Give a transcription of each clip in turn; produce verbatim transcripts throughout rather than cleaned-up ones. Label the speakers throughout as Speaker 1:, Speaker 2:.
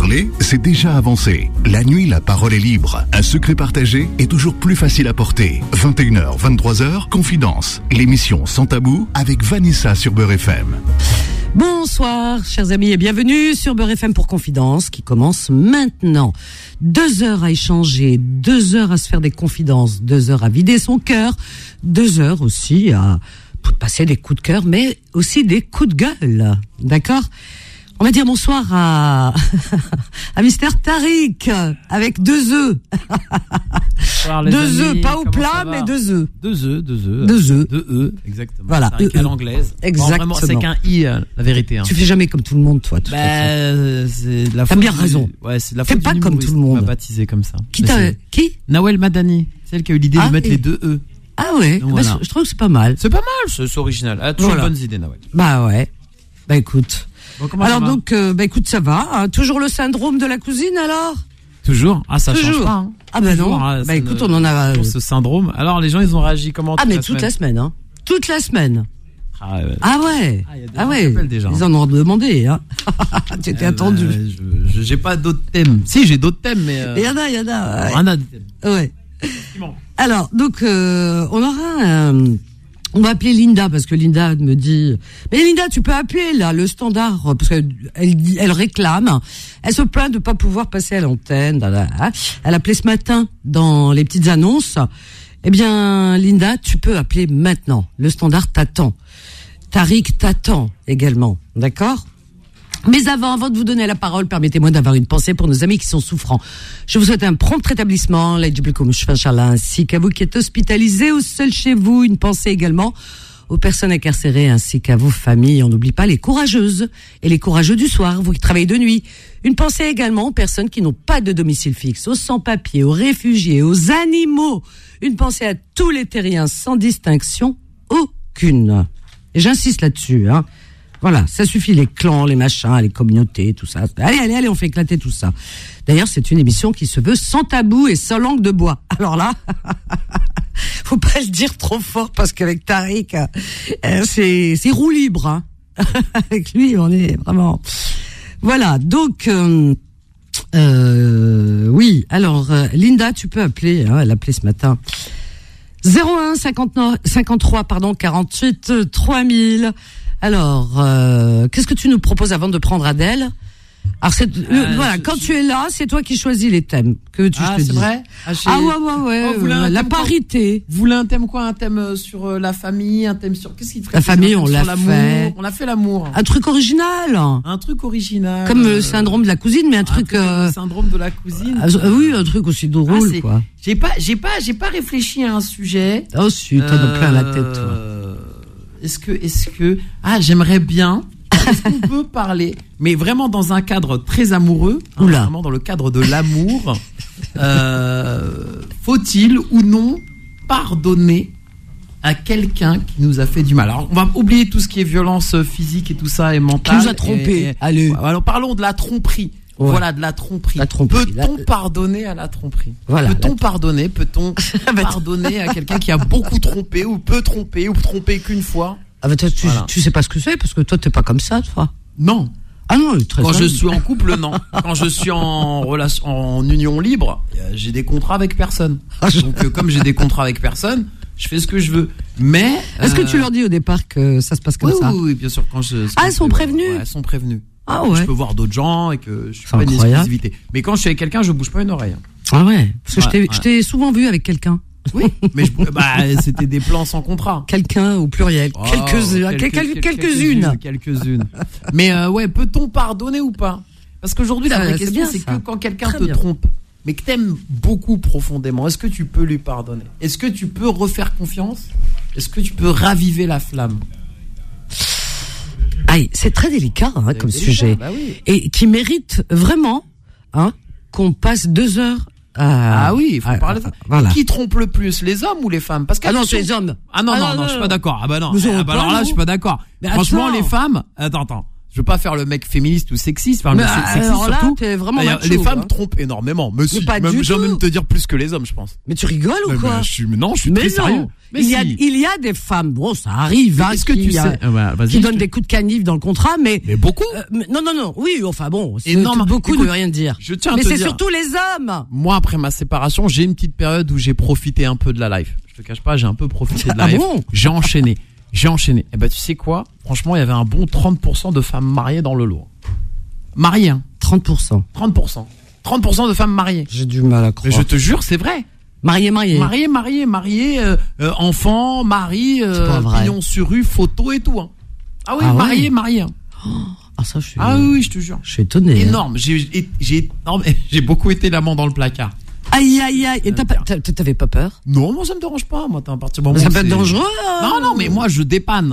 Speaker 1: parler, c'est déjà avancé. La nuit, la parole est libre. Un secret partagé est toujours plus facile à porter. vingt et une heures, vingt-trois heures, Confidence. L'émission Sans Tabou avec Vanessa sur Beurre F M.
Speaker 2: Bonsoir, chers amis, et bienvenue sur Beurre F M pour Confidence, qui commence maintenant. Deux heures à échanger, deux heures à se faire des confidences, deux heures à vider son cœur, deux heures aussi à passer des coups de cœur, mais aussi des coups de gueule. D'accord ? On va dire bonsoir à, à Mister Tariq, avec deux œufs.
Speaker 3: Bonsoir, les
Speaker 2: deux
Speaker 3: amis,
Speaker 2: œufs, pas au
Speaker 3: comment
Speaker 2: plat, mais deux œufs.
Speaker 3: Deux œufs, deux œufs.
Speaker 2: Deux œufs.
Speaker 3: Deux œufs, exactement.
Speaker 2: Voilà.
Speaker 3: C'est à l'anglaise.
Speaker 2: Exactement.
Speaker 3: Bon, vraiment, c'est qu'un i, euh, la vérité. Hein.
Speaker 2: Tu fais jamais comme tout le monde, toi, de toute
Speaker 3: bah,
Speaker 2: façon.
Speaker 3: c'est de la
Speaker 2: T'as
Speaker 3: faute
Speaker 2: bien
Speaker 3: du-
Speaker 2: raison.
Speaker 3: Ouais, c'est de la
Speaker 2: Fais
Speaker 3: faute
Speaker 2: pas
Speaker 3: du
Speaker 2: comme
Speaker 3: humoriste
Speaker 2: tout le monde.
Speaker 3: qui m'a baptisé comme ça.
Speaker 2: Qui
Speaker 3: Mais
Speaker 2: t'a,
Speaker 3: c'est
Speaker 2: qui?
Speaker 3: Nawel Madani, celle qui a eu l'idée
Speaker 2: Ah,
Speaker 3: de mettre
Speaker 2: et-
Speaker 3: les deux e.
Speaker 2: Ah ouais,
Speaker 3: Donc,
Speaker 2: bah,
Speaker 3: voilà.
Speaker 2: je, je trouve que c'est pas mal.
Speaker 3: C'est pas mal, c'est, c'est original. Elle a toujours
Speaker 2: Voilà.
Speaker 3: de bonnes idées, Nawel.
Speaker 2: Bah ouais. Bah écoute.
Speaker 3: Bon, comment
Speaker 2: Alors
Speaker 3: ça va
Speaker 2: donc, euh, bah écoute, ça va. Hein. Toujours le syndrome de la cousine, alors?
Speaker 3: Toujours. Ah, ça
Speaker 2: Toujours.
Speaker 3: change pas. Hein.
Speaker 2: Ah bah
Speaker 3: Toujours,
Speaker 2: non.
Speaker 3: hein,
Speaker 2: Bah
Speaker 3: ça
Speaker 2: écoute,
Speaker 3: ne-
Speaker 2: on en a.
Speaker 3: Pour ce syndrome. Alors, les gens, ils ont réagi comment
Speaker 2: Ah
Speaker 3: toute
Speaker 2: mais
Speaker 3: la
Speaker 2: toute
Speaker 3: semaine
Speaker 2: la semaine, hein. Toute la semaine.
Speaker 3: Ah, ouais.
Speaker 2: Ah ouais.
Speaker 3: Ah, il y a des
Speaker 2: Ah
Speaker 3: gens
Speaker 2: ouais.
Speaker 3: qui appellent déjà,
Speaker 2: Ils
Speaker 3: hein.
Speaker 2: en ont demandé, hein. Tu étais
Speaker 3: Eh
Speaker 2: attendu.
Speaker 3: ben, je, je- j'ai pas d'autres thèmes. Si, j'ai d'autres thèmes, mais. Euh,
Speaker 2: Il y en a, il y en a. Ouais.
Speaker 3: rien à des thèmes.
Speaker 2: Ouais.
Speaker 3: Bon.
Speaker 2: Alors, donc, euh, on aura un... On va appeler Linda, parce que Linda me dit... Mais Linda, tu peux appeler, là, le standard, parce qu'elle elle, dit- elle réclame. Elle se plaint de pas pouvoir passer à l'antenne. da, da, da. Elle a appelé ce matin dans les petites annonces. Eh bien, Linda, tu peux appeler maintenant. Le standard t'attend. Tariq t'attend également. D'accord ? Mais avant, avant de vous donner la parole, permettez-moi d'avoir une pensée pour nos amis qui sont souffrants. Je vous souhaite un prompt rétablissement, ainsi qu'à vous qui êtes hospitalisés ou seuls chez vous. Une pensée également aux personnes incarcérées ainsi qu'à vos familles. On n'oublie pas les courageuses et les courageux du soir, vous qui travaillez de nuit. Une pensée également aux personnes qui n'ont pas de domicile fixe, aux sans-papiers, aux réfugiés, aux animaux. Une pensée à tous les terriens sans distinction aucune. Et j'insiste là-dessus, hein. Voilà, ça suffit, les clans, les machins, les communautés, tout ça. Allez, allez, allez, on fait éclater tout ça. D'ailleurs, c'est une émission qui se veut sans tabou et sans langue de bois. Alors là, faut pas le dire trop fort parce qu'avec Tariq, euh, c'est, c'est roue libre, hein. Avec lui, on est vraiment... Voilà, donc... Euh, euh, oui, alors, euh, Linda, tu peux appeler, hein, elle a appelé ce matin. zéro un cinquante-neuf, cinquante-trois, pardon, quarante-huit, trois mille. Alors, euh, qu'est-ce que tu nous proposes avant de prendre Adèle ? Alors, c'est, euh,
Speaker 3: Euh,
Speaker 2: voilà,
Speaker 3: je-
Speaker 2: quand
Speaker 3: je-
Speaker 2: tu es là, c'est toi qui choisis les thèmes que tu
Speaker 3: Ah,
Speaker 2: je te
Speaker 3: c'est
Speaker 2: dis.
Speaker 3: vrai ah, j'ai-
Speaker 2: Ah ouais, ouais, ouais,
Speaker 3: Oh, vous voulez un
Speaker 2: euh, la
Speaker 3: thème quoi
Speaker 2: parité.
Speaker 3: Vous voulez un thème quoi? Un thème euh, sur euh, la famille, un thème sur... Qu'est-ce qui te ferait
Speaker 2: La
Speaker 3: plaisir?
Speaker 2: famille,
Speaker 3: Un thème
Speaker 2: on
Speaker 3: sur
Speaker 2: l'a
Speaker 3: l'amour.
Speaker 2: fait.
Speaker 3: On a fait l'amour.
Speaker 2: Un truc original.
Speaker 3: Un truc original.
Speaker 2: Comme
Speaker 3: euh,
Speaker 2: le syndrome de la cousine, mais un,
Speaker 3: un
Speaker 2: truc...
Speaker 3: truc,
Speaker 2: euh,
Speaker 3: le syndrome de la cousine.
Speaker 2: ah, euh, oui, un truc aussi
Speaker 3: Ah,
Speaker 2: drôle,
Speaker 3: c'est-
Speaker 2: quoi.
Speaker 3: J'ai pas, j'ai pas, j'ai pas réfléchi à un sujet.
Speaker 2: Oh, si, t'en as plein la tête, toi.
Speaker 3: Euh, Est-ce que, est-ce que, ah, j'aimerais bien. Est-ce qu'on peut parler, mais vraiment dans un cadre très amoureux, hein,
Speaker 2: Oula.
Speaker 3: vraiment dans le cadre de l'amour, euh, faut-il ou non pardonner à quelqu'un qui nous a fait du mal? Alors, on va oublier tout ce qui est violence physique et tout ça et mentale.
Speaker 2: Qui nous a trompés.
Speaker 3: Et- et-
Speaker 2: Allez.
Speaker 3: Alors, parlons de la tromperie.
Speaker 2: Ouais.
Speaker 3: Voilà, de la tromperie.
Speaker 2: La tromperie.
Speaker 3: Peut-on
Speaker 2: La-
Speaker 3: pardonner à la tromperie?
Speaker 2: Voilà,
Speaker 3: Peut-on
Speaker 2: la-
Speaker 3: pardonner? Peut-on
Speaker 2: bah,
Speaker 3: pardonner à quelqu'un qui a beaucoup trompé ou peut tromper ou tromper qu'une fois?
Speaker 2: Ah bah toi, tu,
Speaker 3: Voilà.
Speaker 2: tu sais pas ce que c'est, parce que toi, t'es pas comme ça, toi.
Speaker 3: Non.
Speaker 2: Ah non, il est très
Speaker 3: Quand je
Speaker 2: humble.
Speaker 3: suis en couple, non. Quand je suis en relation, en union libre, euh, j'ai des contrats avec personne.
Speaker 2: Ah, je-
Speaker 3: Donc, euh, comme j'ai des contrats avec personne, je fais ce que je veux. Mais
Speaker 2: Est-ce que
Speaker 3: euh,
Speaker 2: tu leur dis au départ que ça se passe comme
Speaker 3: oui,
Speaker 2: ça?
Speaker 3: oui, oui, bien sûr. Quand je,
Speaker 2: Ah, elles sont prévenues
Speaker 3: Ouais, elles sont prévenues.
Speaker 2: Ah
Speaker 3: Je
Speaker 2: ouais.
Speaker 3: peux voir d'autres gens et que je suis
Speaker 2: C'est
Speaker 3: pas une
Speaker 2: incroyable.
Speaker 3: exclusivité. Mais quand je suis avec quelqu'un, je bouge pas une oreille.
Speaker 2: Ah ouais. Parce que je
Speaker 3: Ouais,
Speaker 2: t'ai,
Speaker 3: ouais.
Speaker 2: je t'ai souvent vu avec quelqu'un.
Speaker 3: Oui. Mais je, bah, c'était des plans sans contrat.
Speaker 2: Quelqu'un au pluriel.
Speaker 3: Oh,
Speaker 2: quelques,
Speaker 3: quelques-
Speaker 2: quelques,
Speaker 3: quelques-
Speaker 2: quelques-unes.
Speaker 3: Quelques-unes. Mais euh, ouais, peut-on pardonner ou pas? Parce qu'aujourd'hui, la
Speaker 2: Ça,
Speaker 3: vraie
Speaker 2: c'est
Speaker 3: question,
Speaker 2: bien,
Speaker 3: c'est
Speaker 2: ça.
Speaker 3: que quand quelqu'un
Speaker 2: Très
Speaker 3: te
Speaker 2: bien.
Speaker 3: trompe, mais que t'aimes beaucoup profondément, est-ce que tu peux lui pardonner? Est-ce que tu peux refaire confiance? Est-ce que tu peux raviver la flamme?
Speaker 2: Aïe, c'est très délicat hein, comme
Speaker 3: délicat,
Speaker 2: sujet.
Speaker 3: bah oui.
Speaker 2: Et qui mérite vraiment hein, qu'on passe deux heures à...
Speaker 3: Ah oui, il faut
Speaker 2: à-
Speaker 3: parler de ça.
Speaker 2: à- Voilà.
Speaker 3: Qui trompe le plus, les hommes ou les femmes? Parce
Speaker 2: Ah non,
Speaker 3: qu'attention-
Speaker 2: c'est les hommes.
Speaker 3: Ah non,
Speaker 2: Ah
Speaker 3: non,
Speaker 2: non,
Speaker 3: non,
Speaker 2: non,
Speaker 3: je suis
Speaker 2: non.
Speaker 3: pas d'accord. Ah bah non.
Speaker 2: Nous
Speaker 3: Ah
Speaker 2: aurons
Speaker 3: bah
Speaker 2: pas,
Speaker 3: alors là,
Speaker 2: nous.
Speaker 3: je suis pas d'accord.
Speaker 2: Mais
Speaker 3: Franchement,
Speaker 2: attends.
Speaker 3: les femmes, attends, attends. je veux pas faire le mec féministe ou sexiste, enfin,
Speaker 2: mais
Speaker 3: le
Speaker 2: alors
Speaker 3: sexiste
Speaker 2: là,
Speaker 3: surtout.
Speaker 2: t'es vraiment
Speaker 3: D'ailleurs,
Speaker 2: macho,
Speaker 3: les femmes
Speaker 2: hein.
Speaker 3: trompent énormément. Mais si,
Speaker 2: pas
Speaker 3: même,
Speaker 2: du
Speaker 3: j'ai
Speaker 2: tout.
Speaker 3: même te dire plus que les hommes, je pense.
Speaker 2: Mais tu rigoles ou
Speaker 3: Mais,
Speaker 2: quoi?
Speaker 3: mais je suis, mais non, je suis
Speaker 2: Mais
Speaker 3: très
Speaker 2: non.
Speaker 3: sérieux. Mais
Speaker 2: il y a,
Speaker 3: si.
Speaker 2: il y a des femmes, bon, ça arrive, hein,
Speaker 3: Est-ce que
Speaker 2: qui,
Speaker 3: tu sais,
Speaker 2: euh,
Speaker 3: ah bah, vas-y,
Speaker 2: qui
Speaker 3: je
Speaker 2: donnent
Speaker 3: te-
Speaker 2: des coups de canif dans le contrat, mais,
Speaker 3: Mais beaucoup.
Speaker 2: euh, mais- non, non, non, oui, enfin bon, c'est
Speaker 3: Énorme.
Speaker 2: beaucoup
Speaker 3: Écoute,
Speaker 2: ne veut rien dire.
Speaker 3: je tiens à
Speaker 2: mais
Speaker 3: te
Speaker 2: c'est
Speaker 3: dire-
Speaker 2: surtout les hommes.
Speaker 3: Moi, après ma séparation, j'ai une petite période où j'ai profité un peu de la life. Je te cache pas, j'ai un peu profité de la
Speaker 2: Ah
Speaker 3: life.
Speaker 2: bon?
Speaker 3: J'ai enchaîné. J'ai enchaîné. Et ben, tu sais quoi? Franchement, il y avait un bon trente pour cent de femmes mariées dans le lot. Mariées, hein.
Speaker 2: trente pour cent.
Speaker 3: trente pour cent. trente pour cent de femmes mariées.
Speaker 2: J'ai du mal à
Speaker 3: Mais
Speaker 2: croire.
Speaker 3: je te jure, c'est vrai.
Speaker 2: Marié, marié.
Speaker 3: Marié, marié, marié, euh, euh, enfant, mari,
Speaker 2: C'est pas
Speaker 3: euh,
Speaker 2: vrai.
Speaker 3: pignon sur rue, photo et tout. Hein. Ah oui,
Speaker 2: Ah ouais.
Speaker 3: marié, marié. Hein.
Speaker 2: Ah, ça, je suis,
Speaker 3: Ah oui, oui, je te jure.
Speaker 2: je suis étonné. hein.
Speaker 3: Énorme. J'ai, j'ai, non, mais j'ai beaucoup été l'amant dans le placard.
Speaker 2: Aïe, aïe, aïe. Et t'as pas- t'as- t'avais pas peur?
Speaker 3: Non, moi ça me dérange pas. Moi, t'as un partir du moment
Speaker 2: Ça
Speaker 3: où
Speaker 2: peut être
Speaker 3: c'est-
Speaker 2: dangereux, hein.
Speaker 3: Non, non, mais moi je dépanne.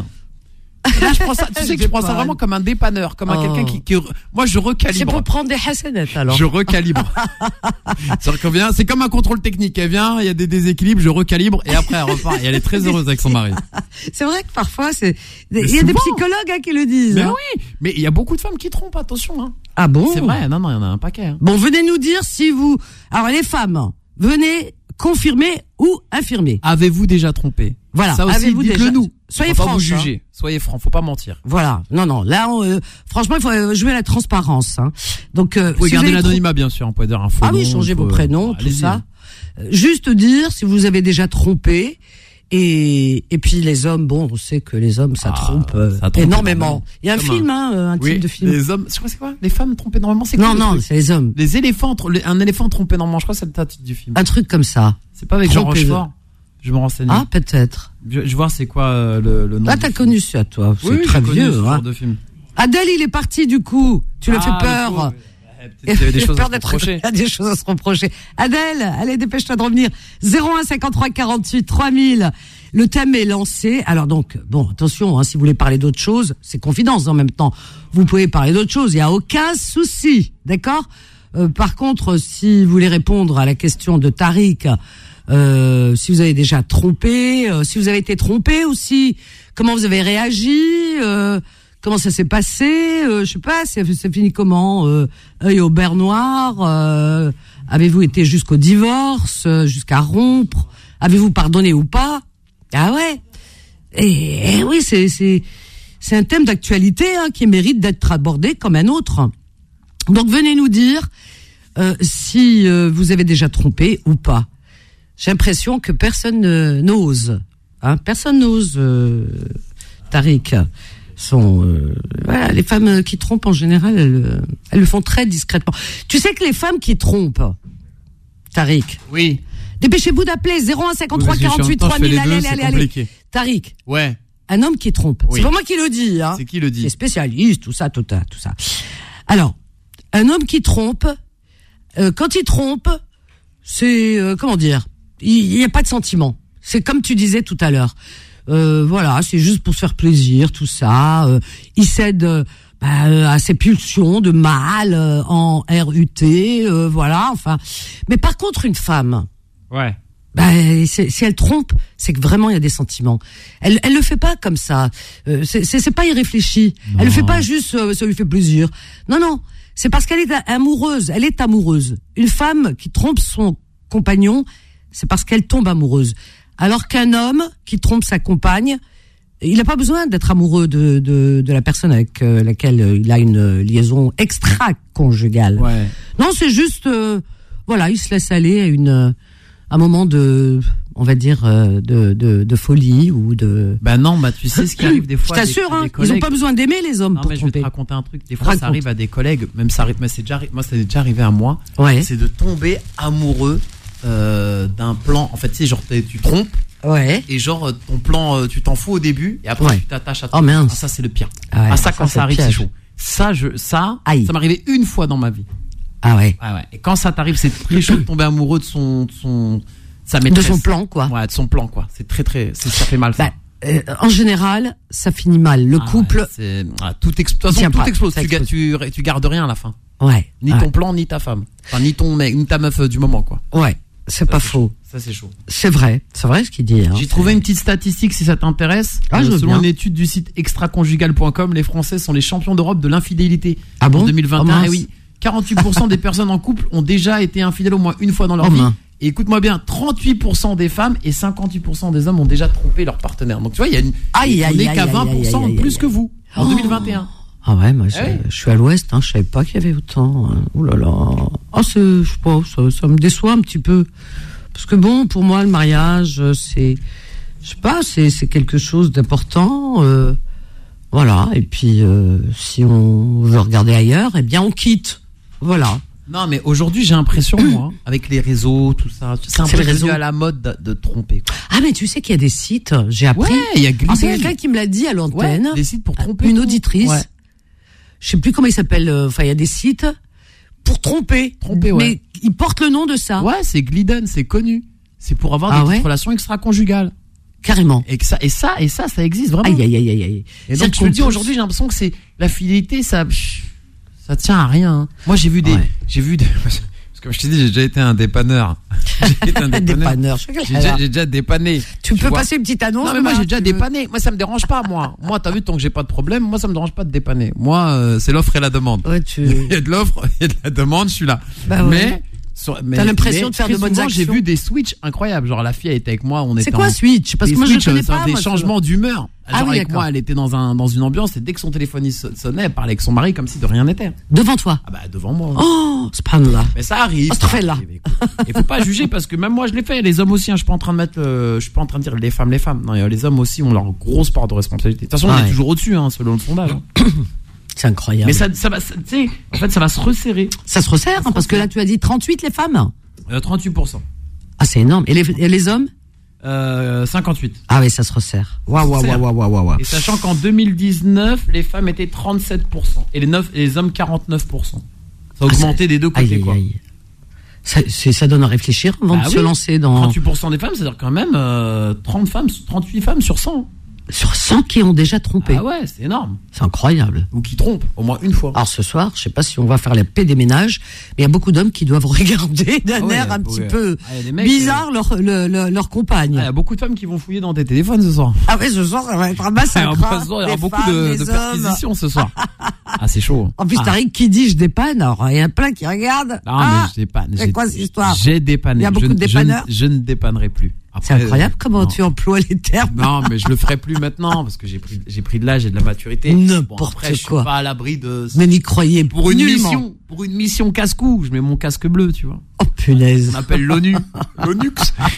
Speaker 3: Là, je prends ça, tu sais que je prends ça
Speaker 2: Dépanne.
Speaker 3: vraiment comme un dépanneur, comme un
Speaker 2: Oh.
Speaker 3: quelqu'un qui, qui, moi je
Speaker 2: C'est
Speaker 3: recalibre.
Speaker 2: pour prendre des hassanettes, alors.
Speaker 3: Je recalibre. C'est-à-dire qu'on vient, c'est comme un contrôle technique. Elle vient, il y a des déséquilibres, je recalibre et après elle repart. Et elle est très heureuse avec son mari.
Speaker 2: C'est vrai que parfois, c'est, il y a
Speaker 3: Mais
Speaker 2: des
Speaker 3: souvent.
Speaker 2: psychologues, hein, qui le disent.
Speaker 3: Mais
Speaker 2: hein.
Speaker 3: oui, mais il y a beaucoup de femmes qui trompent, attention. Hein.
Speaker 2: Ah bon?
Speaker 3: C'est vrai, non, non, il y en a un paquet. Hein.
Speaker 2: Bon, venez nous dire si vous, alors les femmes, venez confirmer ou infirmer.
Speaker 3: Avez-vous déjà trompé?
Speaker 2: Voilà.
Speaker 3: Ça aussi,
Speaker 2: Avez-vous
Speaker 3: dites-le
Speaker 2: déjà-
Speaker 3: nous.
Speaker 2: Soyez
Speaker 3: faut pas vous
Speaker 2: franches, hein.
Speaker 3: juger. Soyez francs, faut pas mentir.
Speaker 2: Voilà. Non, non. Là, on, euh, franchement, il faut euh, jouer à la transparence. Hein. Donc, euh,
Speaker 3: Vous pouvez
Speaker 2: si vous
Speaker 3: garder
Speaker 2: avez
Speaker 3: l'anonymat, bien sûr. On peut dire un faux
Speaker 2: Ah oui,
Speaker 3: nom,
Speaker 2: changez
Speaker 3: on
Speaker 2: vos
Speaker 3: peut-
Speaker 2: prénoms,
Speaker 3: Bon,
Speaker 2: tout
Speaker 3: allez-y,
Speaker 2: ça.
Speaker 3: hein.
Speaker 2: Euh, Juste dire si vous avez déjà trompé. Et, et puis les hommes, bon, on sait que les hommes, ça
Speaker 3: Ah,
Speaker 2: trompe, euh,
Speaker 3: ça trompe
Speaker 2: énormément.
Speaker 3: énormément.
Speaker 2: Il y a un
Speaker 3: Comme
Speaker 2: film, hein, euh, un
Speaker 3: Oui,
Speaker 2: type de film.
Speaker 3: les hommes, je crois que c'est quoi? Les femmes trompent énormément, c'est
Speaker 2: Non,
Speaker 3: quoi le
Speaker 2: non,
Speaker 3: truc
Speaker 2: c'est les hommes.
Speaker 3: Les éléphants, tr- les- un éléphant trompe énormément, je crois que c'est le titre du film.
Speaker 2: Un truc comme ça.
Speaker 3: C'est pas avec Jean
Speaker 2: Tromper-
Speaker 3: Rochefort? Je me renseigne.
Speaker 2: Ah, peut-être.
Speaker 3: Je, je vais voir c'est quoi euh, le, le nom.
Speaker 2: Là,
Speaker 3: du
Speaker 2: t'as
Speaker 3: film.
Speaker 2: connu ça, toi. C'est
Speaker 3: Oui, oui,
Speaker 2: très
Speaker 3: j'ai connu ce
Speaker 2: vieux,
Speaker 3: genre
Speaker 2: hein.
Speaker 3: de film.
Speaker 2: Adèle, il est parti, du coup. Tu lui as
Speaker 3: Ah,
Speaker 2: fait
Speaker 3: le
Speaker 2: peur.
Speaker 3: pauvre. Eh, peut-être qu'il y avait des
Speaker 2: J'ai
Speaker 3: choses à
Speaker 2: peur
Speaker 3: se
Speaker 2: d'être-
Speaker 3: reprocher.
Speaker 2: Il y a des choses à se reprocher. Adèle, allez, dépêche-toi de revenir. zéro un cinquante-trois quarante-huit trois mille. Le thème est lancé. Alors donc, bon, attention, hein, si vous voulez parler d'autre chose, c'est confidence en même temps. Vous pouvez parler d'autre chose, il y a aucun souci, d'accord. Euh, par contre, si vous voulez répondre à la question de Tariq, euh, si vous avez déjà trompé, euh, si vous avez été trompé aussi, comment vous avez réagi, euh, comment ça s'est passé, euh, je sais pas, c'est, c'est fini comment, euh, œil au beurre noir, euh, avez-vous été jusqu'au divorce, euh, jusqu'à rompre, avez-vous pardonné ou pas? Ah ouais. Et, et oui, c'est c'est c'est un thème d'actualité, hein, qui mérite d'être abordé comme un autre. Donc venez nous dire euh, si euh, vous avez déjà trompé ou pas. J'ai l'impression que personne euh, n'ose, hein, personne n'ose. Euh, Tariq, sont euh, voilà, les femmes qui trompent en général, elles, elles le font très discrètement. Tu sais que les femmes qui trompent, Tariq.
Speaker 3: Oui.
Speaker 2: Dépêchez-vous d'appeler zéro un cinquante-trois
Speaker 3: Oui, parce que
Speaker 2: quarante-huit
Speaker 3: je suis en même temps,
Speaker 2: trois mille.
Speaker 3: je fais les
Speaker 2: Allez,
Speaker 3: deux,
Speaker 2: allez,
Speaker 3: c'est
Speaker 2: allez, allez.
Speaker 3: compliqué.
Speaker 2: Tariq,
Speaker 3: Ouais.
Speaker 2: un homme qui trompe.
Speaker 3: Oui.
Speaker 2: C'est pas moi qui le dis, hein.
Speaker 3: C'est qui le dit?
Speaker 2: C'est spécialiste, tout ça, tout ça, tout ça. Alors, un homme qui trompe, euh, quand il trompe, c'est euh, comment dire, il n'y a pas de sentiment. C'est comme tu disais tout à l'heure. Euh, voilà, c'est juste pour se faire plaisir, tout ça. Euh, il cède euh, bah, à ses pulsions de mâle euh, en R U T, euh, voilà. Enfin, mais par contre, une femme.
Speaker 3: Ouais.
Speaker 2: Bah, c'est- si elle trompe, c'est que vraiment il y a des sentiments. Elle, elle le fait pas comme ça. Euh, c'est, c'est, c'est pas irréfléchi.
Speaker 3: Non.
Speaker 2: Elle le fait pas juste, euh, ça lui fait plaisir. Non, non. C'est parce qu'elle est amoureuse. Elle est amoureuse. Une femme qui trompe son compagnon, c'est parce qu'elle tombe amoureuse. Alors qu'un homme qui trompe sa compagne, il n'a pas besoin d'être amoureux de, de, de la personne avec euh, laquelle il a une liaison extra-conjugale.
Speaker 3: Ouais.
Speaker 2: Non, c'est juste, euh, voilà, il se laisse aller à une, un moment de, on va dire, euh, de, de, de folie ou de.
Speaker 3: Bah non, bah tu sais ce qui arrive des fois.
Speaker 2: Je
Speaker 3: à des-
Speaker 2: t'assure,
Speaker 3: à
Speaker 2: hein,
Speaker 3: des
Speaker 2: ils
Speaker 3: collègues.
Speaker 2: ont pas besoin d'aimer les hommes
Speaker 3: Non,
Speaker 2: pour
Speaker 3: mais je vais te
Speaker 2: tromper.
Speaker 3: raconter un truc. Des fois,
Speaker 2: Raconte.
Speaker 3: ça arrive à des collègues, même ça arrive, mais c'est déjà, arri- moi, c'est déjà arrivé à moi.
Speaker 2: Ouais,
Speaker 3: C'est de tomber amoureux euh, d'un plan. En fait, tu sais, genre t'es- tu trompes
Speaker 2: ouais.
Speaker 3: et genre ton plan, euh, tu t'en fous au début et après
Speaker 2: Ouais.
Speaker 3: tu t'attaches à
Speaker 2: Oh
Speaker 3: ton.
Speaker 2: mince.
Speaker 3: Ah, ça c'est le pire.
Speaker 2: Ah ouais,
Speaker 3: ah ça
Speaker 2: ça,
Speaker 3: quand
Speaker 2: c'est
Speaker 3: ça
Speaker 2: le
Speaker 3: arrive, c'est
Speaker 2: piège.
Speaker 3: chaud. Ça, je, ça,
Speaker 2: Aïe.
Speaker 3: ça m'est arrivé une fois dans ma vie.
Speaker 2: Ah ouais.
Speaker 3: Ouais, ouais. Et quand ça t'arrive, c'est très chaud de tomber amoureux de son, de son, de sa
Speaker 2: De
Speaker 3: maîtresse.
Speaker 2: son plan, quoi.
Speaker 3: Ouais, de son plan, quoi. C'est très, très, c'est, ça fait mal. Ça.
Speaker 2: Bah, euh, en général, ça finit mal. Le
Speaker 3: Ah
Speaker 2: couple,
Speaker 3: ouais, c'est, ah, tout explose. De toute façon,
Speaker 2: Tient
Speaker 3: tout
Speaker 2: pas,
Speaker 3: explose.
Speaker 2: ça
Speaker 3: Tu, ga-
Speaker 2: explose.
Speaker 3: tu, tu gardes rien à la fin.
Speaker 2: ouais.
Speaker 3: Ni
Speaker 2: ouais.
Speaker 3: ton plan, ni ta femme. Enfin, ni ton mec, ni ta meuf euh, du moment, quoi.
Speaker 2: Ouais. C'est
Speaker 3: ça,
Speaker 2: pas
Speaker 3: c'est
Speaker 2: faux.
Speaker 3: Chaud. Ça, c'est chaud.
Speaker 2: C'est vrai. C'est vrai ce qu'il dit. Hein.
Speaker 3: J'ai trouvé une petite statistique si ça t'intéresse.
Speaker 2: Ah,
Speaker 3: euh, selon
Speaker 2: bien.
Speaker 3: une étude du site extraconjugal point com, les Français sont les champions d'Europe de l'infidélité.
Speaker 2: Ah bon
Speaker 3: en deux mille vingt et un.
Speaker 2: Oh,
Speaker 3: et oui, quarante-huit pour cent des personnes en couple ont déjà été infidèles au moins une fois dans leur
Speaker 2: Oh,
Speaker 3: vie.
Speaker 2: main.
Speaker 3: Et écoute-moi bien, trente-huit pour cent des femmes et cinquante-huit pour cent des hommes ont déjà trompé leur partenaire. Donc tu vois, il y a une,
Speaker 2: Aïe,
Speaker 3: on
Speaker 2: aïe,
Speaker 3: n'est
Speaker 2: aïe,
Speaker 3: qu'à
Speaker 2: aïe,
Speaker 3: vingt pour cent
Speaker 2: aïe, aïe,
Speaker 3: plus
Speaker 2: aïe,
Speaker 3: que vous en
Speaker 2: Oh.
Speaker 3: deux mille vingt et un.
Speaker 2: Ah ouais, moi je,
Speaker 3: Ah oui.
Speaker 2: je suis à l'ouest, hein, je savais pas qu'il y avait autant. hein. Oh là là. Ah c'est, je sais pas, ça, ça me déçoit un petit peu. Parce que bon, pour moi, le mariage, c'est, je sais pas, c'est, c'est quelque chose d'important. Euh, voilà. Et puis, euh, si on veut regarder ailleurs, eh bien, on quitte. Voilà.
Speaker 3: Non, mais aujourd'hui, j'ai l'impression, moi, avec les réseaux, tout ça, c'est un
Speaker 2: C'est
Speaker 3: peu
Speaker 2: les
Speaker 3: devenu
Speaker 2: réseaux.
Speaker 3: à la mode de, de tromper. quoi.
Speaker 2: Ah mais tu sais qu'il y a des sites. J'ai appris.
Speaker 3: Ouais, il y a
Speaker 2: Ah, c'est
Speaker 3: Glibel.
Speaker 2: quelqu'un qui me l'a dit à
Speaker 3: Ouais,
Speaker 2: l'antenne.
Speaker 3: des sites pour tromper.
Speaker 2: Une
Speaker 3: tout.
Speaker 2: auditrice.
Speaker 3: Ouais.
Speaker 2: Je sais plus comment il s'appelle. euh, Enfin, il y a des sites pour tromper.
Speaker 3: Tromper, ouais.
Speaker 2: Mais ils portent le nom de ça.
Speaker 3: Ouais, c'est Glidden, c'est connu. C'est pour avoir
Speaker 2: Ah
Speaker 3: des
Speaker 2: ouais
Speaker 3: petites relations extra-conjugales.
Speaker 2: Carrément.
Speaker 3: Et que ça, et ça, et ça, ça existe vraiment.
Speaker 2: Aïe aïe aïe aïe aïe.
Speaker 3: Et
Speaker 2: C'est
Speaker 3: donc, je te
Speaker 2: qu'on
Speaker 3: le dis
Speaker 2: pousse-
Speaker 3: aujourd'hui, j'ai l'impression que c'est la fidélité, ça, pff, ça tient à rien. hein. Moi, j'ai vu des,
Speaker 2: Ouais.
Speaker 3: j'ai vu des, parce que comme je t'ai dit, j'ai déjà été un dépanneur. J'ai été un
Speaker 2: Des
Speaker 3: dépanneur.
Speaker 2: panneurs. je sais
Speaker 3: J'ai
Speaker 2: qu'elle
Speaker 3: déjà,
Speaker 2: a-
Speaker 3: j'ai déjà dépanné.
Speaker 2: Tu peux
Speaker 3: vois.
Speaker 2: passer une petite annonce.
Speaker 3: Non mais moi
Speaker 2: là,
Speaker 3: j'ai déjà
Speaker 2: tu veux.
Speaker 3: dépanné. Moi ça me dérange pas moi. Moi t'as vu tant que j'ai pas de problème, moi ça me dérange pas de dépanner. Moi euh, c'est l'offre et la demande.
Speaker 2: Ouais, tu.
Speaker 3: Il y a de l'offre, il y a de la demande, je suis là.
Speaker 2: Bah ouais.
Speaker 3: Mais sur- mais-
Speaker 2: T'as l'impression
Speaker 3: mais
Speaker 2: de faire
Speaker 3: très
Speaker 2: de bonnes
Speaker 3: souvent, J'ai
Speaker 2: actions.
Speaker 3: vu des switches incroyables. Genre la fille elle était avec moi, on était
Speaker 2: C'est quoi
Speaker 3: en-
Speaker 2: Switch? Parce
Speaker 3: des
Speaker 2: que moi je
Speaker 3: switches,
Speaker 2: connais
Speaker 3: c'est
Speaker 2: pas.
Speaker 3: des
Speaker 2: moi, ce-
Speaker 3: changements d'humeur.
Speaker 2: Ah
Speaker 3: Genre
Speaker 2: oui,
Speaker 3: avec
Speaker 2: d'accord.
Speaker 3: moi, elle était dans un dans une ambiance et dès que son téléphone il so- sonnait, elle parlait avec son mari comme si de rien n'était.
Speaker 2: Devant toi.
Speaker 3: Ah bah devant moi.
Speaker 2: Oh, subhanallah.
Speaker 3: Mais ça arrive.
Speaker 2: Oh,
Speaker 3: ça
Speaker 2: c'est là.
Speaker 3: arrive, écoute. Il faut pas juger parce que même moi je l'ai fait. Les hommes aussi, hein, je suis pas en train de mettre, euh, je suis pas en train de dire les femmes, les femmes. Non, les hommes aussi ont leur grosse part de responsabilité. De toute façon, on
Speaker 2: Ouais.
Speaker 3: est toujours au-dessus, hein, selon le sondage. hein.
Speaker 2: C'est incroyable.
Speaker 3: Mais ça, ça va, ça- tu sais, en fait, ça va se resserrer.
Speaker 2: Ça se resserre,
Speaker 3: se
Speaker 2: hein, parce que
Speaker 3: resserre.
Speaker 2: là tu as dit trente-huit les femmes.
Speaker 3: Euh, trente-huit pour cent.
Speaker 2: Ah c'est énorme. Et les, et les hommes?
Speaker 3: Euh, cinquantahuit.
Speaker 2: Ah oui, ça se resserre. Waouh waouh
Speaker 3: resserre.
Speaker 2: waouh waouh waouh waouh.
Speaker 3: Et sachant qu'en deux mille dix-neuf, les femmes étaient trente-sept pour cent et les, neuf, et les hommes quarante-neuf pour cent. Ça a
Speaker 2: Ah,
Speaker 3: augmenté
Speaker 2: ça-
Speaker 3: des deux
Speaker 2: Aïe
Speaker 3: côtés,
Speaker 2: aïe
Speaker 3: quoi.
Speaker 2: aïe. Ça, c'est- ça donne à réfléchir avant
Speaker 3: Bah
Speaker 2: de
Speaker 3: oui.
Speaker 2: se lancer dans
Speaker 3: trente-huit pour cent des femmes, c'est-à-dire quand même euh, trente femmes, trente-huit femmes sur cent.
Speaker 2: sur cent qui ont déjà trompé.
Speaker 3: Ah ouais, c'est énorme.
Speaker 2: C'est incroyable.
Speaker 3: Ou qui trompent, au moins une fois.
Speaker 2: Alors ce soir, je sais pas si on va faire la paix des ménages, mais il y a beaucoup d'hommes qui doivent regarder d'un
Speaker 3: Ah ouais,
Speaker 2: air un
Speaker 3: ouais.
Speaker 2: petit peu
Speaker 3: Ah, il y a des mecs,
Speaker 2: bizarre leur, le- le- leur compagne.
Speaker 3: Il y a beaucoup de femmes qui vont fouiller dans tes téléphones ce soir.
Speaker 2: Ah ouais, ce soir, ça va être un massacre.
Speaker 3: Alors,
Speaker 2: hein.
Speaker 3: ce soir, il y aura
Speaker 2: Les
Speaker 3: beaucoup
Speaker 2: femmes,
Speaker 3: de,
Speaker 2: les
Speaker 3: de
Speaker 2: hommes.
Speaker 3: perquisitions ce soir. Ah, c'est chaud.
Speaker 2: En plus,
Speaker 3: ah.
Speaker 2: t'arrives qui dit je dépanne, alors il y a plein qui regardent.
Speaker 3: Non,
Speaker 2: Ah,
Speaker 3: mais je dépanne.
Speaker 2: c'est
Speaker 3: J'ai-
Speaker 2: quoi cette histoire?
Speaker 3: J'ai dépanné.
Speaker 2: Il y a beaucoup
Speaker 3: je,
Speaker 2: de
Speaker 3: je-
Speaker 2: dépanneurs
Speaker 3: Je, ne dépannerai plus.
Speaker 2: c'est
Speaker 3: Après,
Speaker 2: incroyable
Speaker 3: euh,
Speaker 2: comment
Speaker 3: non.
Speaker 2: tu emploies les termes.
Speaker 3: Non, mais je le ferai plus maintenant parce que j'ai pris, j'ai pris de l'âge et de la maturité.
Speaker 2: N'importe
Speaker 3: après, je suis
Speaker 2: quoi.
Speaker 3: pas à l'abri de.
Speaker 2: Mais n'y croyez
Speaker 3: Pour une
Speaker 2: nullement.
Speaker 3: mission, pour une mission casse-cou, je mets mon casque bleu, tu vois.
Speaker 2: Oh punaise.
Speaker 3: On appelle l'ONU. L'ONUX.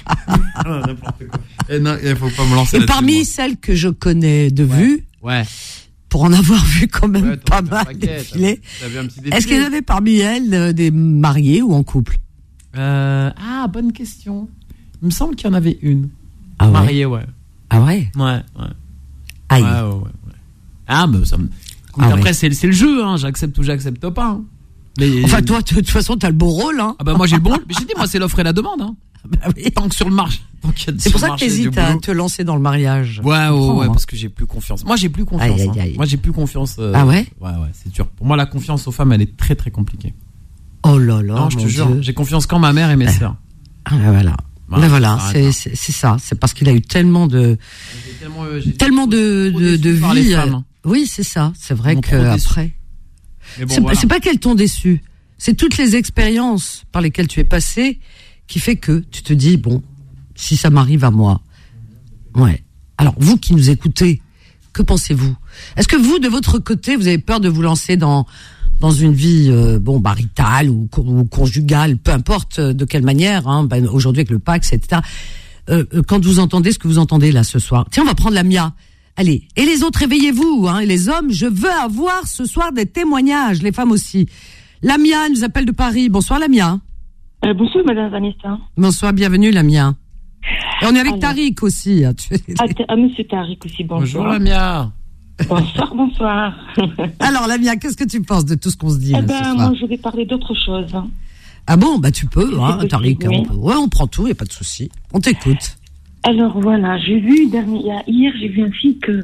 Speaker 3: N'importe quoi. Et non, il faut pas me lancer
Speaker 2: Et
Speaker 3: là-dessus,
Speaker 2: parmi
Speaker 3: moi.
Speaker 2: celles que je connais de vue,
Speaker 3: Ouais.
Speaker 2: pour en avoir vu quand même
Speaker 3: Ouais, t'en
Speaker 2: pas
Speaker 3: as vu un
Speaker 2: mal
Speaker 3: paquet,
Speaker 2: défiler,
Speaker 3: t'as- t'as vu un petit
Speaker 2: est-ce qu'il y
Speaker 3: défilé.
Speaker 2: en avait parmi elles euh, des mariés ou en couple?
Speaker 3: Euh, ah, bonne question. Il me semble qu'il y en avait une.
Speaker 2: Ah ouais.
Speaker 3: Mariée, ouais.
Speaker 2: Ah ouais.
Speaker 3: Ouais, ouais.
Speaker 2: Aïe.
Speaker 3: Ouais, ouais, ouais, ouais. Ah, mais ça me. Écoute,
Speaker 2: Ah
Speaker 3: après,
Speaker 2: ouais.
Speaker 3: c'est, c'est le jeu, hein. J'accepte ou j'accepte pas. hein. Mais,
Speaker 2: Enfin, toi, de toute façon, t'as le beau rôle, hein.
Speaker 3: Ah, bah, moi, j'ai le bon. Mais j'ai dit, moi, c'est l'offre et la demande, hein.
Speaker 2: Bah oui.
Speaker 3: Tant que sur le marché. Tant qu'il y a
Speaker 2: C'est
Speaker 3: sur
Speaker 2: pour
Speaker 3: le
Speaker 2: ça que
Speaker 3: marché du
Speaker 2: t'hésites à
Speaker 3: boulot.
Speaker 2: te lancer dans le mariage.
Speaker 3: Ouais, ouais,
Speaker 2: comprends,
Speaker 3: ouais,
Speaker 2: hein.
Speaker 3: parce que j'ai plus confiance. Moi, j'ai plus confiance.
Speaker 2: Aïe, aïe,
Speaker 3: hein.
Speaker 2: aïe.
Speaker 3: Moi, j'ai plus confiance. euh,
Speaker 2: Ah ouais?
Speaker 3: Ouais, ouais, c'est dur. Pour moi, la confiance aux femmes, elle est très, très compliquée.
Speaker 2: Oh là là.
Speaker 3: non, je te
Speaker 2: mon
Speaker 3: jure.
Speaker 2: Dieu.
Speaker 3: J'ai confiance qu'en ma mère et mes sœurs.
Speaker 2: Ah ben voilà.
Speaker 3: Ouais,
Speaker 2: Ben voilà,
Speaker 3: ça
Speaker 2: c'est,
Speaker 3: arrête
Speaker 2: c'est, c'est ça. C'est parce qu'il a eu tellement de,
Speaker 3: J'ai tellement, euh, j'ai été
Speaker 2: tellement de,
Speaker 3: trop
Speaker 2: de,
Speaker 3: déçu
Speaker 2: de
Speaker 3: par les
Speaker 2: vie.
Speaker 3: femmes,
Speaker 2: euh,
Speaker 3: hein.
Speaker 2: Oui, c'est ça. C'est vrai
Speaker 3: Ils m'ont
Speaker 2: que
Speaker 3: trop déçu.
Speaker 2: après.
Speaker 3: Mais bon,
Speaker 2: c'est,
Speaker 3: voilà.
Speaker 2: c'est pas qu'elles t'ont déçu. C'est toutes les expériences par lesquelles tu es passé qui fait que tu te dis bon, si ça m'arrive à moi. Ouais. Alors vous qui nous écoutez, que pensez-vous? Est-ce que vous, de votre côté, vous avez peur de vous lancer dans dans une vie euh, bon maritale ou, co- ou conjugale, peu importe euh, de quelle manière, hein, ben, aujourd'hui avec le Pax, et cetera. Euh, euh, quand vous entendez ce que vous entendez là ce soir, tiens, on va prendre la Mia. Allez, et les autres, réveillez-vous, hein, et les hommes, je veux avoir ce soir des témoignages, les femmes aussi. Lamia nous appelle de Paris. Bonsoir Lamia.
Speaker 4: Euh, bonsoir, Madame Vanessa.
Speaker 2: Bonsoir, bienvenue Lamia. Et on est avec
Speaker 4: Alors.
Speaker 2: Tariq aussi. Hein, tu...
Speaker 4: Ah, t- ah, Monsieur Tariq aussi, bonsoir.
Speaker 3: Bonjour, Lamia.
Speaker 4: Bonsoir, bonsoir.
Speaker 2: Alors Lamia, qu'est-ce que tu penses de tout ce qu'on se dit
Speaker 4: Eh
Speaker 2: là, ce
Speaker 4: ben,
Speaker 2: soir?
Speaker 4: moi, je vais parler d'autre chose.
Speaker 2: Ah bon, bah tu peux, hein,
Speaker 4: C'est
Speaker 2: Tariq.
Speaker 4: possible,
Speaker 2: On
Speaker 4: oui.
Speaker 2: peut- Ouais, on prend tout, y a pas de souci. On t'écoute.
Speaker 4: Alors, voilà, j'ai vu, dernier, hier, j'ai vu un film que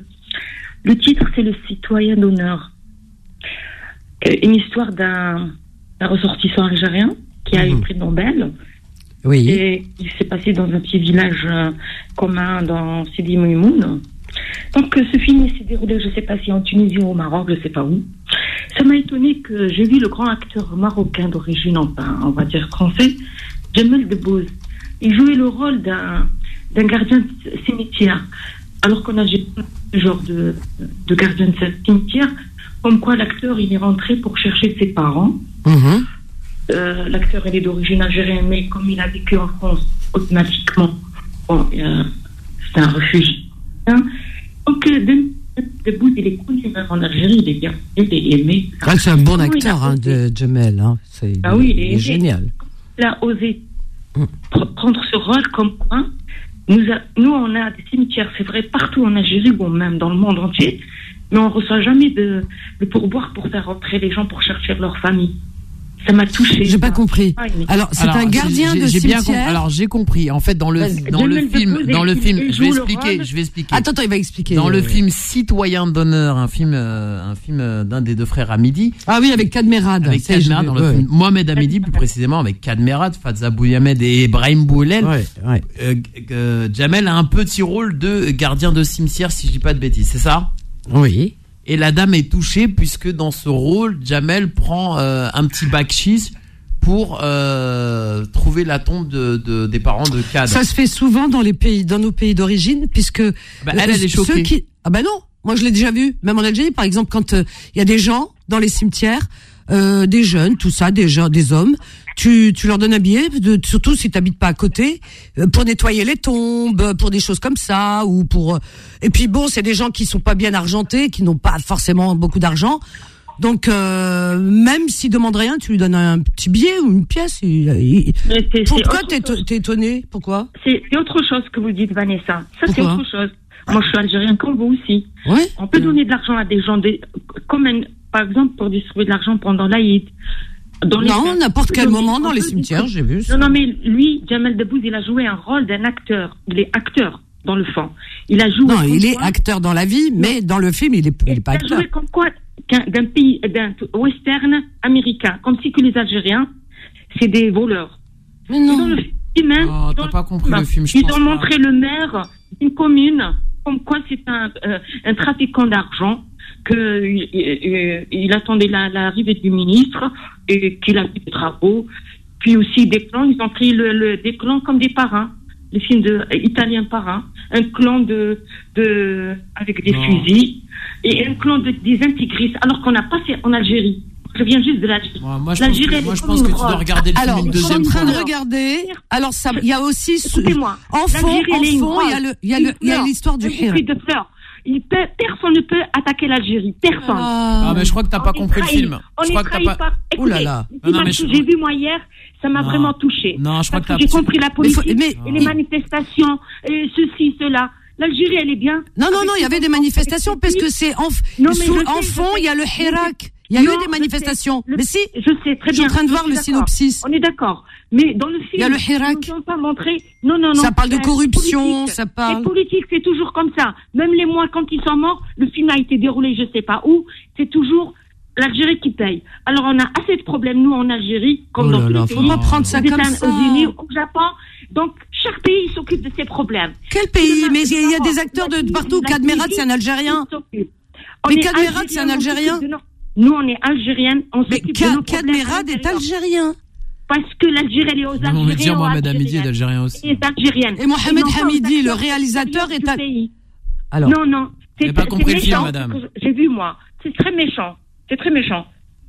Speaker 4: le titre, c'est Le citoyen d'honneur. Euh, Une histoire d'un, d'un ressortissant algérien qui a eu le prix Nobel.
Speaker 2: Oui.
Speaker 4: Et il s'est passé dans un petit village euh, commun dans Sidi Mouimoun. Donc euh, ce film s'est déroulé, je ne sais pas si en Tunisie ou au Maroc, je ne sais pas où. Ça m'a étonné que j'ai vu le grand acteur marocain d'origine, enfin, on va dire français, Jamel Debbouze. Il jouait le rôle d'un, d'un gardien de cimetière. Alors qu'on a ce genre de, de gardien de cimetière, comme quoi l'acteur il est rentré pour chercher ses parents.
Speaker 2: Mmh.
Speaker 4: Euh, l'acteur il est d'origine algérienne, mais comme il a vécu en France, automatiquement, bon, euh, c'est un réfugié. Donc, euh, Debbouze, il est connu même en Algérie, il est bien, il est aimé.
Speaker 2: Ah, c'est un bon acteur, hein, de Jamel. Hein. C'est,
Speaker 4: ah oui, il est,
Speaker 2: il est génial.
Speaker 4: Il a osé mmh. pr- prendre ce rôle comme quoi. Nous, a, nous, on a des cimetières, c'est vrai, partout en Algérie ou même dans le monde entier, mais on ne reçoit jamais de, de pourboire pour faire rentrer les gens pour chercher leur famille. Ça m'a touché.
Speaker 2: J'ai pas compris. Alors, c'est alors, un gardien
Speaker 3: j'ai,
Speaker 2: de
Speaker 3: j'ai
Speaker 2: cimetière.
Speaker 3: Bien compris. Alors, j'ai compris. En fait, dans le,
Speaker 2: Vas-y.
Speaker 3: dans le film,
Speaker 4: Debbouze,
Speaker 3: dans le film,
Speaker 4: il
Speaker 3: je vais
Speaker 4: joue le
Speaker 3: expliquer,
Speaker 4: rôle.
Speaker 3: je vais expliquer.
Speaker 2: Attends, attends, il va expliquer.
Speaker 3: Dans
Speaker 2: euh...
Speaker 3: le film Citoyen d'honneur, un film, euh, un film euh, d'un des deux frères Hamidi.
Speaker 2: Ah oui, avec Kadmerad.
Speaker 3: Avec Kadmerad, dans le
Speaker 2: ouais.
Speaker 3: film Mohamed Hamidi, plus précisément, avec Kadmerad, Fadza Bouyamed et Ibrahim Boulel.
Speaker 2: Ouais, ouais.
Speaker 3: Euh, euh, Jamel a un petit rôle de gardien de cimetière, si je dis pas de bêtises, c'est ça?
Speaker 2: Oui.
Speaker 3: Et la dame est touchée puisque dans ce rôle, Jamel prend euh, un petit bakchis pour euh, trouver la tombe de, de, des parents de Kad.
Speaker 2: Ça se fait souvent dans les pays, dans nos pays d'origine, puisque
Speaker 3: bah, elle, elle est choquée.
Speaker 2: Ceux qui... Ah ben non, moi je l'ai déjà vu, même en Algérie, par exemple, quand il euh, y a des gens dans les cimetières, euh, des jeunes, tout ça, des gens, des hommes, tu, tu leur donnes un billet, de, surtout si t'habites pas à côté, euh, pour nettoyer les tombes, pour des choses comme ça, ou pour. Et puis bon, c'est des gens qui sont pas bien argentés, qui n'ont pas forcément beaucoup d'argent. Donc, euh, même s'il demande rien, tu lui donnes un petit billet ou une pièce. Il, il...
Speaker 4: c'est,
Speaker 2: Pourquoi
Speaker 4: c'est
Speaker 2: t'es, t'es étonné? Pourquoi?
Speaker 4: c'est, c'est autre chose que vous dites, Vanessa. Ça,
Speaker 2: Pourquoi?
Speaker 4: c'est autre chose. Moi, je suis algérien comme vous aussi.
Speaker 2: Oui.
Speaker 4: On peut donner de l'argent à des gens, des, comme un, par exemple, pour distribuer de l'argent pendant l'Aïd. Dans les
Speaker 2: non,
Speaker 4: fêtes.
Speaker 2: n'importe quel
Speaker 4: donner,
Speaker 2: moment dans les cimetières, j'ai vu.
Speaker 4: Non, non, mais lui, Jamel Debbouze, il a joué un rôle d'un acteur. Il est acteur dans le fond. Il a joué.
Speaker 2: Non, il est
Speaker 4: quoi,
Speaker 2: acteur dans la vie, mais dans le film, il est, il est pas acteur.
Speaker 4: Il a joué comme quoi d'un pays, d'un western américain, comme si que les Algériens, c'est des voleurs.
Speaker 2: Mais non.
Speaker 4: Dans le film, hein,
Speaker 3: Oh, t'as
Speaker 4: dans
Speaker 3: pas compris
Speaker 4: non,
Speaker 3: le film, je
Speaker 4: ils
Speaker 3: pense
Speaker 4: ont
Speaker 3: pas.
Speaker 4: montré le maire d'une commune, comme quoi c'est un, euh, un trafiquant d'argent, que il, il, il attendait la, l'arrivée du ministre et qu'il a fait des travaux. Puis aussi des clans, ils ont pris le, le, des clans comme des parrains, les films de euh, italiens parrains, un clan de, de avec des
Speaker 3: non.
Speaker 4: fusils et un clan de, des intégristes, alors qu'on n'a pas fait en Algérie. Je viens juste de l'Algérie.
Speaker 3: Ouais, moi, je pense que, moi, je pense que tu dois regarder le
Speaker 2: Alors,
Speaker 3: film une
Speaker 2: je suis en
Speaker 3: deuxième
Speaker 2: train de
Speaker 3: fois.
Speaker 2: regarder. Alors, ça, il y a aussi, ce-
Speaker 4: Écoutez-moi.
Speaker 2: en fond,
Speaker 4: l'Algérie,
Speaker 2: en
Speaker 4: elle est une
Speaker 2: fond, il y a
Speaker 4: grotte.
Speaker 2: le, il y a le, il y a
Speaker 4: Une
Speaker 2: l'histoire du
Speaker 4: fleur. Un
Speaker 2: Hira.
Speaker 4: bouquet de fleurs. Il peut, personne ne peut attaquer l'Algérie. Personne.
Speaker 3: Ah,
Speaker 2: Ah,
Speaker 3: mais je crois que t'as
Speaker 4: On
Speaker 3: pas
Speaker 4: est
Speaker 3: compris le
Speaker 4: trahi.
Speaker 3: film.
Speaker 4: On
Speaker 3: Je
Speaker 4: est
Speaker 3: crois que t'as
Speaker 4: trahi
Speaker 3: pas.
Speaker 4: par.
Speaker 2: Ouh là
Speaker 4: Écoutez,
Speaker 2: là.
Speaker 4: l'image
Speaker 3: Non, non, mais
Speaker 4: que
Speaker 3: je-
Speaker 4: j'ai vu moi hier, ça m'a
Speaker 3: Non.
Speaker 4: vraiment touché.
Speaker 3: Non, je crois
Speaker 4: Parce
Speaker 3: que
Speaker 4: que
Speaker 3: t'as-
Speaker 4: j'ai compris la
Speaker 2: Mais faut-
Speaker 4: politique
Speaker 2: mais-
Speaker 4: et les manifestations, et ceci, cela. L'Algérie, elle est bien.
Speaker 2: non, non,
Speaker 4: Avec
Speaker 2: non, il y avait des
Speaker 4: ses
Speaker 2: manifestations
Speaker 4: enfants,
Speaker 2: parce
Speaker 4: avec
Speaker 2: que
Speaker 4: ses
Speaker 2: c'est en,
Speaker 4: Non, mais
Speaker 2: sous-
Speaker 4: je sais,
Speaker 2: en
Speaker 4: je
Speaker 2: fond,
Speaker 4: sais.
Speaker 2: il y a le
Speaker 4: Je
Speaker 2: Hirak.
Speaker 4: sais.
Speaker 2: Il y a
Speaker 4: Non,
Speaker 2: eu
Speaker 4: je
Speaker 2: des manifestations.
Speaker 4: sais. Le-
Speaker 2: Mais si,
Speaker 4: Je sais, très
Speaker 2: je suis
Speaker 4: bien.
Speaker 2: en train de
Speaker 4: Je
Speaker 2: voir
Speaker 4: suis
Speaker 2: le
Speaker 4: d'accord.
Speaker 2: synopsis.
Speaker 4: On est d'accord. Mais dans le film,
Speaker 2: Il y a le Hirak.
Speaker 4: ils nous ont pas montré. Non, non, non.
Speaker 2: Ça parle de
Speaker 4: c'est
Speaker 2: corruption,
Speaker 4: politique.
Speaker 2: ça parle-
Speaker 4: C'est politique, c'est toujours comme ça. Même les mois, quand ils sont morts, le film a été déroulé, je sais pas où. C'est toujours l'Algérie qui paye. Alors, on a assez de problèmes, nous, en Algérie, comme
Speaker 2: Oh
Speaker 4: dans
Speaker 2: là
Speaker 4: tous
Speaker 2: là,
Speaker 4: les
Speaker 2: faut
Speaker 4: pays.
Speaker 2: pas prendre ça
Speaker 4: aux
Speaker 2: comme ça.
Speaker 4: États-Unis, au Japon. Donc, chaque pays s'occupe de ses problèmes.
Speaker 2: Quel pays?
Speaker 4: Demain,
Speaker 2: Mais il y a- il y a
Speaker 4: demain,
Speaker 2: des acteurs de
Speaker 4: la-
Speaker 2: partout.
Speaker 4: la-
Speaker 2: Kadmerad,
Speaker 4: la-
Speaker 2: c'est un Algérien.
Speaker 4: il s'occupe. On
Speaker 2: Mais
Speaker 4: est
Speaker 2: Kadmerad, c'est un
Speaker 4: Algérien, on
Speaker 2: Algérien.
Speaker 4: s'occupe de nos- Nous, on est Algériennes, on
Speaker 2: Mais
Speaker 4: s'occupe de
Speaker 2: Ka-
Speaker 4: nos problèmes.
Speaker 2: Kadmerad
Speaker 4: à
Speaker 2: est
Speaker 4: l'intérieur.
Speaker 2: algérien.
Speaker 4: Parce que l'Algérie, elle est aux
Speaker 3: Non, mais
Speaker 4: Algériens.
Speaker 3: dire
Speaker 4: aux
Speaker 3: Mohamed Hamidi est
Speaker 4: Algériennes.
Speaker 3: algérien aussi.
Speaker 4: Et algérienne.
Speaker 2: Et Mohamed
Speaker 4: Ils n'ont pas
Speaker 2: Hamidi,
Speaker 4: aux
Speaker 2: le
Speaker 4: acteurs
Speaker 2: réalisateur,
Speaker 4: du
Speaker 2: est un-
Speaker 4: pays.
Speaker 2: Alors.
Speaker 4: Non, non.
Speaker 3: Vous n'avez pas
Speaker 4: c'est-
Speaker 3: compris
Speaker 4: c'est
Speaker 3: le film,
Speaker 4: méchant,
Speaker 3: madame.
Speaker 4: ce que J'ai vu, moi. C'est très méchant. C'est très méchant.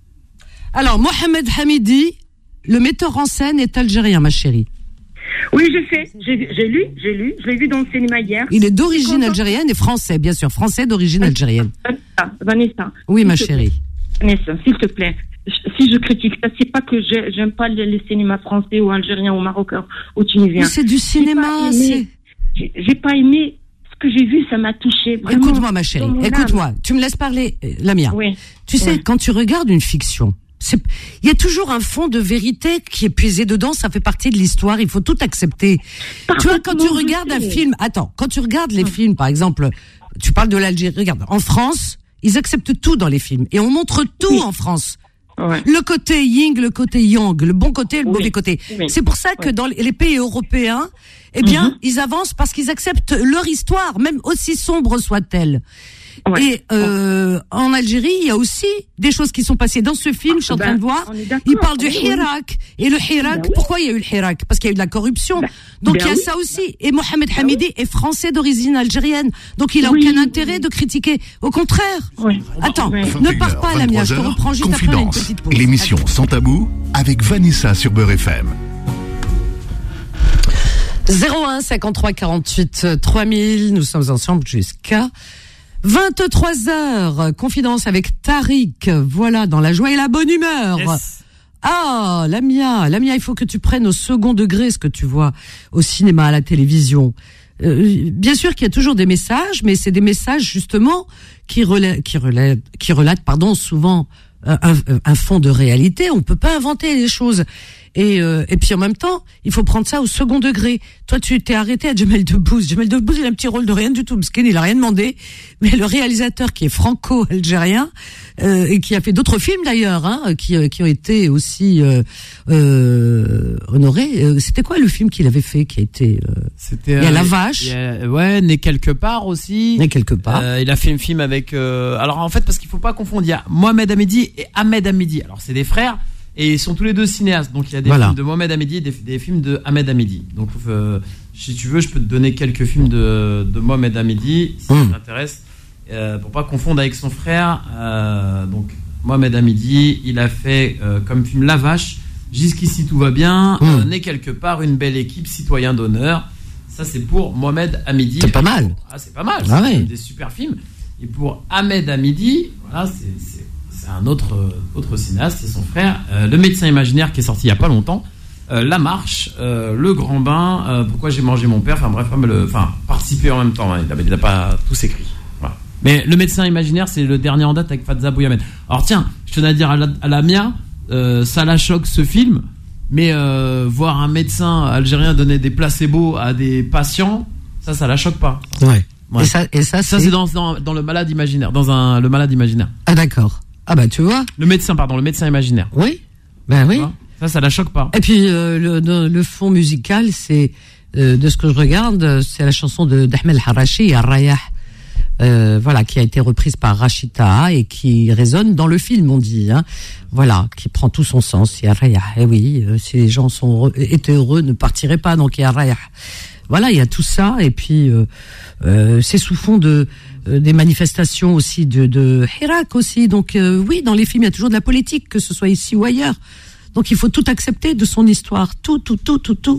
Speaker 2: Alors, Mohamed Hamidi, le metteur en scène est algérien, ma chérie.
Speaker 4: Oui, je sais. J'ai j'ai lu, j'ai lu. Je l'ai vu dans le cinéma hier.
Speaker 2: Il est d'origine
Speaker 4: Content.
Speaker 2: algérienne et français, bien sûr. Français d'origine algérienne.
Speaker 4: Vanessa, Vanessa.
Speaker 2: Oui, ma
Speaker 4: S'il te
Speaker 2: chérie.
Speaker 4: plaît. Vanessa, s'il te plaît. Si je critique ça, c'est pas que j'ai- j'aime pas les, les cinémas français ou algériens ou marocains ou tunisiens.
Speaker 2: Mais c'est du
Speaker 4: J'ai
Speaker 2: cinéma,
Speaker 4: pas
Speaker 2: c'est...
Speaker 4: aimé- J'ai j'ai pas aimé ce que j'ai vu, ça m'a touché. Vraiment,
Speaker 2: Écoute-moi, ma chérie,
Speaker 4: dans mon
Speaker 2: écoute-moi.
Speaker 4: âme.
Speaker 2: Tu me laisses parler, euh, Lamia.
Speaker 4: Oui.
Speaker 2: Tu sais,
Speaker 4: Oui.
Speaker 2: quand tu regardes une fiction, c'est, il y a toujours un fond de vérité qui est puisé dedans, ça fait partie de l'histoire, il faut tout accepter. Tu vois, quand tu
Speaker 4: Parfaitement, je
Speaker 2: regardes un
Speaker 4: sais.
Speaker 2: film, attends, quand tu regardes les films, par exemple, tu parles de l'Algérie, regarde, en France, ils acceptent tout dans les films, et on montre tout
Speaker 4: Oui.
Speaker 2: en France.
Speaker 4: Ouais.
Speaker 2: Le côté yin, le côté yang, le bon côté et le
Speaker 4: Oui.
Speaker 2: mauvais côté.
Speaker 4: Oui.
Speaker 2: C'est pour ça que
Speaker 4: Ouais.
Speaker 2: dans les pays européens, eh bien,
Speaker 4: Mhm.
Speaker 2: ils avancent parce qu'ils acceptent leur histoire, même aussi sombre soit-elle.
Speaker 4: Ouais.
Speaker 2: Et euh, en Algérie, il y a aussi des choses qui sont passées dans ce film. Je suis en
Speaker 4: Ben,
Speaker 2: train de voir.
Speaker 4: on est d'accord.
Speaker 2: Il parle du
Speaker 4: Oui, oui.
Speaker 2: Hirak. Et le Hirak,
Speaker 4: Ben oui.
Speaker 2: pourquoi il y a eu le Hirak? Parce qu'il y a eu de la corruption.
Speaker 4: Ben,
Speaker 2: Donc
Speaker 4: ben
Speaker 2: il y a
Speaker 4: oui.
Speaker 2: ça aussi. Et Mohamed Hamidi est français d'origine algérienne. Donc il a
Speaker 4: Oui,
Speaker 2: aucun
Speaker 4: oui,
Speaker 2: intérêt
Speaker 4: oui.
Speaker 2: de critiquer. Au contraire.
Speaker 4: Oui.
Speaker 2: Attends,
Speaker 4: Ouais.
Speaker 2: ne pars pas, Lamia. Je te reprends juste après, on a une
Speaker 1: Confidence,
Speaker 2: petite pause.
Speaker 1: l'émission sans tabou avec Vanessa sur Beurre F M.
Speaker 2: zéro un cinquante-trois quarante-huit trois mille, nous sommes ensemble jusqu'à vingt-trois heures. Confidence avec Tariq, voilà, dans la joie et la bonne humeur.
Speaker 3: Yes.
Speaker 2: Ah, Lamia, Lamia, il faut que tu prennes au second degré ce que tu vois au cinéma, à la télévision. Euh, bien sûr qu'il y a toujours des messages, mais c'est des messages justement qui relatent, qui relatent, qui relatent, pardon, souvent un, un, un fond de réalité. On peut pas inventer les choses. Et, euh, et puis en même temps, il faut prendre ça au second degré. Toi, tu t'es arrêté à Jamel Debbouze. Jamel Debbouze, il a un petit rôle de rien du tout, parce qu'il a rien demandé. Mais le réalisateur qui est franco-algérien euh, et qui a fait d'autres films d'ailleurs, hein, qui, qui ont été aussi euh, euh, honorés. Euh, c'était quoi le film qu'il avait fait, qui a été euh,
Speaker 3: C'était.
Speaker 2: Il y a
Speaker 3: euh,
Speaker 2: La Vache.
Speaker 3: il y a- ouais, né quelque part aussi.
Speaker 2: né quelque part.
Speaker 3: Euh, il a fait un film avec. Euh, alors en fait, parce qu'il faut pas confondre, il y a Mohamed Hamidi et Ahmed Hamidi. Alors c'est des frères et ils sont tous les deux cinéastes. Donc il y a des
Speaker 2: Voilà.
Speaker 3: films de Mohamed Hamidi et des, des films de Ahmed Hamidi. Donc euh, si tu veux, je peux te donner quelques films de, de Mohamed Hamidi si
Speaker 2: Mm.
Speaker 3: ça t'intéresse, euh, pour pas confondre avec son frère. Euh, donc Mohamed Hamidi, il a fait euh, comme film La Vache. Jusqu'ici tout va bien.
Speaker 2: Mm.
Speaker 3: Euh, né quelque part, une belle équipe, citoyen d'honneur. Ça c'est pour Mohamed Hamidi.
Speaker 2: C'est pas mal.
Speaker 3: Ah, c'est pas mal,
Speaker 2: Ah
Speaker 3: c'est
Speaker 2: ouais.
Speaker 3: des super films. Et pour Ahmed Hamidi, voilà, c'est, c'est, c'est un autre, euh, autre cinéaste, c'est son frère, euh, Le médecin imaginaire qui est sorti il y a pas longtemps, euh, La Marche, euh, Le Grand Bain, euh, Pourquoi j'ai mangé mon père, enfin bref, pas mal, euh, enfin participer en même temps, hein, il n'a il a pas tous écrit. Voilà. Mais Le médecin imaginaire, c'est le dernier en date avec Fadza Bouyamed. Alors tiens, je tenais à dire à la, à la Mia, euh, ça la choque ce film, mais euh, voir un médecin algérien donner des placebos à des patients, ça, ça la choque pas.
Speaker 2: Ouais.
Speaker 3: Ouais.
Speaker 2: Et ça, et ça,
Speaker 3: Ça, c'est dans, dans, dans le malade imaginaire, dans un, le malade imaginaire.
Speaker 2: Ah d'accord. Ah bah tu vois.
Speaker 3: Le médecin, pardon, le médecin imaginaire.
Speaker 2: Oui. Ben oui.
Speaker 3: Tu vois, ça, ça la choque pas.
Speaker 2: Et puis euh, le, le, le fond musical, c'est euh, de ce que je regarde, c'est la chanson de d'Ahmed Harachi, Ar-Rayah, euh, voilà, qui a été reprise par Rachida et qui résonne dans le film, on dit, hein, voilà, qui prend tout son sens. Il y a Ar-Rayah. Et oui, euh, si les gens sont heureux, étaient heureux, ne partiraient pas. Donc il y a Ar-Rayah. Voilà, il y a tout ça. Et puis euh, euh, c'est sous fond de euh, des manifestations aussi de, de Hirak aussi. Donc euh, oui, dans les films, il y a toujours de la politique, que ce soit ici ou ailleurs. Donc il faut tout accepter de son histoire, tout, tout, tout, tout, tout.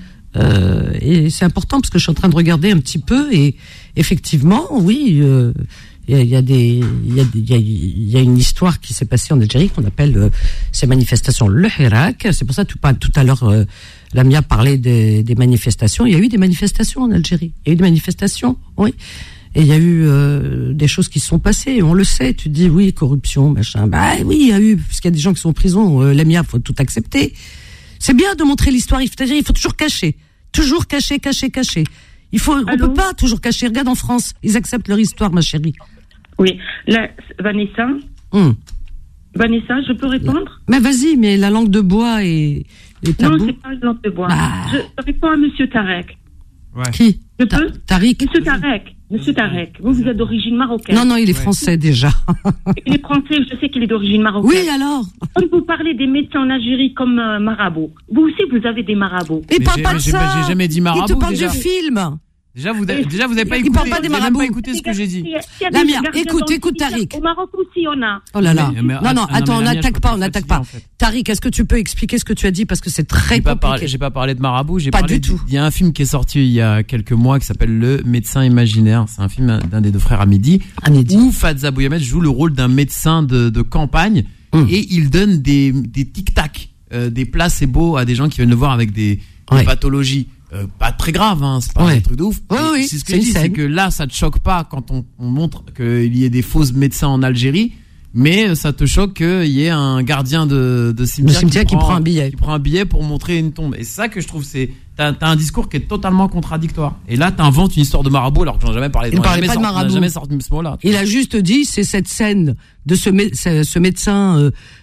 Speaker 2: Euh, et c'est important parce que je suis en train de regarder un petit peu et effectivement, oui, euh, il y a, il y a des, il y a, il y a, il y a une histoire qui s'est passée en Algérie qu'on appelle euh, ces manifestations le Hirak. C'est pour ça que tout, tout à l'heure, euh, Lamia parlait des, des manifestations. Il y a eu des manifestations en Algérie. Il y a eu des manifestations, oui. Et il y a eu euh, des choses qui se sont passées, on le sait. Tu dis oui, corruption, machin. Bah oui, il y a eu, parce qu'il y a des gens qui sont en prison. Euh, Lamia, faut tout accepter. C'est bien de montrer l'histoire. Il faut, il faut toujours cacher, toujours cacher, cacher, cacher. Il faut, on
Speaker 4: Allô
Speaker 2: peut pas toujours cacher. Regarde en France, ils acceptent leur histoire, ma chérie.
Speaker 4: Oui. Là, Vanessa,
Speaker 2: Hum.
Speaker 4: Vanessa, je peux répondre?
Speaker 2: Mais vas-y, mais la langue de bois et les
Speaker 4: Non,
Speaker 2: tabous.
Speaker 4: c'est pas le langue de bois.
Speaker 2: Bah.
Speaker 4: Je, je réponds à Monsieur Tarek.
Speaker 3: Ouais.
Speaker 2: Qui?
Speaker 4: Je
Speaker 2: Ta-
Speaker 4: peux
Speaker 2: Tariq.
Speaker 4: Monsieur Tarek. Monsieur Tarek. Vous, vous êtes d'origine marocaine.
Speaker 2: Non, non, il est français déjà.
Speaker 4: Il est français, je sais qu'il est d'origine marocaine.
Speaker 2: Oui, alors.
Speaker 4: Quand vous parlez des médecins en Algérie comme euh, marabouts, vous aussi, vous avez des marabouts.
Speaker 2: Il
Speaker 3: Mais
Speaker 2: parle
Speaker 3: j'ai-
Speaker 2: pas de
Speaker 3: j'ai-
Speaker 2: ça.
Speaker 3: j'ai jamais dit
Speaker 2: Il te
Speaker 3: marabout,
Speaker 2: parle
Speaker 3: déjà.
Speaker 2: du film.
Speaker 3: Déjà, vous, avez- déjà, vous avez pas
Speaker 2: Il
Speaker 3: écouté,
Speaker 2: parle pas des
Speaker 3: vous avez même
Speaker 2: marabouts.
Speaker 3: pas écouté ce que j'ai dit.
Speaker 4: S'il y a- s'il y a
Speaker 2: La
Speaker 4: des
Speaker 2: mienne,
Speaker 4: gardiens
Speaker 2: écoute,
Speaker 4: dans le
Speaker 2: écoute,
Speaker 4: système,
Speaker 2: Tariq.
Speaker 4: Au Maroc aussi, on a.
Speaker 2: Oh là là.
Speaker 3: Mais- mais-
Speaker 2: non, non,
Speaker 3: ah, non,
Speaker 2: attends,
Speaker 3: mais
Speaker 2: on
Speaker 3: la mienne,
Speaker 2: n'attaque
Speaker 3: je
Speaker 2: pas,
Speaker 3: peux
Speaker 2: on
Speaker 3: pas
Speaker 2: n'attaque
Speaker 3: fatiguer,
Speaker 2: pas.
Speaker 3: en fait.
Speaker 2: Tariq, est-ce que tu peux expliquer ce que tu as dit parce que c'est très
Speaker 3: J'ai pas, parlé,
Speaker 2: compliqué.
Speaker 3: j'ai pas parlé de marabout, j'ai
Speaker 2: Pas
Speaker 3: parlé
Speaker 2: du tout.
Speaker 3: Il y a un film qui est sorti il y a quelques mois qui s'appelle Le médecin imaginaire. C'est un film d'un des deux frères Hamidi,
Speaker 2: Hamidi.
Speaker 3: où Fadza Bouyamed joue le rôle d'un médecin de, de campagne
Speaker 2: Hum.
Speaker 3: et il donne des, des tic-tac, euh, des placebos à des gens qui viennent le voir avec des, des
Speaker 2: Ouais.
Speaker 3: pathologies. Euh, pas très grave, hein, c'est pas
Speaker 2: Ouais.
Speaker 3: un truc de ouf.
Speaker 2: Ouais,
Speaker 3: Et
Speaker 2: oui,
Speaker 3: c'est ce que
Speaker 2: c'est
Speaker 3: je dis,
Speaker 2: une
Speaker 3: c'est
Speaker 2: scène.
Speaker 3: que là, ça te choque pas quand on, on montre qu'il y ait des fausses médecins en Algérie, mais ça te choque qu'il y ait un gardien de, de cimetière,
Speaker 2: Le cimetière qui prend un billet.
Speaker 3: qui prend un billet pour montrer une tombe. Et c'est ça que je trouve, c'est t'as, t'as un discours qui est totalement contradictoire. Et là, t'inventes une histoire de marabout alors que j'en ai jamais parlé.
Speaker 2: Il
Speaker 3: On a
Speaker 2: parlait
Speaker 3: jamais
Speaker 2: pas de
Speaker 3: sorti- on a
Speaker 2: marabout.
Speaker 3: jamais sorti ce mot-là.
Speaker 2: Il a juste dit, c'est cette scène de ce, mé- ce, ce médecin euh,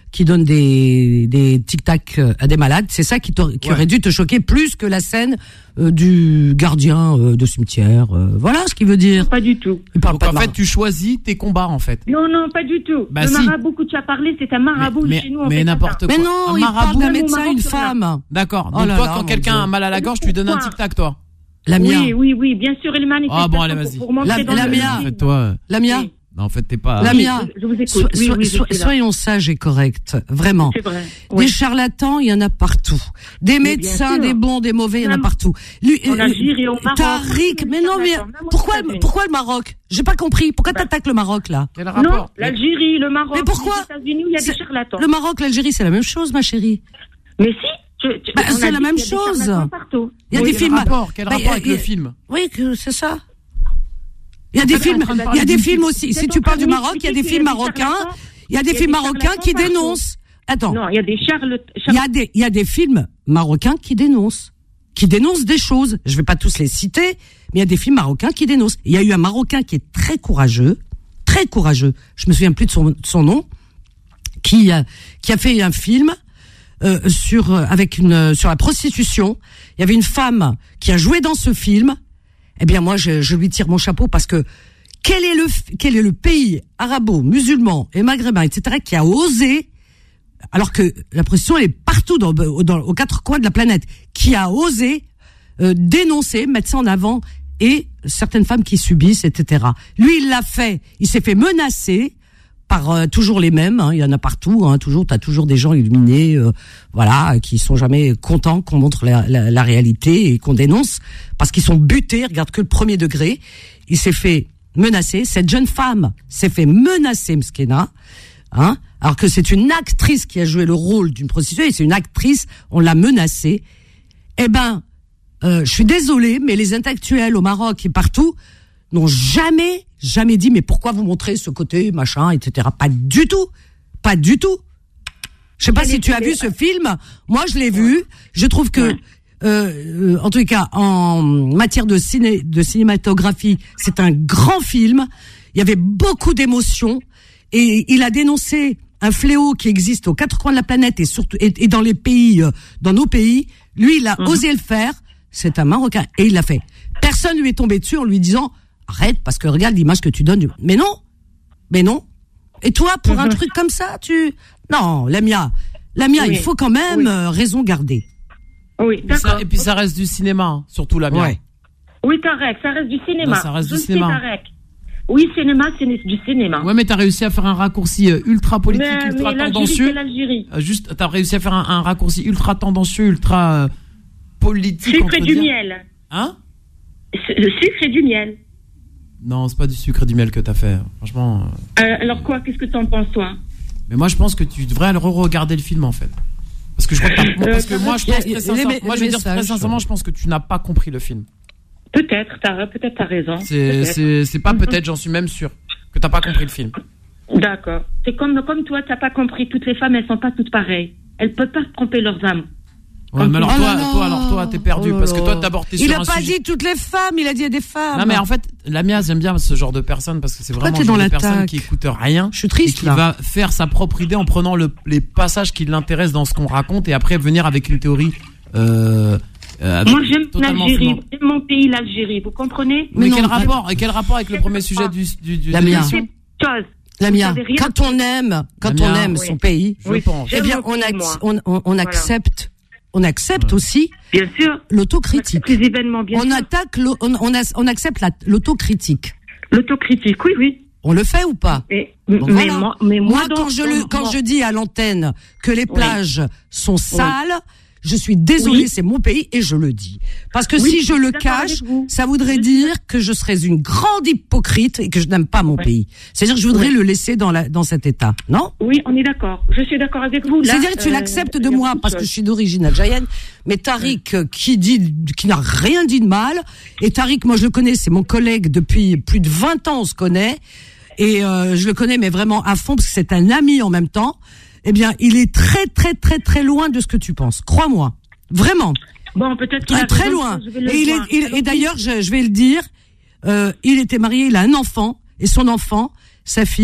Speaker 2: qui donne des des tic-tac à des malades. C'est ça qui, qui ouais. aurait dû te choquer plus que la scène euh, du gardien euh, de cimetière. Euh, voilà ce qu'il veut dire.
Speaker 4: Non, pas du tout.
Speaker 2: Il parle
Speaker 3: Donc
Speaker 2: pas
Speaker 3: en
Speaker 2: de
Speaker 3: fait,
Speaker 2: marabout.
Speaker 3: tu choisis tes combats en fait.
Speaker 4: Non, non, pas du tout.
Speaker 3: Bah
Speaker 4: le
Speaker 3: si.
Speaker 4: marabout que tu as parlé, c'est un marabout
Speaker 3: mais,
Speaker 4: chez nous. On
Speaker 3: mais
Speaker 4: fait
Speaker 3: n'importe
Speaker 4: pas
Speaker 3: quoi.
Speaker 2: Mais non,
Speaker 3: un
Speaker 2: il parle
Speaker 3: marabout.
Speaker 2: d'un
Speaker 4: Même au
Speaker 2: médecin,
Speaker 4: Maroc,
Speaker 2: une
Speaker 4: c'est
Speaker 2: femme.
Speaker 3: D'accord.
Speaker 2: Oh
Speaker 3: Donc
Speaker 2: là
Speaker 3: toi,
Speaker 2: là,
Speaker 3: quand
Speaker 2: mon
Speaker 3: quelqu'un
Speaker 2: Dieu.
Speaker 3: a mal à la gorge, tu lui donnes un
Speaker 4: Pourquoi
Speaker 3: tic-tac, toi.
Speaker 2: La
Speaker 4: Oui,
Speaker 2: mienne.
Speaker 4: oui, oui, bien sûr, et les manifestations
Speaker 3: Ah bon, allez, vas-y.
Speaker 4: pour, pour montrer
Speaker 2: La-
Speaker 4: dans
Speaker 2: la
Speaker 4: le
Speaker 2: mienne.
Speaker 3: En
Speaker 4: film.
Speaker 3: fait, toi.
Speaker 2: La mienne.
Speaker 4: Oui.
Speaker 3: Non, en fait, t'es pas.
Speaker 2: La
Speaker 4: Oui,
Speaker 2: mienne.
Speaker 4: je, je vous écoute.
Speaker 2: So-
Speaker 4: oui,
Speaker 2: so-
Speaker 4: oui, je
Speaker 2: so-
Speaker 4: suis là.
Speaker 2: soyons sages et corrects, vraiment.
Speaker 4: C'est vrai.
Speaker 2: Des
Speaker 4: Oui.
Speaker 2: charlatans, il y en a partout. Des
Speaker 4: Mais bien
Speaker 2: médecins,
Speaker 4: sûr.
Speaker 2: des bons, des mauvais, il y en a
Speaker 4: Même
Speaker 2: partout. Lui,
Speaker 4: en
Speaker 2: euh,
Speaker 4: Algérie, au Maroc,
Speaker 2: Tariq,
Speaker 4: même
Speaker 2: mais
Speaker 4: des
Speaker 2: non, mais
Speaker 4: charlatans, même aux
Speaker 2: pourquoi,
Speaker 4: États-Unis.
Speaker 2: pourquoi le Maroc? J'ai pas compris. Pourquoi
Speaker 4: Bah.
Speaker 2: t'attaques le Maroc là?
Speaker 3: Quel
Speaker 4: Non,
Speaker 3: rapport
Speaker 4: l'Algérie, le Maroc,
Speaker 2: Mais pourquoi
Speaker 4: les États-Unis, il y a
Speaker 2: C'est-
Speaker 4: des charlatans.
Speaker 2: Le Maroc, l'Algérie, c'est la même chose, ma chérie.
Speaker 4: Mais si, tu- tu-
Speaker 2: Bah,
Speaker 4: on a
Speaker 2: c'est la
Speaker 4: dit
Speaker 2: même
Speaker 4: qu'il y a des
Speaker 2: chose.
Speaker 4: charlatans partout.
Speaker 2: Il y a
Speaker 4: Oui,
Speaker 2: des
Speaker 3: Quel
Speaker 2: films.
Speaker 3: rapport Quel
Speaker 2: Bah,
Speaker 3: rapport
Speaker 2: y a-
Speaker 3: avec
Speaker 2: y a-
Speaker 3: le film?
Speaker 2: Oui, que c'est ça. Il y a des
Speaker 3: Attends,
Speaker 2: films,
Speaker 3: en train de
Speaker 2: il y a
Speaker 3: parler
Speaker 2: des
Speaker 3: d'une
Speaker 2: films
Speaker 3: fille.
Speaker 2: aussi.
Speaker 4: Vous
Speaker 2: Si
Speaker 4: êtes
Speaker 2: tu
Speaker 4: en
Speaker 2: parles
Speaker 4: train
Speaker 2: du
Speaker 4: de
Speaker 2: Maroc, il y a des
Speaker 4: m'expliquer
Speaker 2: films
Speaker 4: qu'il y a des
Speaker 2: marocains.
Speaker 4: charlatans.
Speaker 2: Il y a des
Speaker 4: Il y a
Speaker 2: films
Speaker 4: des
Speaker 2: marocains
Speaker 4: charlatans
Speaker 2: qui
Speaker 4: partout.
Speaker 2: dénoncent. Attends.
Speaker 4: Non, il y a des charlatans.
Speaker 2: Il y a des, il y a des films marocains qui dénoncent, qui dénoncent des choses. Je vais pas tous les citer, mais il y a des films marocains qui dénoncent. Il y a eu un Marocain qui est très courageux, très courageux. Je me souviens plus de son, de son nom, qui a, qui a fait un film euh, sur avec une sur la prostitution. Il y avait une femme qui a joué dans ce film. Eh bien, moi, je, je lui tire mon chapeau parce que quel est le quel est le pays arabo-musulman et maghrébin, et cetera, qui a osé, alors que la prostitution elle est partout dans, dans aux quatre coins de la planète, qui a osé euh, dénoncer, mettre ça en avant, et certaines femmes qui subissent, et cetera. Lui, il l'a fait. Il s'est fait menacer par euh, toujours les mêmes. Hein, il y en a partout. Hein, toujours, t'as toujours des gens illuminés, euh, voilà, qui sont jamais contents qu'on montre la, la, la réalité et qu'on dénonce parce qu'ils sont butés. Regarde que le premier degré. Il s'est fait menacer. Cette jeune femme s'est fait menacer, Mskena. Hein, alors que c'est une actrice qui a joué le rôle d'une prostituée. Et c'est une actrice. On l'a menacée. Eh ben, euh, je suis désolée, mais les intellectuels au Maroc et partout n'ont jamais, jamais dit, mais pourquoi vous montrez ce côté, machin, et cetera. Pas du tout. Pas du tout. Je sais pas si tu as vu ce film. Moi, je l'ai vu. Je trouve que, euh, euh, en tout cas, en matière de ciné, de cinématographie, c'est un grand film. Il y avait beaucoup d'émotions. Et il a dénoncé un fléau qui existe aux quatre coins de la planète et surtout, et, et dans les pays, euh, dans nos pays. Lui, il a mm-hmm. osé le faire. C'est un Marocain. Et il l'a fait. Personne lui est tombé dessus en lui disant, arrête, parce que regarde l'image que tu donnes. Mais non, mais non. Et toi, pour mmh. un truc comme ça, tu... Non, Lamia, Lamia, oui. il faut quand même oui. euh, raison garder.
Speaker 4: Oui,
Speaker 3: d'accord. Et, ça, et puis ça reste du cinéma, hein, surtout Lamia.
Speaker 2: Ouais.
Speaker 4: Oui, Tarek, ça reste du cinéma.
Speaker 3: Non, ça reste
Speaker 4: Je
Speaker 3: du cinéma.
Speaker 4: Tarek. Oui, cinéma, c'est du cinéma.
Speaker 3: Ouais, mais t'as réussi à faire un raccourci ultra politique,
Speaker 4: mais,
Speaker 3: ultra
Speaker 4: mais
Speaker 3: tendancieux.
Speaker 4: l'Algérie,
Speaker 3: euh, juste, t'as réussi à faire un, un raccourci ultra tendancieux, ultra euh, politique.
Speaker 4: Sucre et du
Speaker 3: dire.
Speaker 4: miel.
Speaker 3: Hein?
Speaker 4: Le sucre et du miel.
Speaker 3: Non, c'est pas du sucre et du miel que t'as fait, franchement.
Speaker 4: Euh, alors quoi, qu'est-ce que t'en penses, toi?
Speaker 3: Mais moi, je pense que tu devrais re-regarder le film, en fait. Parce que je crois que, t'as... euh, parce que moi, je pense très sincèrement, moi, je vais dire très sincèrement, je pense que tu n'as pas compris le film.
Speaker 4: Peut-être, t'as, peut-être t'as raison.
Speaker 3: C'est, c'est, c'est pas peut-être, j'en suis même sûr, que t'as pas compris le film.
Speaker 4: D'accord. C'est comme, comme toi, t'as pas compris. Toutes les femmes, elles sont pas toutes pareilles. Elles peuvent pas tromper leurs âmes.
Speaker 3: Ouais, mais alors
Speaker 2: oh
Speaker 3: toi,
Speaker 2: là
Speaker 3: toi, alors toi, t'es perdu
Speaker 2: oh
Speaker 3: parce que toi, d'abord, t'es sur un
Speaker 2: sujet. Il a pas
Speaker 3: sujet...
Speaker 2: dit toutes les femmes, il a dit des femmes.
Speaker 3: Non, mais en fait, Lamia, j'aime bien ce genre de personne parce que c'est
Speaker 2: Pourquoi
Speaker 3: vraiment le genre
Speaker 2: dans
Speaker 3: de personne
Speaker 2: l'attaque
Speaker 3: qui écoute rien.
Speaker 2: Je suis triste,
Speaker 3: et qui
Speaker 2: là.
Speaker 3: va faire sa propre idée en prenant le, les passages qui l'intéressent dans ce qu'on raconte et après venir avec une théorie. Euh, euh,
Speaker 4: Moi, j'aime l'Algérie, j'aime mon pays, l'Algérie. Vous comprenez?
Speaker 3: Mais, mais
Speaker 2: non,
Speaker 3: quel
Speaker 2: mais...
Speaker 3: rapport, et quel rapport avec le premier sujet du, du, du
Speaker 2: Lamia. Lamia, quand on aime, quand
Speaker 3: Lamia,
Speaker 2: on aime
Speaker 4: oui.
Speaker 2: son pays,
Speaker 3: je oui. pense.
Speaker 2: eh bien, on,
Speaker 4: pays,
Speaker 2: ac- on, on, on accepte,
Speaker 4: voilà.
Speaker 2: on accepte aussi
Speaker 4: bien sûr
Speaker 2: l'autocritique.
Speaker 4: Les événements, bien
Speaker 2: on
Speaker 4: sûr.
Speaker 2: attaque, on, on, a, on accepte la, l'autocritique.
Speaker 4: L'autocritique, oui, oui.
Speaker 2: On le fait ou pas?
Speaker 4: Mais,
Speaker 2: bon,
Speaker 4: mais,
Speaker 2: voilà.
Speaker 4: moi, mais moi,
Speaker 2: moi,
Speaker 4: dans,
Speaker 2: quand je le, quand
Speaker 4: moi.
Speaker 2: je dis à l'antenne que les plages oui. sont sales, oui. je suis désolée, oui. c'est mon pays et je le dis. Parce que oui, si je le cache, ça voudrait dire que je serais une grande hypocrite et que je n'aime pas mon oui. pays. C'est-à-dire que je voudrais oui. le laisser dans la, dans cet état, non?
Speaker 4: Oui, on est d'accord. Je suis d'accord avec vous. Là,
Speaker 2: c'est-à-dire que tu euh, l'acceptes de moi parce que je suis d'origine algérienne, mais Tariq oui. qui dit, qui n'a rien dit de mal, et Tariq, moi je le connais, c'est mon collègue depuis plus de vingt ans, on se connaît, et euh, je le connais mais vraiment à fond parce que c'est un ami en même temps. Eh bien, il est très, très, très, très loin de ce que tu penses. Crois-moi. Vraiment.
Speaker 4: Bon, peut-être qu'il
Speaker 2: très,
Speaker 4: a
Speaker 2: très
Speaker 4: raison,
Speaker 2: loin.
Speaker 4: Je vais le
Speaker 2: et, il est, il, et d'ailleurs, je, je vais le dire, euh, il était marié, il a un enfant, et son enfant, sa fille,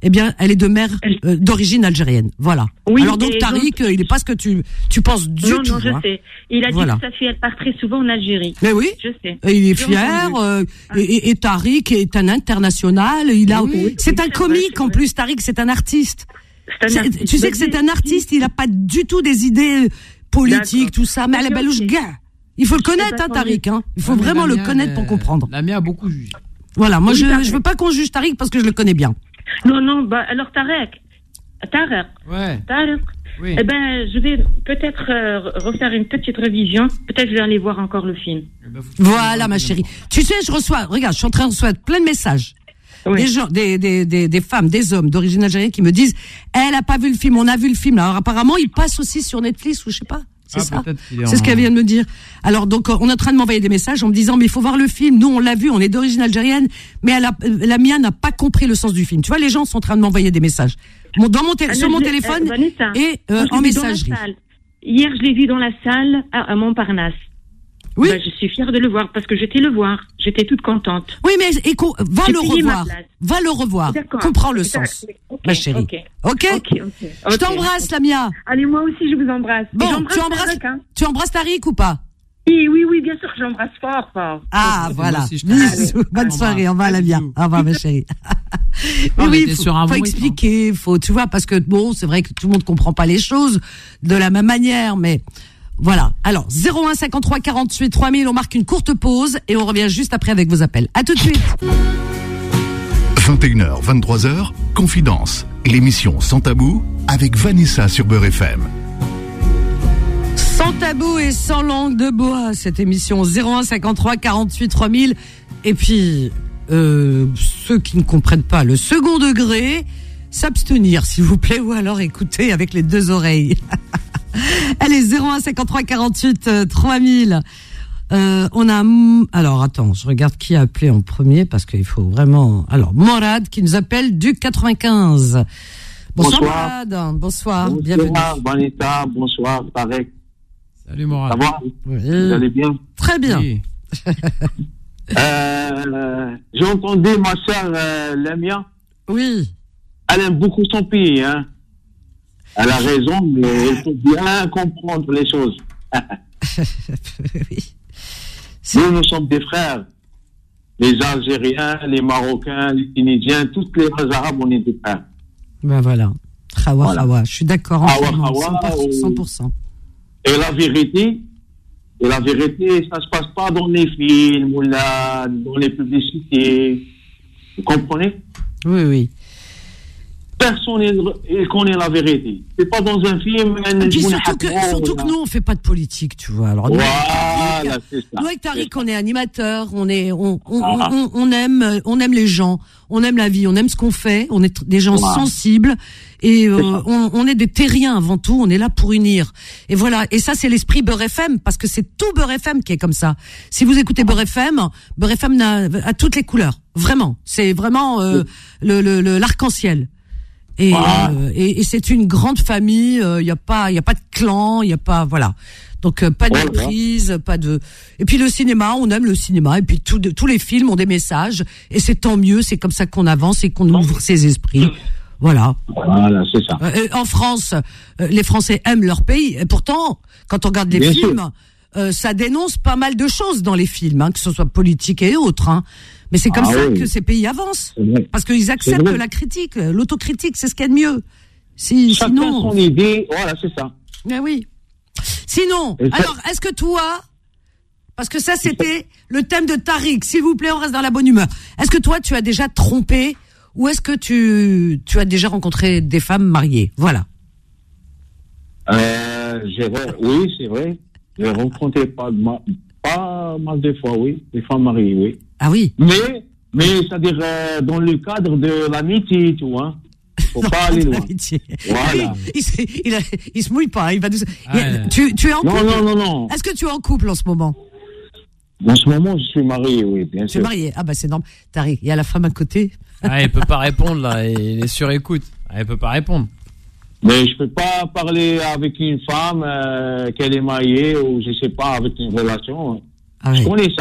Speaker 2: eh bien, elle est de mère euh, d'origine algérienne. Voilà.
Speaker 4: Oui,
Speaker 2: alors donc
Speaker 4: et
Speaker 2: Tariq,
Speaker 4: donc-
Speaker 2: il n'est pas ce que tu tu penses du
Speaker 4: Non,
Speaker 2: tout.
Speaker 4: non, je
Speaker 2: hein.
Speaker 4: sais. Il a dit
Speaker 2: Voilà.
Speaker 4: que sa fille, elle part très souvent en Algérie.
Speaker 2: Mais oui.
Speaker 4: Je sais.
Speaker 2: Et il est
Speaker 4: J'ai
Speaker 2: fier.
Speaker 4: entendu.
Speaker 2: euh,
Speaker 4: Ah.
Speaker 2: et, et, et Tariq est un international. Il a.
Speaker 4: Oui, oui,
Speaker 2: c'est
Speaker 4: oui,
Speaker 2: un
Speaker 4: c'est
Speaker 2: comique
Speaker 4: vrai,
Speaker 2: en
Speaker 4: c'est
Speaker 2: plus. Tariq, c'est un artiste.
Speaker 4: C'est un
Speaker 2: C'est-
Speaker 4: artiste.
Speaker 2: tu sais
Speaker 4: Mais
Speaker 2: que c'est
Speaker 4: j'ai-
Speaker 2: un artiste. Il a pas du tout des idées politiques,
Speaker 4: D'accord.
Speaker 2: tout ça. Mais
Speaker 4: Ok,
Speaker 2: elle est balouche
Speaker 4: ok.
Speaker 2: gars. Il faut le connaître,
Speaker 4: pas
Speaker 2: hein,
Speaker 4: tant
Speaker 2: Tariq. Hein. Il faut
Speaker 3: Ouais, mais
Speaker 2: vraiment le
Speaker 3: Lamia,
Speaker 2: connaître
Speaker 3: elle-
Speaker 2: pour comprendre.
Speaker 3: Lamia a beaucoup jugé.
Speaker 2: Voilà. Moi,
Speaker 4: Oui,
Speaker 2: je
Speaker 4: Tariq.
Speaker 2: je veux pas qu'on juge Tariq parce que je le connais bien.
Speaker 4: Non, non, bah, alors Tarek. Tarek.
Speaker 3: Ouais.
Speaker 4: Tarek.
Speaker 3: Oui.
Speaker 4: Eh ben, je vais peut-être euh, refaire une petite révision. Peut-être que je vais aller voir encore le film.
Speaker 3: Eh ben, faut que tu
Speaker 2: Voilà,
Speaker 3: fasses
Speaker 2: ma
Speaker 3: un
Speaker 2: chérie.
Speaker 3: deuxième
Speaker 2: Tu sais, je reçois. Regarde, je suis en train de recevoir plein de messages.
Speaker 4: Oui.
Speaker 2: Des gens, des, des, des, des femmes, des hommes d'origine algérienne qui me disent, elle a pas vu le film, on a vu le film. Alors apparemment, il passe aussi sur Netflix ou je sais pas. C'est
Speaker 3: Ah,
Speaker 2: ça.
Speaker 3: peut-être qu'il est
Speaker 2: C'est ce
Speaker 3: en-
Speaker 2: qu'elle vient de me dire. Alors donc, euh, on est en train de m'envoyer des messages en me disant, mais il faut voir le film. Nous, on l'a vu, on est d'origine algérienne, mais elle a, euh, la mienne n'a pas compris le sens du film. Tu vois, les gens sont en train de m'envoyer des messages. Mon- dans mon tél-
Speaker 4: Ah,
Speaker 2: sur
Speaker 4: non,
Speaker 2: mon
Speaker 4: je l'ai-
Speaker 2: téléphone
Speaker 4: euh, Vanessa,
Speaker 2: et euh,
Speaker 4: moi, je
Speaker 2: en
Speaker 4: l'ai vu dans la
Speaker 2: messagerie.
Speaker 4: salle. Hier, je l'ai vu dans la salle à, à Montparnasse.
Speaker 2: Oui.
Speaker 4: Bah, je suis fière de le voir parce que j'étais le voir. J'étais toute contente.
Speaker 2: Oui, mais éco, va
Speaker 4: J'ai
Speaker 2: le
Speaker 4: payé ma
Speaker 2: revoir.
Speaker 4: place.
Speaker 2: Va le revoir.
Speaker 4: D'accord.
Speaker 2: Comprends le
Speaker 4: D'accord.
Speaker 2: sens,
Speaker 4: Ok,
Speaker 2: ma chérie.
Speaker 4: ok.
Speaker 2: Ok.
Speaker 4: Ok, ok.
Speaker 2: Je
Speaker 4: ok.
Speaker 2: t'embrasse, Lamia.
Speaker 4: Allez, moi aussi, je vous embrasse. Et
Speaker 2: Bon,
Speaker 4: j'embrasse
Speaker 2: tu embrasses,
Speaker 4: Tarek, hein.
Speaker 2: tu embrasses Tariq ou pas?
Speaker 4: Oui, oui, oui, bien sûr que j'embrasse fort, fort.
Speaker 2: Ah,
Speaker 3: Moi
Speaker 2: voilà.
Speaker 3: aussi, je t'embrasse.
Speaker 2: Bisous. Bonne
Speaker 3: Allez.
Speaker 2: soirée. Au revoir,
Speaker 3: Bisous.
Speaker 2: Lamia. Au revoir, ma chérie.
Speaker 3: Non,
Speaker 2: Mais
Speaker 3: mais
Speaker 2: oui,
Speaker 3: t'es
Speaker 2: faut,
Speaker 3: sur un
Speaker 2: faut
Speaker 3: bon
Speaker 2: expliquer, faut, tu vois, parce que bon, c'est vrai que tout le monde comprend pas les choses de la même manière, mais voilà. Alors, zéro un cinquante-trois quarante-huit trois mille, on marque une courte pause et on revient juste après avec vos appels. À tout de suite.
Speaker 1: vingt et une heures, vingt-trois heures, Confidence, l'émission Sans Tabou avec Vanessa sur Beurre F M.
Speaker 2: Sans tabou et sans langue de bois, cette émission zéro un cinquante-trois quarante-huit trois mille. Et puis, euh, ceux qui ne comprennent pas le second degré, s'abstenir, s'il vous plaît, ou alors écouter avec les deux oreilles. Allez, zéro un cinquante-trois quarante-huit trois mille. Euh, on a, alors attends, je regarde qui a appelé en premier parce qu'il faut vraiment. Alors, Morad qui nous appelle du quatre-vingt-quinze. Bonsoir,
Speaker 5: Bonsoir.
Speaker 2: Morad. Bonsoir,
Speaker 5: Bonsoir,
Speaker 2: bienvenue.
Speaker 5: Vanessa, bonsoir, Tarek.
Speaker 3: Salut, Morad.
Speaker 5: Ça va?
Speaker 2: Oui.
Speaker 5: Vous allez bien?
Speaker 2: Très bien.
Speaker 3: Oui.
Speaker 5: Euh, j'ai entendu ma sœur euh, Lamia.
Speaker 2: Oui.
Speaker 5: Elle aime beaucoup son pays, hein. Elle a raison, mais il faut bien comprendre les choses.
Speaker 2: Oui.
Speaker 5: Nous, nous sommes des frères. Les Algériens, les Marocains, les Tunisiens, toutes les races arabes, on est des frères.
Speaker 2: Ben voilà. Khawa,
Speaker 5: Voilà.
Speaker 2: Khawa. Je suis d'accord.
Speaker 5: Khawa,
Speaker 2: entièrement,
Speaker 5: Khawa,
Speaker 2: cent pour cent.
Speaker 5: Et la vérité, et la vérité, ça se passe pas dans les films ou là, dans les publicités. Vous comprenez?
Speaker 2: Oui, oui.
Speaker 5: Personne ne connaît la vérité. C'est pas dans un film.
Speaker 2: Et puis surtout que, surtout que nous, on fait pas de politique, tu vois. Alors, nous,
Speaker 5: Voilà, c'est ça.
Speaker 2: nous, avec Tariq, on est animateur, on est, on, on,
Speaker 5: Ah.
Speaker 2: on, on aime, on aime les gens, on aime la vie, on aime ce qu'on fait, on est des gens
Speaker 5: Voilà.
Speaker 2: sensibles et euh,
Speaker 5: C'est ça.
Speaker 2: on, on est des terriens avant tout, on est là pour unir. Et voilà. Et ça, c'est l'esprit Beurre F M parce que c'est tout Beurre F M qui est comme ça. Si vous écoutez Beurre F M, Beurre F M a, a toutes les couleurs. Vraiment. C'est vraiment, euh, le, le, le, l'arc-en-ciel. Et,
Speaker 5: Voilà.
Speaker 2: euh, et, et c'est une grande famille. Il euh, y a pas, il y a pas de clan, il y a pas, voilà. Donc euh, pas de
Speaker 5: Voilà.
Speaker 2: méprise, pas de. Et puis le cinéma, on aime le cinéma. Et puis tout, de, tous les films ont des messages. Et c'est tant mieux. C'est comme ça qu'on avance et qu'on ouvre ses esprits. Voilà.
Speaker 5: Voilà, c'est ça.
Speaker 2: Euh, en France, euh, les Français aiment leur pays. Et pourtant, quand on regarde les
Speaker 5: Bien
Speaker 2: films, euh, ça dénonce pas mal de choses dans les films, hein, que ce soit politique et autres. Hein. Mais c'est comme
Speaker 5: Ah
Speaker 2: ça
Speaker 5: oui.
Speaker 2: que ces pays avancent.
Speaker 5: C'est vrai.
Speaker 2: Parce qu'ils acceptent
Speaker 5: vrai.
Speaker 2: la critique, l'autocritique, c'est ce qu'il y a de mieux. Si,
Speaker 5: Chacun
Speaker 2: sinon,
Speaker 5: son idée, voilà, c'est ça.
Speaker 2: mais oui. Sinon,
Speaker 5: Et ça-
Speaker 2: alors, est-ce que toi, parce que ça, c'était le thème de Tariq, s'il vous plaît, on reste dans la bonne humeur. Est-ce que toi, tu as déjà trompé ou est-ce que tu, tu as déjà rencontré des femmes mariées? Voilà.
Speaker 5: Euh, j'ai re- oui, c'est vrai. J'ai rencontré pas, de ma- pas mal de fois, oui, des femmes mariées, oui.
Speaker 2: Ah oui.
Speaker 5: Mais, mais c'est-à-dire euh, dans le cadre de l'amitié, tu vois. Faut pas aller loin.
Speaker 2: L'amitié.
Speaker 5: Voilà.
Speaker 2: Il, il, se- il, a- il se mouille pas, il va douce-
Speaker 3: Ah,
Speaker 2: il-
Speaker 3: ouais.
Speaker 2: tu, tu es en
Speaker 5: Non,
Speaker 2: couple?
Speaker 5: non, non, non.
Speaker 2: Est-ce que tu es en couple en ce moment?
Speaker 5: En ce moment, je suis marié, oui, bien
Speaker 2: Tu es
Speaker 5: sûr.
Speaker 2: marié? Ah bah c'est normal. Tariq, il y a la femme à côté.
Speaker 3: Ah, elle peut pas répondre là, elle est sur écoute. Ah, Elle peut pas répondre.
Speaker 5: Mais je peux pas parler avec une femme euh, qu'elle est mariée ou je sais pas avec une relation.
Speaker 2: Ah
Speaker 5: Je
Speaker 2: ouais.
Speaker 5: connais ça.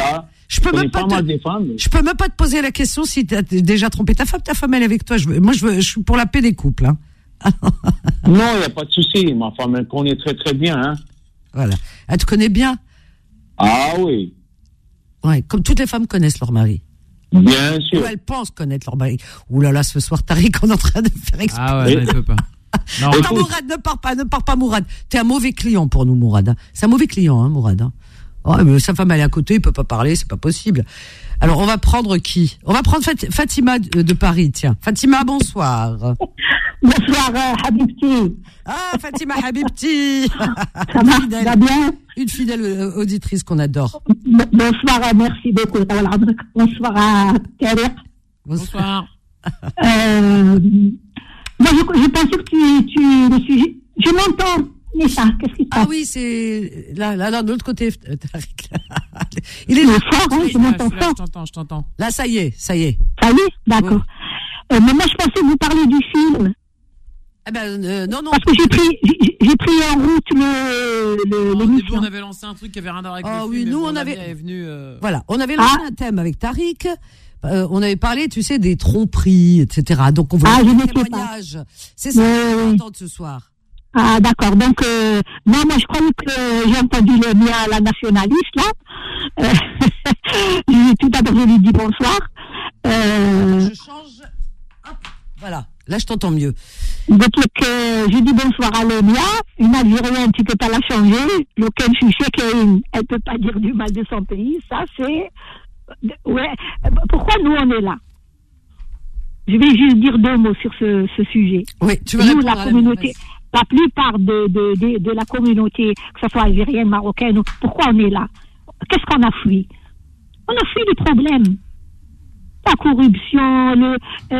Speaker 2: Je peux
Speaker 5: connais
Speaker 2: même pas
Speaker 5: pas
Speaker 2: te,
Speaker 5: mal des femmes.
Speaker 2: je peux même pas te poser la question si t'as déjà trompé ta femme. Ta femme, elle est avec toi. Je veux, moi, je veux, je suis pour la paix des couples, hein.
Speaker 5: Non, il n'y a pas de souci. Ma femme, elle connaît très très bien, hein.
Speaker 2: Voilà. Elle te connaît bien.
Speaker 5: Ah oui.
Speaker 2: Ouais, comme toutes les femmes connaissent leur mari.
Speaker 5: Bien
Speaker 2: Ou
Speaker 5: sûr.
Speaker 2: elles pensent connaître leur mari. Ouh là là, ce soir, Tariq, on est en train de faire exprès.
Speaker 3: Ah ouais, non, il peut pas. Non,
Speaker 2: Attends,
Speaker 5: écoute.
Speaker 2: Mourad, ne pars pas, ne pars pas, Mourad. T'es un mauvais client pour nous, Mourad, hein. C'est un mauvais client, hein, Mourad, hein. Ouais, mais sa femme, elle est à côté, il peut pas parler, c'est pas possible. Alors, on va prendre qui? On va prendre Fat- Fatima de, de Paris, tiens. Fatima, bonsoir.
Speaker 6: Bonsoir, euh, Habibti.
Speaker 2: Ah, Fatima Habibti.
Speaker 6: Ça
Speaker 2: Une
Speaker 6: va,
Speaker 2: fidèle-
Speaker 6: ça va bien?
Speaker 2: Une fidèle euh, auditrice qu'on adore.
Speaker 6: B- Bonsoir, euh, merci beaucoup. Bonsoir à Tariq.
Speaker 3: bonsoir.
Speaker 6: Euh, moi, je, je pensais que tu, tu, le sujet, je m'entends, mais ça, qu'est-ce qui se
Speaker 2: Ah
Speaker 6: passe?
Speaker 2: oui, c'est là, là, là, de l'autre côté, euh, Tariq. Il est
Speaker 6: C'est
Speaker 2: là.
Speaker 6: fort, hein, je
Speaker 3: Là,
Speaker 6: m'entends
Speaker 3: je, là,
Speaker 6: fort.
Speaker 3: je t'entends, je t'entends.
Speaker 2: Là, ça y est, ça y est.
Speaker 6: Ça y est? D'accord. Euh, mais moi, je pensais que vous parliez du film.
Speaker 2: Eh ben, euh, non, non.
Speaker 6: Parce que j'ai pris, j'ai, j'ai pris en route le, le,
Speaker 3: Au début,
Speaker 6: l'émission.
Speaker 3: on avait lancé un truc qui avait rien à voir avec
Speaker 2: Ah
Speaker 3: le
Speaker 2: oui,
Speaker 3: film, mais
Speaker 2: nous,
Speaker 3: bon,
Speaker 2: on
Speaker 3: la
Speaker 2: avait-
Speaker 3: vie est venue, euh,
Speaker 2: Voilà, on avait lancé
Speaker 6: Ah.
Speaker 2: un thème avec Tariq. Euh, on avait parlé, tu sais, des tromperies, et cetera. Donc, on voulait
Speaker 6: Ah, je
Speaker 2: des
Speaker 6: ne sais pas.
Speaker 2: témoignages. C'est ça
Speaker 6: Oui,
Speaker 2: qu'on va
Speaker 6: oui.
Speaker 2: entendre ce soir.
Speaker 6: Ah, d'accord. Donc, euh, non, moi, je croyais que j'ai entendu le mien, la nationaliste, là. Euh, j'ai- tout d'abord, je lui dis bonsoir. Euh,
Speaker 2: Je change. Hop, voilà. Là, je t'entends mieux.
Speaker 6: donc, euh, je dis bonsoir à Lemia, une Algérienne, tu peux pas la changer. Lequel je suis chèque, elle peut pas dire du mal de son pays. Ça, c'est, ouais. Pourquoi nous, on est là? Je vais juste dire deux mots sur ce, ce sujet.
Speaker 2: Oui, tu veux
Speaker 6: Nous,
Speaker 2: répondre
Speaker 6: la
Speaker 2: à
Speaker 6: communauté, la plupart de, de, de, de la communauté, que ce soit algérienne, marocaine, ou- pourquoi on est là? Qu'est-ce qu'on a fui? On a fui les problèmes. La corruption, le,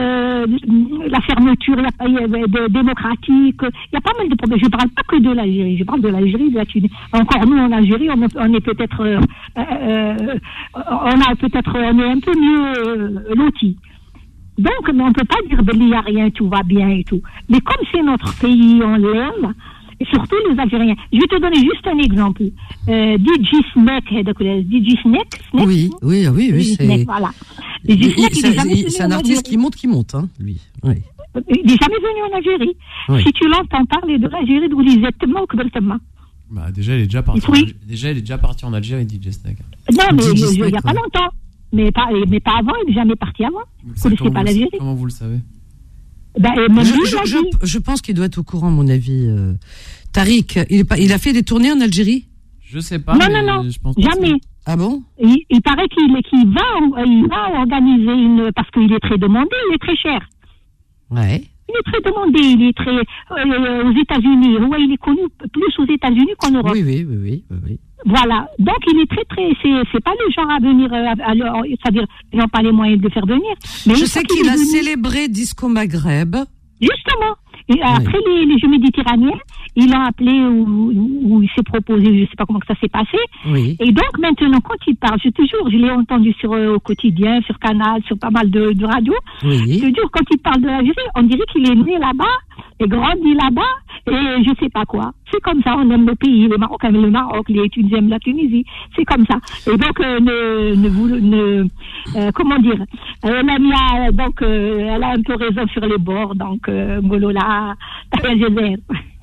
Speaker 6: euh, la fermeture la, euh, de, démocratique, il y a pas mal de problèmes. Je ne parle pas que de l'Algérie, je parle de l'Algérie, de la Tunisie. Encore nous, en Algérie, on, est- on est peut-être, euh, euh, on a peut-être, on est un peu mieux euh, lotis. Donc, mais on ne peut pas dire qu'il n'y a rien, tout va bien et tout. Mais comme c'est notre pays, on l'aime, et surtout les Algériens. Je vais te donner juste un exemple. Euh, D J Snake, D J Snake, Snake,
Speaker 2: Oui, oui, oui, oui,
Speaker 6: D J
Speaker 2: c'est.
Speaker 6: Snake, voilà. D
Speaker 2: Il-
Speaker 6: J Snake,
Speaker 2: il-
Speaker 6: il est jamais
Speaker 2: c'est
Speaker 6: venu
Speaker 2: c'est
Speaker 6: en
Speaker 2: un artiste
Speaker 6: Algérie.
Speaker 2: qui monte, qui monte, hein, lui. Oui.
Speaker 6: Il n'est jamais venu en Algérie.
Speaker 2: Oui.
Speaker 6: Si tu l'entends parler de l'Algérie, d'où il est tellement que tellement.
Speaker 3: bah, déjà, il est déjà parti.
Speaker 6: Oui.
Speaker 3: en Algérie. Déjà, il est déjà parti en Algérie, D J Snake.
Speaker 6: Non, mais
Speaker 2: D J
Speaker 6: je- je- il n'y
Speaker 2: Snake,
Speaker 6: a pas
Speaker 2: ouais.
Speaker 6: longtemps. Mais pas, mais pas avant, il n'est jamais parti avant.
Speaker 3: Vous le
Speaker 6: Vous
Speaker 3: savez,
Speaker 6: connaissez
Speaker 3: comment
Speaker 6: pas
Speaker 3: vous le-
Speaker 6: l'Algérie?
Speaker 3: Comment vous le savez?
Speaker 6: Ben, et même
Speaker 2: Je,
Speaker 6: lui,
Speaker 2: je,
Speaker 6: il a
Speaker 2: je,
Speaker 6: dit.
Speaker 2: je pense qu'il doit être au courant, à mon avis. euh. Tariq, il, est pas, il a fait des tournées en Algérie?
Speaker 3: Je sais pas.
Speaker 6: Non,
Speaker 3: mais
Speaker 6: non, non,
Speaker 3: je pense pas
Speaker 6: jamais.
Speaker 3: que
Speaker 2: Ah bon?
Speaker 6: Il, il paraît qu'il qu'il va, il va organiser une, parce qu'il est très demandé, il est très cher.
Speaker 2: Ouais.
Speaker 6: Il est très demandé, il est très, euh, aux États-Unis. Ouais, il est connu plus aux États-Unis qu'en Europe.
Speaker 2: Oui, oui, oui, oui, oui, oui.
Speaker 6: Voilà. Donc, il est très, très, c'est, c'est pas le genre à venir, euh, à, à, c'est-à-dire, ils n'ont pas les moyens de le faire venir. Mais
Speaker 2: Je
Speaker 6: une
Speaker 2: sais
Speaker 6: fois
Speaker 2: qu'il
Speaker 6: est
Speaker 2: a
Speaker 6: venu-
Speaker 2: célébré Disco Maghreb.
Speaker 6: Justement. Et après les, les Jeux méditerranéens, ils l'ont appelé ou, ou il s'est proposé, je sais pas comment que ça s'est passé.
Speaker 2: Oui.
Speaker 6: Et donc maintenant, quand il parle, je te jure, je l'ai entendu sur euh, au quotidien, sur Canal, sur pas mal de, de radios. Je
Speaker 2: Oui.
Speaker 6: te jure, quand il parle de l'Algérie, on dirait qu'il est né là-bas, et grandi là-bas, et je sais pas quoi. C'est comme ça, on aime le pays, les Marocains aiment le Maroc, les Tunisiens aiment la Tunisie. C'est comme ça. Et donc, euh, ne, ne, vous, ne euh, comment dire, elle a mis, à- donc, euh, elle a un peu raison sur les bords, donc, euh, Golola, Algérie.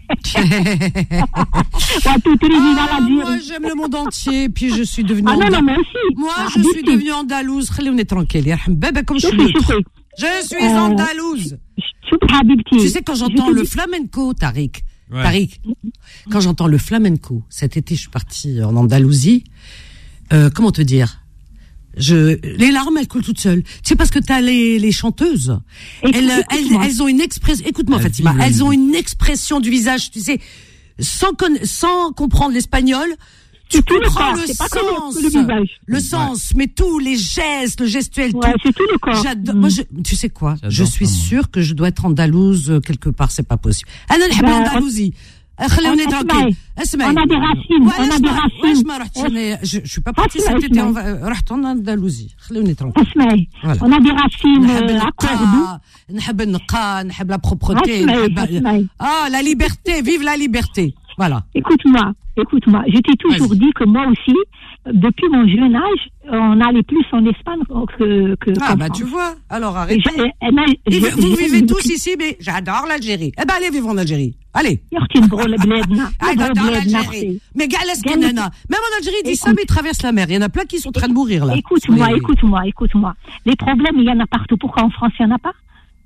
Speaker 6: Ouais, tout est dans
Speaker 2: Ah,
Speaker 6: l'Algérie.
Speaker 2: moi, j'aime le monde entier, puis je suis devenue
Speaker 6: Ah non, non,
Speaker 2: anda-
Speaker 6: moi aussi.
Speaker 2: Moi,
Speaker 6: Ah,
Speaker 2: je suis
Speaker 6: Habibti.
Speaker 2: devenue andalouse. Khalouni tranquille. Ya Baba, comme je
Speaker 6: Je
Speaker 2: suis
Speaker 6: suis
Speaker 2: neutre.
Speaker 6: choquée.
Speaker 2: Je suis
Speaker 6: Euh,
Speaker 2: andalouse.
Speaker 6: Chouk Habibti.
Speaker 2: Tu sais, quand j'entends
Speaker 6: Je te
Speaker 2: le
Speaker 6: dis-
Speaker 2: flamenco, Tariq,
Speaker 3: Ouais.
Speaker 2: Tariq, quand j'entends le flamenco, cet été, je suis partie en Andalousie, euh, comment te dire? Je, les larmes, elles coulent toutes seules. Tu sais, parce que t'as les, les chanteuses.
Speaker 6: Écoute,
Speaker 2: Elles, elles,
Speaker 6: écoute-moi.
Speaker 2: elles ont une expression, écoute-moi,
Speaker 3: Elles
Speaker 2: Fatima,
Speaker 3: vivent
Speaker 2: elles
Speaker 3: une
Speaker 2: ont
Speaker 3: vie.
Speaker 2: une expression du visage, tu sais, sans conna- sans comprendre l'espagnol. Tu
Speaker 6: C'est tout le
Speaker 2: comprends
Speaker 6: corps,
Speaker 2: le
Speaker 6: c'est pas que le-
Speaker 2: sens,
Speaker 6: que le visage.
Speaker 2: le
Speaker 3: Ouais.
Speaker 2: sens, mais tous les gestes, le gestuel,
Speaker 6: Ouais,
Speaker 2: tout.
Speaker 6: c'est tout le corps.
Speaker 2: J'adore.
Speaker 6: Mm.
Speaker 2: Moi, je, tu sais quoi?
Speaker 3: J'adore
Speaker 2: Je suis
Speaker 3: ça, moi.
Speaker 2: sûre que je dois être andalouse euh, quelque part. C'est pas possible. أنا نحب
Speaker 6: Ben,
Speaker 2: l'Andalousie. خليوني
Speaker 6: on-
Speaker 2: tranquille.
Speaker 6: On
Speaker 2: اسمعي.
Speaker 6: a des racines, on a
Speaker 2: وعلاش
Speaker 6: des
Speaker 2: ما-
Speaker 6: racines.
Speaker 2: وعلاش ما رحتش أنا- je, je suis pas partie
Speaker 6: اسمعي،
Speaker 2: cet été.
Speaker 6: اسمعي.
Speaker 2: on va- رحت en Andalousie. خليوني tranquille.
Speaker 6: اسمعي.
Speaker 2: Voilà.
Speaker 6: On a des racines
Speaker 2: نحب
Speaker 6: euh, à Cordoue.
Speaker 2: النقاء نحب النقاء نحب la propreté
Speaker 6: اسمعي،
Speaker 2: نحب
Speaker 6: اسمعي.
Speaker 2: ah la liberté, vive la liberté. Voilà.
Speaker 6: Écoute-moi, écoute-moi. Je t'ai toujours
Speaker 2: Vas-y.
Speaker 6: dit que moi aussi, depuis mon jeune âge, on allait plus en Espagne que, que
Speaker 2: Ah,
Speaker 6: qu'en
Speaker 2: bah,
Speaker 6: France.
Speaker 2: tu vois. Alors, arrêtez.
Speaker 6: Et j'ai- et moi,
Speaker 2: Et
Speaker 6: j'ai-
Speaker 2: vous, vous
Speaker 6: j'ai-
Speaker 2: vivez tous ici, mais j'adore l'Algérie. Eh ben, allez vivre en Algérie. Allez.
Speaker 6: يختي نبغوا لبلادنا
Speaker 2: Ah,
Speaker 6: نبغوا
Speaker 2: j'adore
Speaker 6: بلادنا
Speaker 2: l'Algérie.
Speaker 6: أختي.
Speaker 2: Mais Galès
Speaker 6: Galès-
Speaker 2: Kenana. Même en Algérie, ils disent ça,
Speaker 6: Écoute.
Speaker 2: mais ils traversent la mer. Il y en a plein qui sont en train de mourir, là.
Speaker 6: Écoute-moi,
Speaker 2: Mais-
Speaker 6: écoute-moi, écoute-moi. Les problèmes, il y en a partout. Pourquoi en France, il n'y en a pas?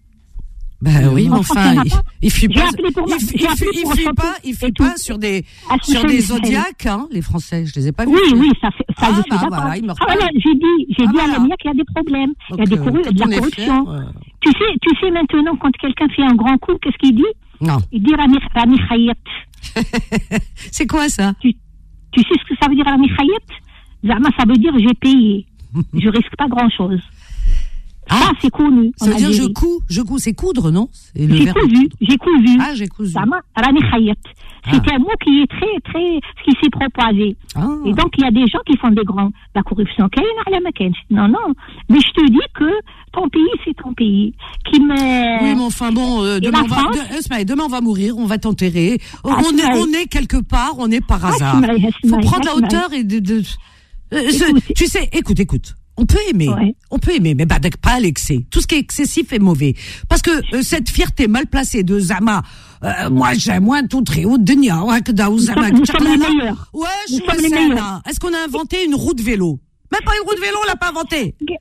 Speaker 2: Ben oui, mais
Speaker 6: En France,
Speaker 2: enfin,
Speaker 6: il y en a
Speaker 2: il,
Speaker 6: pas.
Speaker 2: il fuit
Speaker 6: J'ai
Speaker 2: pas,
Speaker 6: appelé pour ma-
Speaker 2: il, fuit-
Speaker 6: j'ai
Speaker 2: il
Speaker 6: appelé
Speaker 2: fuit- il
Speaker 6: pour
Speaker 2: fuit
Speaker 6: choper
Speaker 2: pas, il fuit
Speaker 6: et
Speaker 2: pas
Speaker 6: tout.
Speaker 2: sur des,
Speaker 6: Ah,
Speaker 2: sur
Speaker 6: c'est
Speaker 2: des
Speaker 6: ça, c'est-
Speaker 2: zodiaques, hein, les Français. Je les ai pas vus.
Speaker 6: Oui, oui, ça fait, ça,
Speaker 2: Ah,
Speaker 6: je suis
Speaker 2: bah,
Speaker 6: d'accord.
Speaker 2: voilà, il me
Speaker 6: Ah, voilà, j'ai dit, j'ai
Speaker 2: Ah,
Speaker 6: dit à
Speaker 2: voilà.
Speaker 6: la mienne qu'il y a des problèmes. Il y a
Speaker 2: Donc,
Speaker 6: des
Speaker 2: euh,
Speaker 6: corru-
Speaker 2: quand
Speaker 6: de la
Speaker 2: on est
Speaker 6: corruption.
Speaker 2: fier, euh,
Speaker 6: Tu sais, tu sais maintenant, quand quelqu'un fait un grand coup, qu'est-ce qu'il dit?
Speaker 2: Non.
Speaker 6: Il dit Rami, Rami Khayat.
Speaker 2: C'est quoi ça?
Speaker 6: Tu sais ce que ça veut dire Rami Khayat? Zama, ça veut dire j'ai payé. Je risque pas grand chose. Ça,
Speaker 2: Ah,
Speaker 6: c'est connu.
Speaker 2: ça
Speaker 6: en
Speaker 2: veut dire je
Speaker 6: Algérie.
Speaker 2: couds, je couds, c'est coudre, non? C'est le
Speaker 6: J'ai
Speaker 2: verbe
Speaker 6: cousu,
Speaker 2: coudre.
Speaker 6: j'ai cousu.
Speaker 2: Ah, j'ai cousu.
Speaker 6: Zama, Rami Khayat.
Speaker 2: Ah.
Speaker 6: C'était un mot qui est très, très, ce qui s'est propagé.
Speaker 2: Ah.
Speaker 6: Et donc, il y a des gens qui font des grands, la corruption. Non, non. Mais je te dis que ton pays, c'est ton pays. Qui me...
Speaker 2: Oui, mais enfin bon, euh,
Speaker 6: Et
Speaker 2: demain,
Speaker 6: la
Speaker 2: on va,
Speaker 6: France
Speaker 2: de- Esmaïl, demain on va mourir, on va t'enterrer. On,
Speaker 6: Ah,
Speaker 2: on est,
Speaker 6: Esmaïl.
Speaker 2: on est quelque part, on est par
Speaker 6: Ah,
Speaker 2: hasard.
Speaker 6: Esmaïl,
Speaker 2: Faut
Speaker 6: Esmaïl,
Speaker 2: prendre la
Speaker 6: Esmaïl.
Speaker 2: hauteur et de, de euh, ce-
Speaker 6: Écoute.
Speaker 2: tu sais, écoute, écoute. On peut aimer,
Speaker 6: Ouais.
Speaker 2: on peut aimer, mais bah, pas à l'excès. Tout ce qui est excessif est mauvais. Parce que euh, cette fierté mal placée de Zama, euh, moi j'aime, moi tout très haut de Nia, ouais, que Daou,
Speaker 6: Nous
Speaker 2: Zama,
Speaker 6: sommes, nous
Speaker 2: que
Speaker 6: sommes les
Speaker 2: Tchalala.
Speaker 6: meilleurs.
Speaker 2: Ouais, je
Speaker 6: Nous
Speaker 2: suis
Speaker 6: sommes les
Speaker 2: saine,
Speaker 6: meilleurs.
Speaker 2: hein. Est-ce qu'on a inventé une roue de vélo? Même pas une roue de vélo, on l'a pas inventée.
Speaker 6: Eh,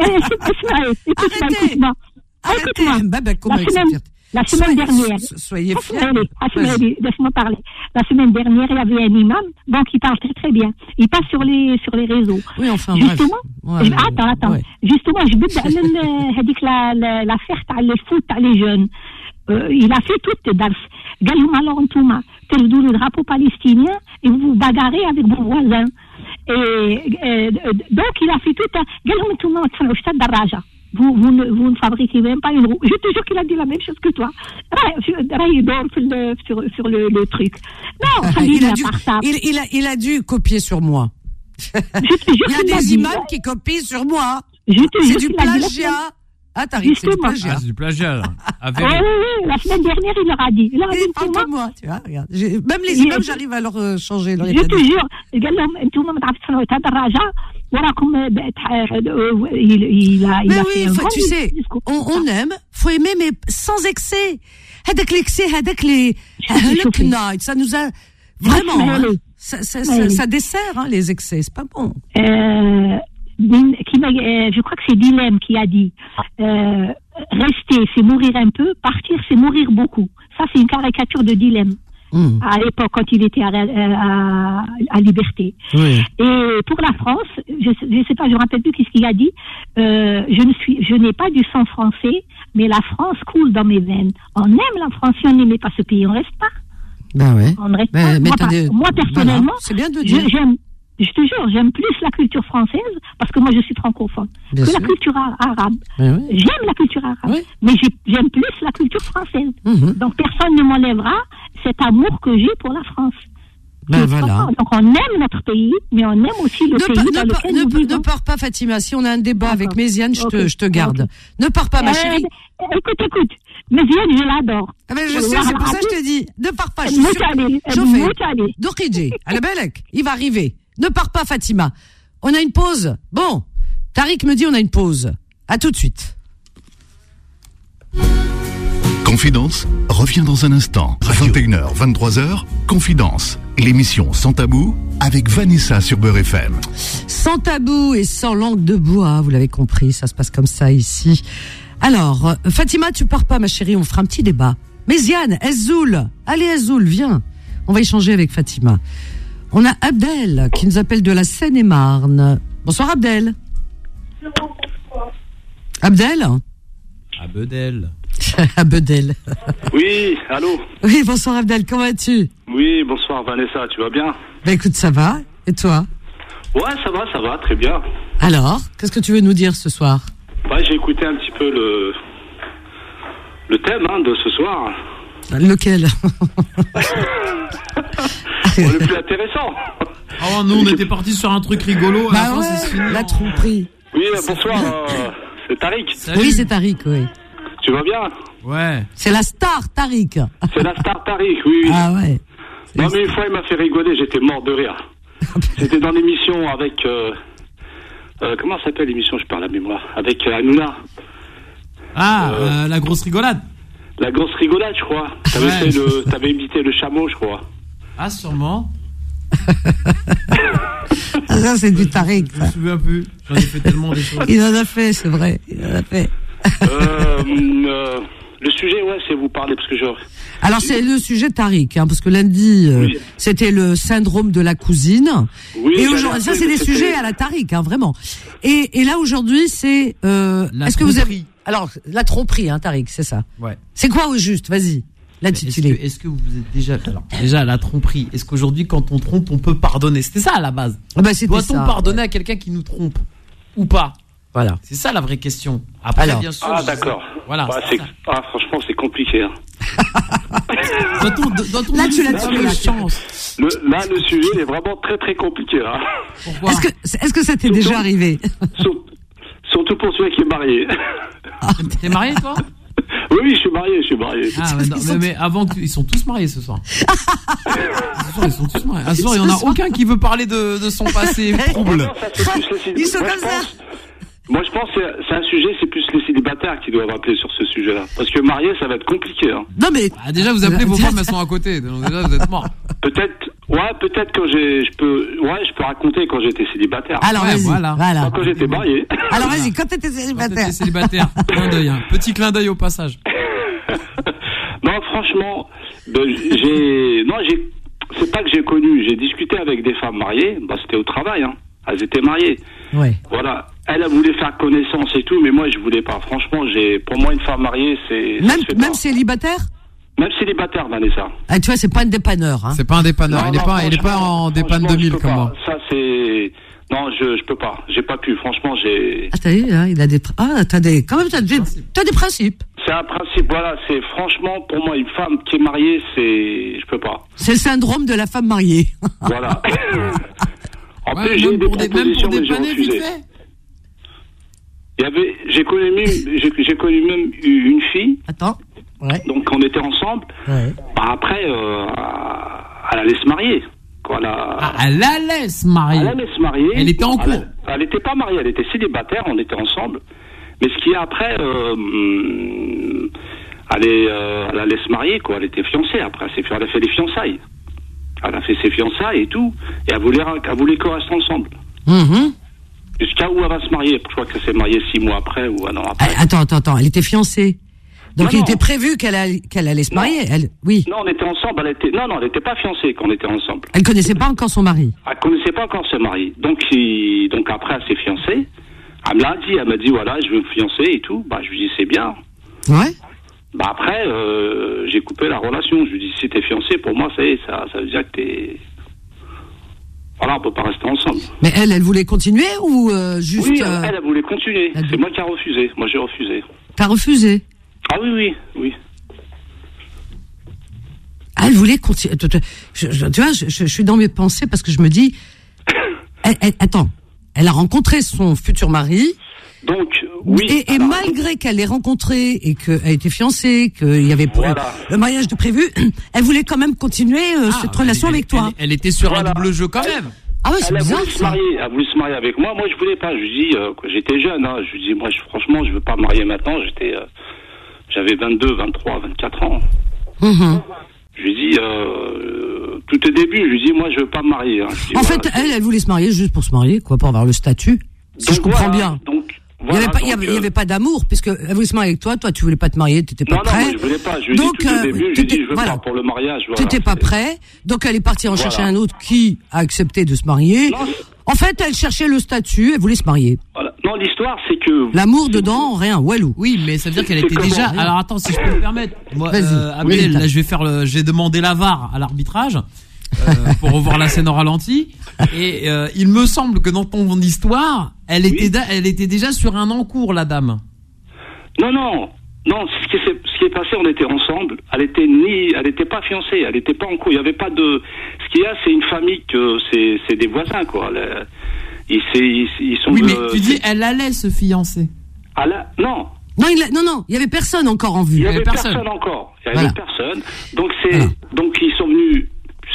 Speaker 6: Esmaïl, écoute-moi,
Speaker 2: Arrêtez.
Speaker 6: écoute-moi.
Speaker 2: Arrêtez.
Speaker 6: Écoute-moi.
Speaker 2: Bah, bah, comment
Speaker 6: La
Speaker 2: avec cette
Speaker 6: semaine,
Speaker 2: fierté?
Speaker 6: la semaine
Speaker 2: Soyez-
Speaker 6: dernière.
Speaker 2: so- Soyez fiers.
Speaker 6: Asmaël, Asmaël,
Speaker 2: Vas-y.
Speaker 6: laisse-moi parler. La semaine dernière, il y avait un imam, donc il parle très très bien. Il passe sur les, sur les réseaux.
Speaker 2: Oui, enfin, bref.
Speaker 6: Justement,
Speaker 2: Ouais,
Speaker 6: je-
Speaker 2: mais-
Speaker 6: attends, attends.
Speaker 2: ouais.
Speaker 6: Justement, je بدي اعمل هذيك la la l'affaire تاع le foot تاع les jeunes. Euh, il a fait tout le درس. قال لهم alors انتوما تردوا le drapeau palestinien et vous vous bagarrez avec vos voisins. Et euh, donc il a fait tout un قال لهم انتوما ما تصنعوش حتى الدراجة. Vous, vous, ne, vous ne fabriquez même pas une roue. Je te jure qu'il a dit la même chose que toi. راه يدور في ال- sur, sur le, le truc. Non,
Speaker 2: il,
Speaker 6: خلينا
Speaker 2: a dû,
Speaker 6: par ça.
Speaker 2: il, il, a, il a dû copier sur moi.
Speaker 6: Je te jure
Speaker 2: Il y a
Speaker 6: qu'il a
Speaker 2: des
Speaker 6: dit.
Speaker 2: imams qui copient sur moi.
Speaker 6: Je te
Speaker 2: C'est
Speaker 6: jure
Speaker 2: du
Speaker 6: qu'il a dit la semaine-
Speaker 2: plagiat. Ah, t'arrives, c'est du
Speaker 6: Justement.
Speaker 2: plagiat.
Speaker 3: Ah, c'est du plagiat, là. À
Speaker 6: Oui,
Speaker 3: vérifier.
Speaker 6: oui, oui, la semaine dernière, il leur a dit. Il leur a dit
Speaker 2: Et parle
Speaker 6: انتوما
Speaker 2: de moi, tu vois, regarde. J'ai- Même les
Speaker 6: Il-
Speaker 2: imams, j'arrive à leur euh, changer. Leur
Speaker 6: Je te
Speaker 2: état
Speaker 6: jure قال لهم انتم ما تعرفوا تصنعوا هذا الدراجه وراكم بقت il il a il
Speaker 2: Mais
Speaker 6: a
Speaker 2: oui,
Speaker 6: fait un
Speaker 2: faut-
Speaker 6: grand
Speaker 2: tu sais,
Speaker 6: discours.
Speaker 2: on, on aime, faut aimer, mais sans excès. Hadak l'excès, hadak les,
Speaker 6: Chauffez,
Speaker 2: le
Speaker 6: chauffez.
Speaker 2: knight, ça nous a, vraiment,
Speaker 6: mais
Speaker 2: hein,
Speaker 6: allez.
Speaker 2: ça, ça,
Speaker 6: Mais
Speaker 2: ça,
Speaker 6: allez.
Speaker 2: ça dessert, hein, les excès, c'est pas bon.
Speaker 6: Euh, Din- qui m'a- euh, je crois que c'est Dilem qui a dit euh, rester c'est mourir un peu, partir c'est mourir beaucoup. Ça c'est une caricature de Dilem
Speaker 2: Hum.
Speaker 6: à l'époque quand il était à, à, à Liberté.
Speaker 2: Oui.
Speaker 6: Et pour la France, je ne sais pas, je me rappelle plus qu'est-ce qu'il a dit. Euh, je ne suis, je n'ai pas du sang français, mais la France coule dans mes veines. On aime la France, si on n'aimait pas ce pays, on reste pas.
Speaker 2: Ben ouais.
Speaker 6: On ne reste
Speaker 2: Ben,
Speaker 6: pas.
Speaker 2: mais
Speaker 6: Moi,
Speaker 2: t'as
Speaker 6: pas-
Speaker 2: des-
Speaker 6: moi, personnellement,
Speaker 2: voilà, c'est bien de
Speaker 6: je-
Speaker 2: dire.
Speaker 6: j'aime, je te jure, j'aime plus la culture française parce que moi je suis francophone
Speaker 2: Bien
Speaker 6: que
Speaker 2: sûr.
Speaker 6: la culture a- arabe.
Speaker 2: Ben oui.
Speaker 6: J'aime la culture arabe,
Speaker 2: Oui.
Speaker 6: mais j'ai- j'aime plus la culture française.
Speaker 2: Mhm.
Speaker 6: Donc personne ne m'enlèvera cet amour que j'ai pour la France.
Speaker 2: Ben
Speaker 6: Tu
Speaker 2: voilà.
Speaker 6: comprends? Donc on aime notre pays, mais on aime aussi le
Speaker 2: Ne,
Speaker 6: pays
Speaker 2: pa-
Speaker 6: dans
Speaker 2: ne, pa-
Speaker 6: lequel
Speaker 2: ne,
Speaker 6: nous
Speaker 2: pa-
Speaker 6: vivons.
Speaker 2: ne pars pas, Fatima. Si on a un débat avec
Speaker 6: D'accord.
Speaker 2: Méziane, je,
Speaker 6: Ok.
Speaker 2: te, je te garde. Ne pars pas, ma
Speaker 6: Euh,
Speaker 2: chérie.
Speaker 6: Écoute, écoute, Méziane, je l'adore.
Speaker 2: Ah ben, je sais, c'est pour ça que je te dis. Ne pars pas, je suis
Speaker 6: Elle
Speaker 2: sûre.
Speaker 6: m'outalée, elle
Speaker 2: Chauffez.
Speaker 6: m'outalée.
Speaker 2: Dokidji, Alabelek, il va arriver. Ne pars pas, Fatima. On a une pause. Bon, Tariq me dit on a une pause. À tout de suite.
Speaker 1: Confidence revient dans un instant. vingt et une heures, vingt-trois heures, Confidence, l'émission sans tabou avec Vanessa sur Beurre F M.
Speaker 2: Sans tabou et sans langue de bois, vous l'avez compris, ça se passe comme ça ici. Alors, euh, Fatima, tu pars pas, ma chérie, on fera un petit débat. Méziane, Ezoul, allez Ezoul, viens. On va échanger avec Fatima. On a Abdel qui nous appelle de la Seine-et-Marne. Bonsoir Abdel. Abdel
Speaker 3: À Bedel.
Speaker 2: Abdel.
Speaker 7: Oui, allô.
Speaker 2: Oui, bonsoir Abdel, comment vas-tu?
Speaker 7: Oui, bonsoir Vanessa, tu vas bien?
Speaker 2: Bah écoute, ça va. Et toi?
Speaker 7: Ouais, ça va, ça va, très bien.
Speaker 2: Alors, qu'est-ce que tu veux nous dire ce soir?
Speaker 7: Ouais, j'ai écouté un petit peu le le thème hein, de ce soir.
Speaker 2: Lequel?
Speaker 7: Bon, le plus intéressant.
Speaker 3: Oh, nous, on était partis sur un truc rigolo. À la
Speaker 2: Bah
Speaker 3: fin, c'est
Speaker 2: ouais,
Speaker 3: fini.
Speaker 2: la tromperie.
Speaker 7: Oui, euh, bonsoir, euh, c'est Tariq.
Speaker 3: Salut.
Speaker 2: Oui, c'est Tariq, oui.
Speaker 7: Tu vas bien?
Speaker 3: Ouais.
Speaker 2: C'est la star, Tariq.
Speaker 7: C'est la star Tariq, oui, oui.
Speaker 2: Ah ouais.
Speaker 7: Non, mais une fois, il m'a fait rigoler, j'étais mort de rire. C'était dans l'émission avec... Euh, euh, comment s'appelle l'émission, je parle à la mémoire, avec euh, Hanouna.
Speaker 3: Ah,
Speaker 7: Euh,
Speaker 3: euh, la grosse rigolade.
Speaker 7: La grosse rigolade, je crois. T'avais,
Speaker 3: Ouais.
Speaker 7: fait le, t'avais imité le chameau, je crois.
Speaker 3: Ah, sûrement.
Speaker 2: Ah, ça, c'est du Tariq.
Speaker 3: Je me souviens plus. J'en ai fait tellement des choses.
Speaker 2: Il en a fait, c'est vrai. Il en a fait.
Speaker 7: Euh, euh, le sujet, ouais, c'est vous parler, parce que je...
Speaker 2: Alors, c'est le sujet Tariq, hein, parce que lundi, euh,
Speaker 7: Oui.
Speaker 2: c'était le syndrome de la cousine.
Speaker 7: Oui,
Speaker 2: et
Speaker 7: j'allais
Speaker 2: aujourd'hui, ça,
Speaker 7: appeler,
Speaker 2: c'est
Speaker 7: mais
Speaker 2: des
Speaker 7: c'était-
Speaker 2: sujets à la Tariq, hein, vraiment. Et, et là, aujourd'hui, c'est... Euh,
Speaker 3: La
Speaker 2: est-ce que vous avez...
Speaker 3: tromperie.
Speaker 2: Alors, la tromperie, hein, Tariq, c'est ça.
Speaker 3: Ouais.
Speaker 2: C'est quoi au juste? Vas-y,
Speaker 3: Est-ce
Speaker 2: l'intitulé.
Speaker 3: que, est-ce que vous êtes déjà, alors, déjà la tromperie, est-ce qu'aujourd'hui quand on trompe on peut pardonner? C'était ça à la base.
Speaker 2: Ah bah, c'était
Speaker 3: Doit-on
Speaker 2: ça.
Speaker 3: pardonner à quelqu'un qui nous trompe ou pas?
Speaker 2: Voilà.
Speaker 3: C'est ça la vraie question. Après,
Speaker 2: Alors.
Speaker 3: bien sûr.
Speaker 7: Ah,
Speaker 3: je-
Speaker 7: d'accord.
Speaker 3: Voilà.
Speaker 7: Ouais,
Speaker 3: c'est
Speaker 7: c'est...
Speaker 3: ça.
Speaker 7: Ah, franchement, c'est compliqué. Hein.
Speaker 3: Doit-on, doit-on
Speaker 2: Là, tu l'as
Speaker 3: laisser
Speaker 2: tué,
Speaker 3: la
Speaker 2: là.
Speaker 3: chance?
Speaker 7: Le, là, le sujet, il est vraiment très, très compliqué, là.
Speaker 3: Pourquoi?
Speaker 2: Est-ce que, est-ce que ça t'est
Speaker 7: Surtout-
Speaker 2: déjà arrivé?
Speaker 7: Sur- Surtout pour celui qui est marié.
Speaker 3: T'es marié toi?
Speaker 7: Oui, oui, je suis marié, je suis marié.
Speaker 3: Ah, mais, non, mais, mais avant que, ils sont tous mariés ce soir. Ce soir, ils sont tous mariés. Ah, ce soir, il y en a aucun qui veut parler de, de son passé trouble.
Speaker 7: Non, ça, c'est plus les célib-
Speaker 2: Ils sont
Speaker 7: moi,
Speaker 2: comme
Speaker 7: je
Speaker 2: ça.
Speaker 7: pense- Moi, je pense que c'est, c'est un sujet, c'est plus les célibataires qui doivent appeler sur ce sujet-là. Parce que marié, ça va être compliqué. Hein.
Speaker 2: Non, mais...
Speaker 3: Ah, déjà, vous appelez vos femmes, elles sont à côté. Donc, déjà, vous êtes morts.
Speaker 7: Peut-être, ouais, peut-être que j'ai, je peux, ouais, je peux raconter quand j'étais célibataire.
Speaker 2: Alors,
Speaker 3: Ouais,
Speaker 2: vas-y,
Speaker 3: voilà.
Speaker 2: voilà.
Speaker 7: Pas quand j'étais marié.
Speaker 2: Alors, vas-y, quand t'étais
Speaker 3: Quand
Speaker 2: célibataire.
Speaker 3: t'étais célibataire, clin d'œil, hein. Petit clin d'œil au passage.
Speaker 7: Non, franchement, ben, j'ai, non, j'ai, c'est pas que j'ai connu, j'ai discuté avec des femmes mariées, bah, c'était au travail, hein. Elles étaient mariées.
Speaker 2: Ouais.
Speaker 7: Voilà. Elle a voulu faire connaissance et tout, mais moi, je voulais pas. Franchement, j'ai, pour moi, une femme mariée, c'est, ça
Speaker 2: Même,
Speaker 7: se fait
Speaker 2: même
Speaker 7: pas.
Speaker 2: célibataire?
Speaker 7: Même célibataire, Vanessa.
Speaker 2: Ah, tu vois, c'est pas un dépanneur, hein.
Speaker 3: C'est pas un dépanneur.
Speaker 7: Non,
Speaker 3: Il est
Speaker 7: non,
Speaker 3: pas, il est pas
Speaker 7: franchement,
Speaker 3: en dépanne
Speaker 7: franchement,
Speaker 3: deux mille
Speaker 7: je peux
Speaker 3: comme
Speaker 7: pas.
Speaker 3: moi.
Speaker 7: Ça, c'est, non, je, je peux pas. J'ai pas pu. Franchement, j'ai,
Speaker 2: Ah, t'as vu, hein, il a des... Ah, t'as des... Quand même, t'as des, t'as des principes.
Speaker 7: c'est un principe, voilà, c'est, franchement, pour moi, une femme qui est mariée, c'est, je peux pas.
Speaker 2: C'est le syndrome de la femme mariée.
Speaker 7: Voilà. En
Speaker 3: Ouais,
Speaker 7: plus, j'ai eu
Speaker 3: même
Speaker 7: des
Speaker 3: pour des, même
Speaker 7: propositions,
Speaker 3: pour
Speaker 7: mais j'ai
Speaker 3: dépanner vite
Speaker 7: refusé.
Speaker 3: fait.
Speaker 7: Il y avait, j'ai connu même, j'ai, j'ai connu même une fille,
Speaker 2: Attends. Ouais.
Speaker 7: donc on était ensemble.
Speaker 2: Ouais.
Speaker 7: Bah, après, euh, elle allait se marier. Quoi, elle, a-
Speaker 3: Ah, elle allait se marier.
Speaker 7: elle allait se marier.
Speaker 3: Elle était en
Speaker 7: Elle-
Speaker 3: cours.
Speaker 7: Elle n'était pas mariée, elle était célibataire, on était ensemble. Mais ce qui est après, euh, hum, elle, est, euh, elle allait se marier, quoi. Elle était fiancée après. Elle, s'est fait, elle a fait les fiançailles. Elle a fait ses fiançailles et tout. Et elle voulait, elle voulait qu'on reste ensemble.
Speaker 2: Mhm.
Speaker 7: Jusqu'à où elle va se marier. Je crois qu'elle s'est mariée six mois après ou un an après.
Speaker 2: Ah, Attends, attends, attends. Elle était fiancée. Donc,
Speaker 7: Non,
Speaker 2: il
Speaker 7: non.
Speaker 2: était prévu qu'elle allait, qu'elle allait se
Speaker 7: Non.
Speaker 2: marier. Elle, oui.
Speaker 7: Non, on était ensemble. Elle était, non, non, elle n'était pas fiancée quand on était ensemble.
Speaker 2: Elle connaissait pas encore son mari.
Speaker 7: Elle connaissait pas encore son mari. Donc, il- donc après, elle s'est fiancée. Elle me l'a dit. Elle m'a dit, voilà, je veux me fiancer et tout. Bah, je lui dis, c'est bien.
Speaker 2: Ouais.
Speaker 7: Bah, après, euh, j'ai coupé la relation. Je lui dis, si t'es fiancé, pour moi, ça y est, ça, ça veut dire que t'es... Voilà, on peut pas rester ensemble.
Speaker 2: Mais elle, elle voulait continuer ou euh, juste...
Speaker 7: Oui,
Speaker 2: euh,
Speaker 7: elle, elle voulait continuer.
Speaker 2: elle-
Speaker 7: C'est moi qui ai refusé. Moi, j'ai refusé.
Speaker 2: T'as refusé?
Speaker 7: Ah oui, oui, oui.
Speaker 2: Ah, elle voulait continuer. Tu je- je- tu vois, je, je- je suis dans mes pensées parce que je me dis... Elle- elle- attends. Elle a rencontré son futur mari.
Speaker 7: Donc, oui.
Speaker 2: et et
Speaker 7: alors,
Speaker 2: malgré qu'elle l'ait rencontré et qu'elle était fiancée, qu'il y avait pour
Speaker 7: Voilà.
Speaker 2: le mariage de prévu, elle voulait quand même continuer euh,
Speaker 3: Ah,
Speaker 2: cette
Speaker 3: elle-
Speaker 2: relation
Speaker 3: elle-
Speaker 2: avec toi.
Speaker 3: Elle, elle était sur
Speaker 7: Voilà.
Speaker 3: un double jeu quand même.
Speaker 2: Ah ouais, c'est
Speaker 7: Elle a
Speaker 2: bizarre
Speaker 7: voulu se
Speaker 2: ça.
Speaker 7: marier, elle a voulu se marier avec moi. Moi, je voulais pas. Je lui dis, euh, quoi, j'étais jeune. Hein. Je lui dis, moi, je, franchement, je veux pas me marier maintenant. J'étais, euh, j'avais vingt-deux, vingt-trois, vingt-quatre ans.
Speaker 2: Mhm.
Speaker 7: Je lui dis, euh, tout au début, je lui dis, moi, je veux pas me marier. Hein. Je dis,
Speaker 2: En
Speaker 7: voilà,
Speaker 2: fait,
Speaker 7: c'est-
Speaker 2: elle, elle voulait se marier juste pour se marier, quoi, pour avoir le statut. Si
Speaker 7: donc,
Speaker 2: je comprends
Speaker 7: voilà,
Speaker 2: bien.
Speaker 7: Donc,
Speaker 2: Il
Speaker 7: voilà,
Speaker 2: y avait pas, il y
Speaker 7: donc,
Speaker 2: avait, il y
Speaker 7: euh,
Speaker 2: avait pas d'amour, puisque elle voulait se marier avec toi, toi tu voulais pas te marier, t'étais pas
Speaker 7: Non, non,
Speaker 2: prêt.
Speaker 7: moi, je voulais pas. Je lui ai
Speaker 2: Donc,
Speaker 7: dit tout
Speaker 2: euh,
Speaker 7: au début, je lui ai
Speaker 2: t'étais-
Speaker 7: dit, je veux
Speaker 2: voilà.
Speaker 7: pas pour le mariage. Voilà,
Speaker 2: T'étais pas
Speaker 7: c'est-
Speaker 2: prêt, donc elle est partie en
Speaker 7: Voilà.
Speaker 2: chercher un autre qui a accepté de se marier.
Speaker 7: Non,
Speaker 2: En fait, elle cherchait le statut, elle voulait se marier.
Speaker 7: voilà. Non, l'histoire, c'est que.
Speaker 2: L'amour dedans, rien, walou.
Speaker 3: Oui, mais ça veut dire qu'elle
Speaker 7: C'est
Speaker 3: était
Speaker 7: comment,
Speaker 3: déjà.
Speaker 7: rien.
Speaker 3: Alors attends, si je peux me permettre, moi,
Speaker 2: Vas-y.
Speaker 3: euh, Abdel,
Speaker 2: Oui,
Speaker 3: là, je vais faire le, j'ai demandé la V A R à l'arbitrage euh, pour revoir la scène au ralenti. Et euh, il me semble que dans ton histoire, elle
Speaker 7: Oui.
Speaker 3: était, da- elle était déjà sur un encours, la dame.
Speaker 7: Non, non. Non, ce qui, s'est, ce qui est passé, on était ensemble. Elle était ni, elle était pas fiancée, elle était pas en couple. Il y avait pas de. Ce qu'il y a, c'est une famille que c'est, c'est des voisins, quoi. Le- Ils, c'est- ils, ils sont.
Speaker 3: Oui, mais
Speaker 7: euh,
Speaker 3: tu dis,
Speaker 7: c'est-
Speaker 3: elle allait se fiancer.
Speaker 7: à la- Non,
Speaker 2: Non, il a- non, non, il y avait personne encore en
Speaker 7: il
Speaker 2: vue.
Speaker 7: y avait
Speaker 3: avait personne.
Speaker 7: personne, encore. Il y
Speaker 2: Voilà.
Speaker 7: avait personne. Donc c'est,
Speaker 2: Voilà.
Speaker 7: donc ils sont venus.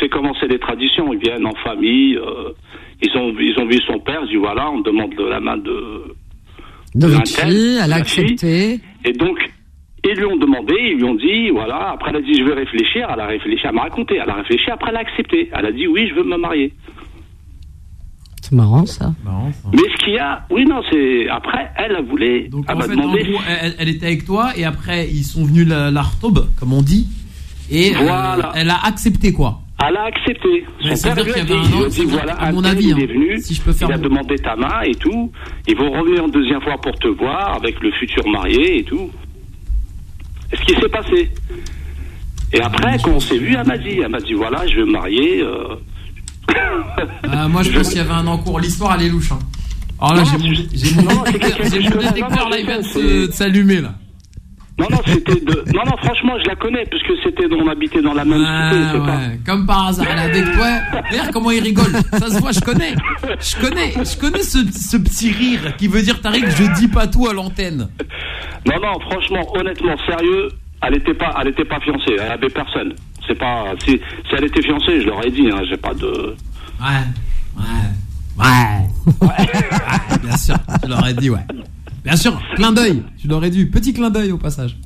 Speaker 7: sait comment c'est les traditions. Ils viennent en famille. Euh, ils ont, ils ont vu son père. Ils disent voilà, on demande de la main de.
Speaker 2: De
Speaker 7: de
Speaker 2: votre
Speaker 7: tel,
Speaker 2: fille, elle a
Speaker 7: la fille.
Speaker 2: accepté.
Speaker 7: Et donc, ils lui ont demandé, ils lui ont dit voilà. Après, elle a dit je vais réfléchir. Elle a réfléchi. Elle m'a raconté. Elle a réfléchi. Après, elle a accepté. Elle a dit oui, je veux me marier.
Speaker 2: C'est marrant ça.
Speaker 3: Marrant, ça.
Speaker 7: Mais ce qu'il y a, oui, non, c'est. Après, elle a voulu.
Speaker 3: Donc
Speaker 7: elle
Speaker 3: en
Speaker 7: m'a
Speaker 3: fait,
Speaker 7: demandé.
Speaker 3: en gros, elle, elle était avec toi et après ils sont venus la, la retobe, comme on dit, et euh,
Speaker 7: Voilà.
Speaker 3: elle a accepté quoi.
Speaker 7: Elle a accepté.
Speaker 3: Mais
Speaker 7: Son
Speaker 3: ça veut
Speaker 7: père
Speaker 3: dire
Speaker 7: lui a
Speaker 3: qu'il y
Speaker 7: dit,
Speaker 3: avait un
Speaker 7: il lui a
Speaker 3: an,
Speaker 7: dit
Speaker 3: ça veut
Speaker 7: voilà,
Speaker 3: dire, à
Speaker 7: un
Speaker 3: mon
Speaker 7: tel,
Speaker 3: avis,
Speaker 7: il est
Speaker 3: hein,
Speaker 7: venu,
Speaker 3: si je peux faire
Speaker 7: il a
Speaker 3: mon-
Speaker 7: demandé ta main et tout. Ils vont revenir une deuxième fois pour te voir avec le futur marié et tout. Et ce qui s'est passé. Et après, quand on s'est vu, elle m'a dit, elle m'a dit voilà, je vais me marier. Euh...
Speaker 3: Euh, moi je pense qu'il y avait un encours. L'histoire elle est louche. Hein. Alors là
Speaker 7: Non,
Speaker 3: j'ai mon,
Speaker 7: c'est-
Speaker 3: j'ai mon
Speaker 7: non, c'est
Speaker 3: détecteur,
Speaker 7: quelqu'un
Speaker 3: j'ai
Speaker 7: que
Speaker 3: mon
Speaker 7: je connais.
Speaker 3: détecteur
Speaker 7: Non,
Speaker 3: là il vient de,
Speaker 7: c'est-
Speaker 3: se- de s'allumer là.
Speaker 7: Non, non, c'était de... non, non, franchement, je la connais puisque c'était, on habitait dans la même cité.
Speaker 3: Ah,
Speaker 7: C'est
Speaker 3: ouais.
Speaker 7: pas...
Speaker 3: Comme par hasard, elle est avec toi. Regarde comment il rigole. Ça se voit, je connais. Je connais, je connais ce, ce petit rire qui veut dire Tariq, je dis pas tout à l'antenne.
Speaker 7: Non, non, franchement, honnêtement, sérieux, elle était pas, elle était pas fiancée, elle avait personne. C'est pas, si, si elle était fiancée, je leur ai dit, hein, j'ai pas de.
Speaker 3: Ouais, ouais, ouais, ouais, bien sûr, tu l'aurais dit, ouais. Bien sûr, clin d'œil, tu l'aurais dit, petit clin d'œil au passage.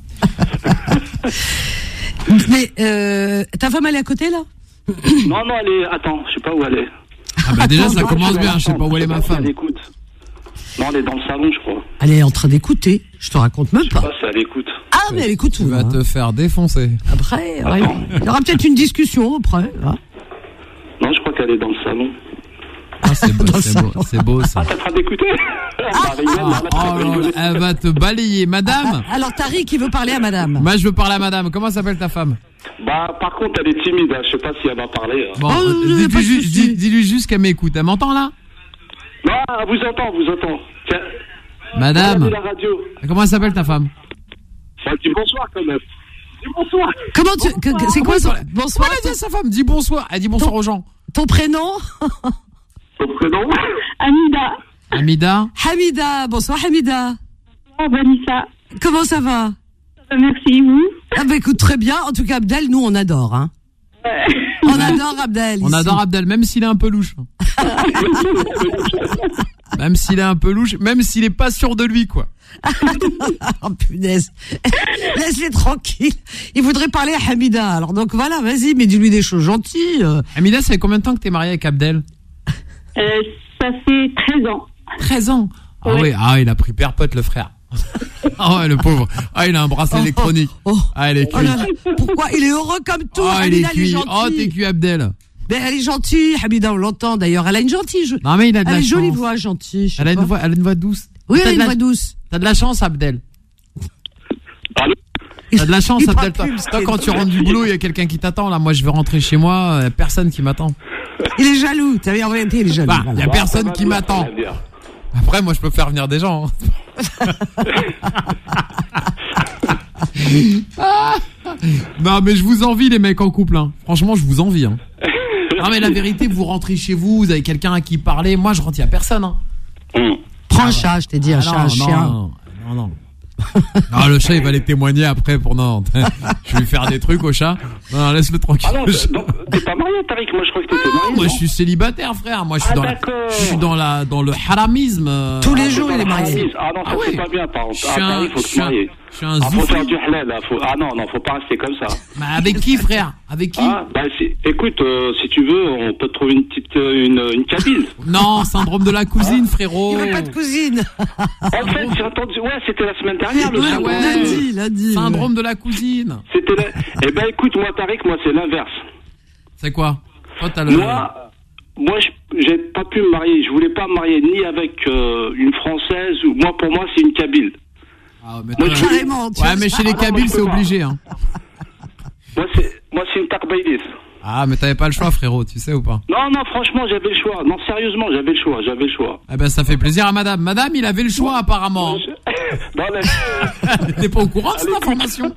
Speaker 2: Mais euh, ta femme elle est à côté là?
Speaker 7: Non, non, elle est, attends, je sais pas où elle est.
Speaker 3: Ah bah déjà
Speaker 2: Attends,
Speaker 3: ça
Speaker 2: non,
Speaker 3: commence
Speaker 7: vais
Speaker 3: bien, je sais pas où elle est ma
Speaker 7: pas si
Speaker 3: femme.
Speaker 7: Elle écoute. Non, elle est dans le salon, je crois.
Speaker 2: Elle est en train d'écouter. Je te raconte même
Speaker 7: Je sais
Speaker 2: pas.
Speaker 7: pas si elle écoute.
Speaker 2: Ah mais elle écoute
Speaker 3: Tu
Speaker 2: tout.
Speaker 3: vas
Speaker 2: hein.
Speaker 3: te faire défoncer.
Speaker 2: Après, ouais, il y aura peut-être une discussion après. hein.
Speaker 7: Non, je crois qu'elle est dans le salon.
Speaker 3: Ah, c'est beau,
Speaker 2: Dans le
Speaker 3: c'est beau,
Speaker 2: salon.
Speaker 3: c'est beau ça.
Speaker 7: Ah, t'es en train d'écouter? Bah, rigole,
Speaker 3: Oh,
Speaker 7: là, t'es en train de
Speaker 3: là là,
Speaker 7: rigoler.
Speaker 3: elle va te balayer, madame.
Speaker 2: Ah, alors Tariq il veut parler à madame.
Speaker 3: Moi je veux parler à madame, comment s'appelle ta femme?
Speaker 7: Bah, par contre, elle est timide, hein, je sais pas si elle va parler. hein.
Speaker 3: Bon,
Speaker 2: Oh,
Speaker 3: euh,
Speaker 2: y a
Speaker 3: dis-lui
Speaker 2: pas de
Speaker 3: ju-
Speaker 2: souci.
Speaker 3: dis- dis-lui juste qu'elle m'écoute, elle m'entend là?
Speaker 7: Non, elle vous entend, vous entend. Tiens,
Speaker 3: Madame,
Speaker 7: regardez la radio.
Speaker 3: comment elle s'appelle ta femme?
Speaker 7: Ça dit bonsoir quand même. Dis bonsoir.
Speaker 2: Comment tu, que- que- c'est quoi son,
Speaker 3: Comment
Speaker 2: bonsoir,
Speaker 3: elle dit à sa femme? Dis bonsoir, elle dit bonsoir aux gens.
Speaker 2: ton prénom?
Speaker 7: Ton prénom?
Speaker 6: Amida,
Speaker 3: Amida?
Speaker 2: Hamida, bonsoir Hamida.
Speaker 6: oh, Vanessa,
Speaker 2: Comment ça va?
Speaker 6: merci, vous.
Speaker 2: Ah bah écoute très bien, en tout cas Abdel, nous on adore hein. On adore Abdel.
Speaker 3: On
Speaker 2: ici.
Speaker 3: adore Abdel, même s'il est un peu louche. Même s'il est un peu louche, même s'il est pas sûr de lui, quoi.
Speaker 2: Oh punaise. Laisse-les tranquille. Il voudrait parler à Hamida. Alors donc voilà, vas-y, mais dis-lui des choses gentilles.
Speaker 3: Amida, ça fait combien de temps que t'es mariée avec Abdel?
Speaker 6: Euh, ça fait treize ans.
Speaker 3: treize ans. Ah
Speaker 6: Ouais.
Speaker 3: oui, ah, il a pris père pote, le frère. Ah ouais, le pauvre. Ah, il a un bracelet
Speaker 2: Oh,
Speaker 3: électronique.
Speaker 2: oh, oh.
Speaker 3: Ah, il est
Speaker 2: Oh
Speaker 3: cuit.
Speaker 2: là là, pourquoi? Il est heureux comme tout.
Speaker 3: Oh, il est
Speaker 2: Hamida, elle est
Speaker 3: cuit.
Speaker 2: gentille.
Speaker 3: Oh, t'es cuit, Abdel.
Speaker 2: Mais elle est gentille, Hamida, on l'entend d'ailleurs. Elle a une gentille. Je...
Speaker 3: Non, mais il a de
Speaker 2: Elle
Speaker 3: la
Speaker 2: a une
Speaker 3: chance.
Speaker 2: jolie voix, gentille. je sais
Speaker 3: Elle a
Speaker 2: pas.
Speaker 3: une voix, elle a une voix douce.
Speaker 2: Oui,
Speaker 3: T'as
Speaker 2: elle
Speaker 3: de
Speaker 2: a une
Speaker 3: la-
Speaker 2: voix douce.
Speaker 3: T'as de la chance, Abdel.
Speaker 7: Allô?
Speaker 3: T'as de la chance,
Speaker 2: Il
Speaker 3: Abdel.
Speaker 2: parle
Speaker 3: Toi,
Speaker 2: plus,
Speaker 3: toi,
Speaker 2: c'est-
Speaker 3: quand tu rentres du boulot, il y a quelqu'un qui t'attend. Là, moi, je veux rentrer chez moi. euh, Personne qui m'attend.
Speaker 2: Il est jaloux. T'as bien orienté, il est jaloux.
Speaker 3: Bah,
Speaker 2: voilà.
Speaker 3: y a
Speaker 7: Bah,
Speaker 3: personne
Speaker 7: ça va
Speaker 3: qui
Speaker 7: bien,
Speaker 3: m'attend.
Speaker 7: ça va bien.
Speaker 3: Après, moi, je peux faire venir des gens. hein. Ah non, mais je vous envie, les mecs en couple. Hein. Franchement, je vous envie. Hein. Non, mais la vérité, vous rentrez chez vous, vous avez quelqu'un à qui parler. Moi, je rentre, il n'y a personne. Hein.
Speaker 7: Hum.
Speaker 2: Prends un chat, je t'ai dit, un
Speaker 3: Ah,
Speaker 2: chat,
Speaker 3: non,
Speaker 2: un
Speaker 3: non,
Speaker 2: chien.
Speaker 3: Non, non, non. Non, le chat, il va les témoigner après pour non. Je vais lui faire des trucs au chat. Non, non, laisse-le tranquille.
Speaker 7: Ah non, t'es- donc, t'es pas marié, Tariq? Moi, je crois que t'étais marié.
Speaker 3: Moi,
Speaker 7: non
Speaker 3: je suis célibataire, frère. Moi, je suis
Speaker 7: Ah,
Speaker 3: dans, la,
Speaker 7: d'accord.
Speaker 3: je suis dans la, dans le haramisme. euh,
Speaker 2: Tous les
Speaker 7: Ah,
Speaker 2: jours,
Speaker 7: c'est
Speaker 2: il est
Speaker 7: dans la
Speaker 2: marié.
Speaker 7: famille. Ah non, ça
Speaker 3: Ah
Speaker 7: c'est
Speaker 3: ouais.
Speaker 7: pas bien, par contre.
Speaker 3: Je
Speaker 7: Ah,
Speaker 3: suis un,
Speaker 7: Tariq, faut
Speaker 3: je
Speaker 7: te
Speaker 3: suis un,
Speaker 7: marier.
Speaker 3: je suis un
Speaker 7: Ah, faut
Speaker 3: zoufou.
Speaker 7: faire du halal, là. Faut... Ah non, non, faut pas rester comme ça.
Speaker 3: Mais avec qui, frère? Avec qui?
Speaker 7: Ah, bah, si... écoute, euh, si tu veux, on peut te trouver une petite, euh, une, une cabine.
Speaker 3: Non, syndrome de la cousine, frérot.
Speaker 2: Il veut pas de cousine.
Speaker 7: En fait, j'ai entendu, ouais, c'était la semaine dernière, le
Speaker 3: Ouais,
Speaker 7: syndrome.
Speaker 3: ouais.
Speaker 2: Lundi, lundi.
Speaker 3: Syndrome de la cousine.
Speaker 7: C'était la... Eh ben, écoute, moi, Tariq, moi, c'est l'inverse.
Speaker 3: C'est quoi? Toi, t'as le.
Speaker 7: Moi, moi, je- j'ai pas pu me marier. Je voulais pas me marier ni avec euh, une Française ou moi, pour moi, c'est une Kabyle.
Speaker 3: Ah, mais
Speaker 7: Moi,
Speaker 3: toi-
Speaker 7: je-
Speaker 2: Carrément. tu
Speaker 3: Ouais,
Speaker 2: vois
Speaker 3: mais
Speaker 2: ça.
Speaker 3: chez les
Speaker 7: Ah non, moi,
Speaker 3: Kabyles,
Speaker 7: je
Speaker 3: c'est
Speaker 7: peux pas.
Speaker 3: obligé, hein.
Speaker 7: Moi, c'est, moi, c'est une Tarbaïdis.
Speaker 3: Ah, mais t'avais pas le choix, frérot, tu sais ou pas?
Speaker 7: Non, non, franchement, j'avais le choix. Non, sérieusement, j'avais le choix. J'avais le choix.
Speaker 3: Eh ben, ça fait plaisir à madame. Madame, il avait le choix, apparemment.
Speaker 7: Non, la-
Speaker 3: T'es pas au courant de cette information?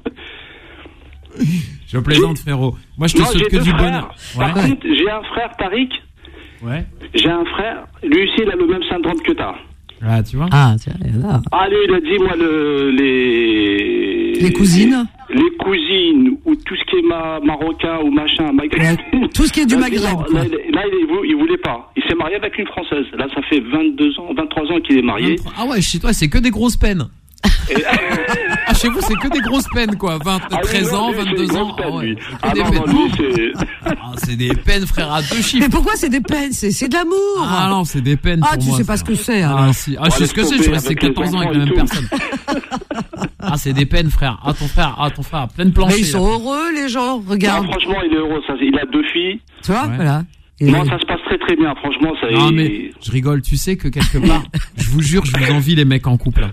Speaker 3: Je plaisante, frérot. Moi, je te
Speaker 7: Non,
Speaker 3: souhaite
Speaker 7: j'ai
Speaker 3: que
Speaker 7: deux
Speaker 3: du
Speaker 7: frères.
Speaker 3: bonheur.
Speaker 7: Par
Speaker 3: Ouais.
Speaker 7: contre, j'ai un frère, Tariq.
Speaker 3: Ouais.
Speaker 7: J'ai un frère. Lui aussi, il a le même syndrome que t'as.
Speaker 3: Ah, tu vois?
Speaker 2: Ah, tiens, il y en a.
Speaker 7: Ah, lui, il a dit, moi, le, les...
Speaker 2: Les cousines.
Speaker 7: les cousines ou tout ce qui est ma, marocain ou machin, maghrébin.
Speaker 2: Ouais, tout ce qui est du
Speaker 7: là,
Speaker 2: Maghreb.
Speaker 7: Là,
Speaker 2: quoi.
Speaker 7: là, là, il, il, il voulait pas. Il s'est marié avec une Française. Là, ça fait vingt-deux ans, vingt-trois ans qu'il est marié.
Speaker 3: Ah ouais, chez toi, c'est que des grosses peines.
Speaker 7: Et...
Speaker 3: Ah, chez vous, c'est que des grosses peines, quoi. vingt,
Speaker 7: Ah,
Speaker 3: treize
Speaker 7: lui, non,
Speaker 3: ans,
Speaker 7: lui,
Speaker 3: vingt-deux
Speaker 7: c'est
Speaker 3: ans.
Speaker 7: peine,
Speaker 3: Ah ouais,
Speaker 7: lui.
Speaker 3: c'est que
Speaker 7: Ah
Speaker 3: des
Speaker 7: non,
Speaker 3: peines.
Speaker 7: non, lui, c'est...
Speaker 3: Ah, c'est des peines, frère, à deux chiffres.
Speaker 2: Mais pourquoi c'est des peines? C'est, c'est de l'amour.
Speaker 3: Ah non, c'est des peines.
Speaker 2: Ah,
Speaker 3: pour
Speaker 2: tu
Speaker 3: moi,
Speaker 2: sais pas
Speaker 3: ça.
Speaker 2: ce que c'est,
Speaker 3: Ah,
Speaker 2: alors.
Speaker 3: si. Ah, je sais ce que c'est, je suis resté quatorze ans avec la même personne. Ah, c'est des peines, frère. Ah, ton frère, ah, ton frère, a plein de planchers.
Speaker 2: Mais ils sont
Speaker 3: là.
Speaker 2: heureux, les gens.
Speaker 7: Non,
Speaker 2: Regarde.
Speaker 7: franchement, il est heureux. Ça, il a deux filles.
Speaker 2: Tu vois,
Speaker 3: Ouais.
Speaker 2: voilà. Et-
Speaker 7: Non, ça se passe très très bien. Franchement, ça.
Speaker 3: Non,
Speaker 7: il-
Speaker 3: mais je rigole, tu sais que quelque part, je vous jure, je vous envie les mecs en couple.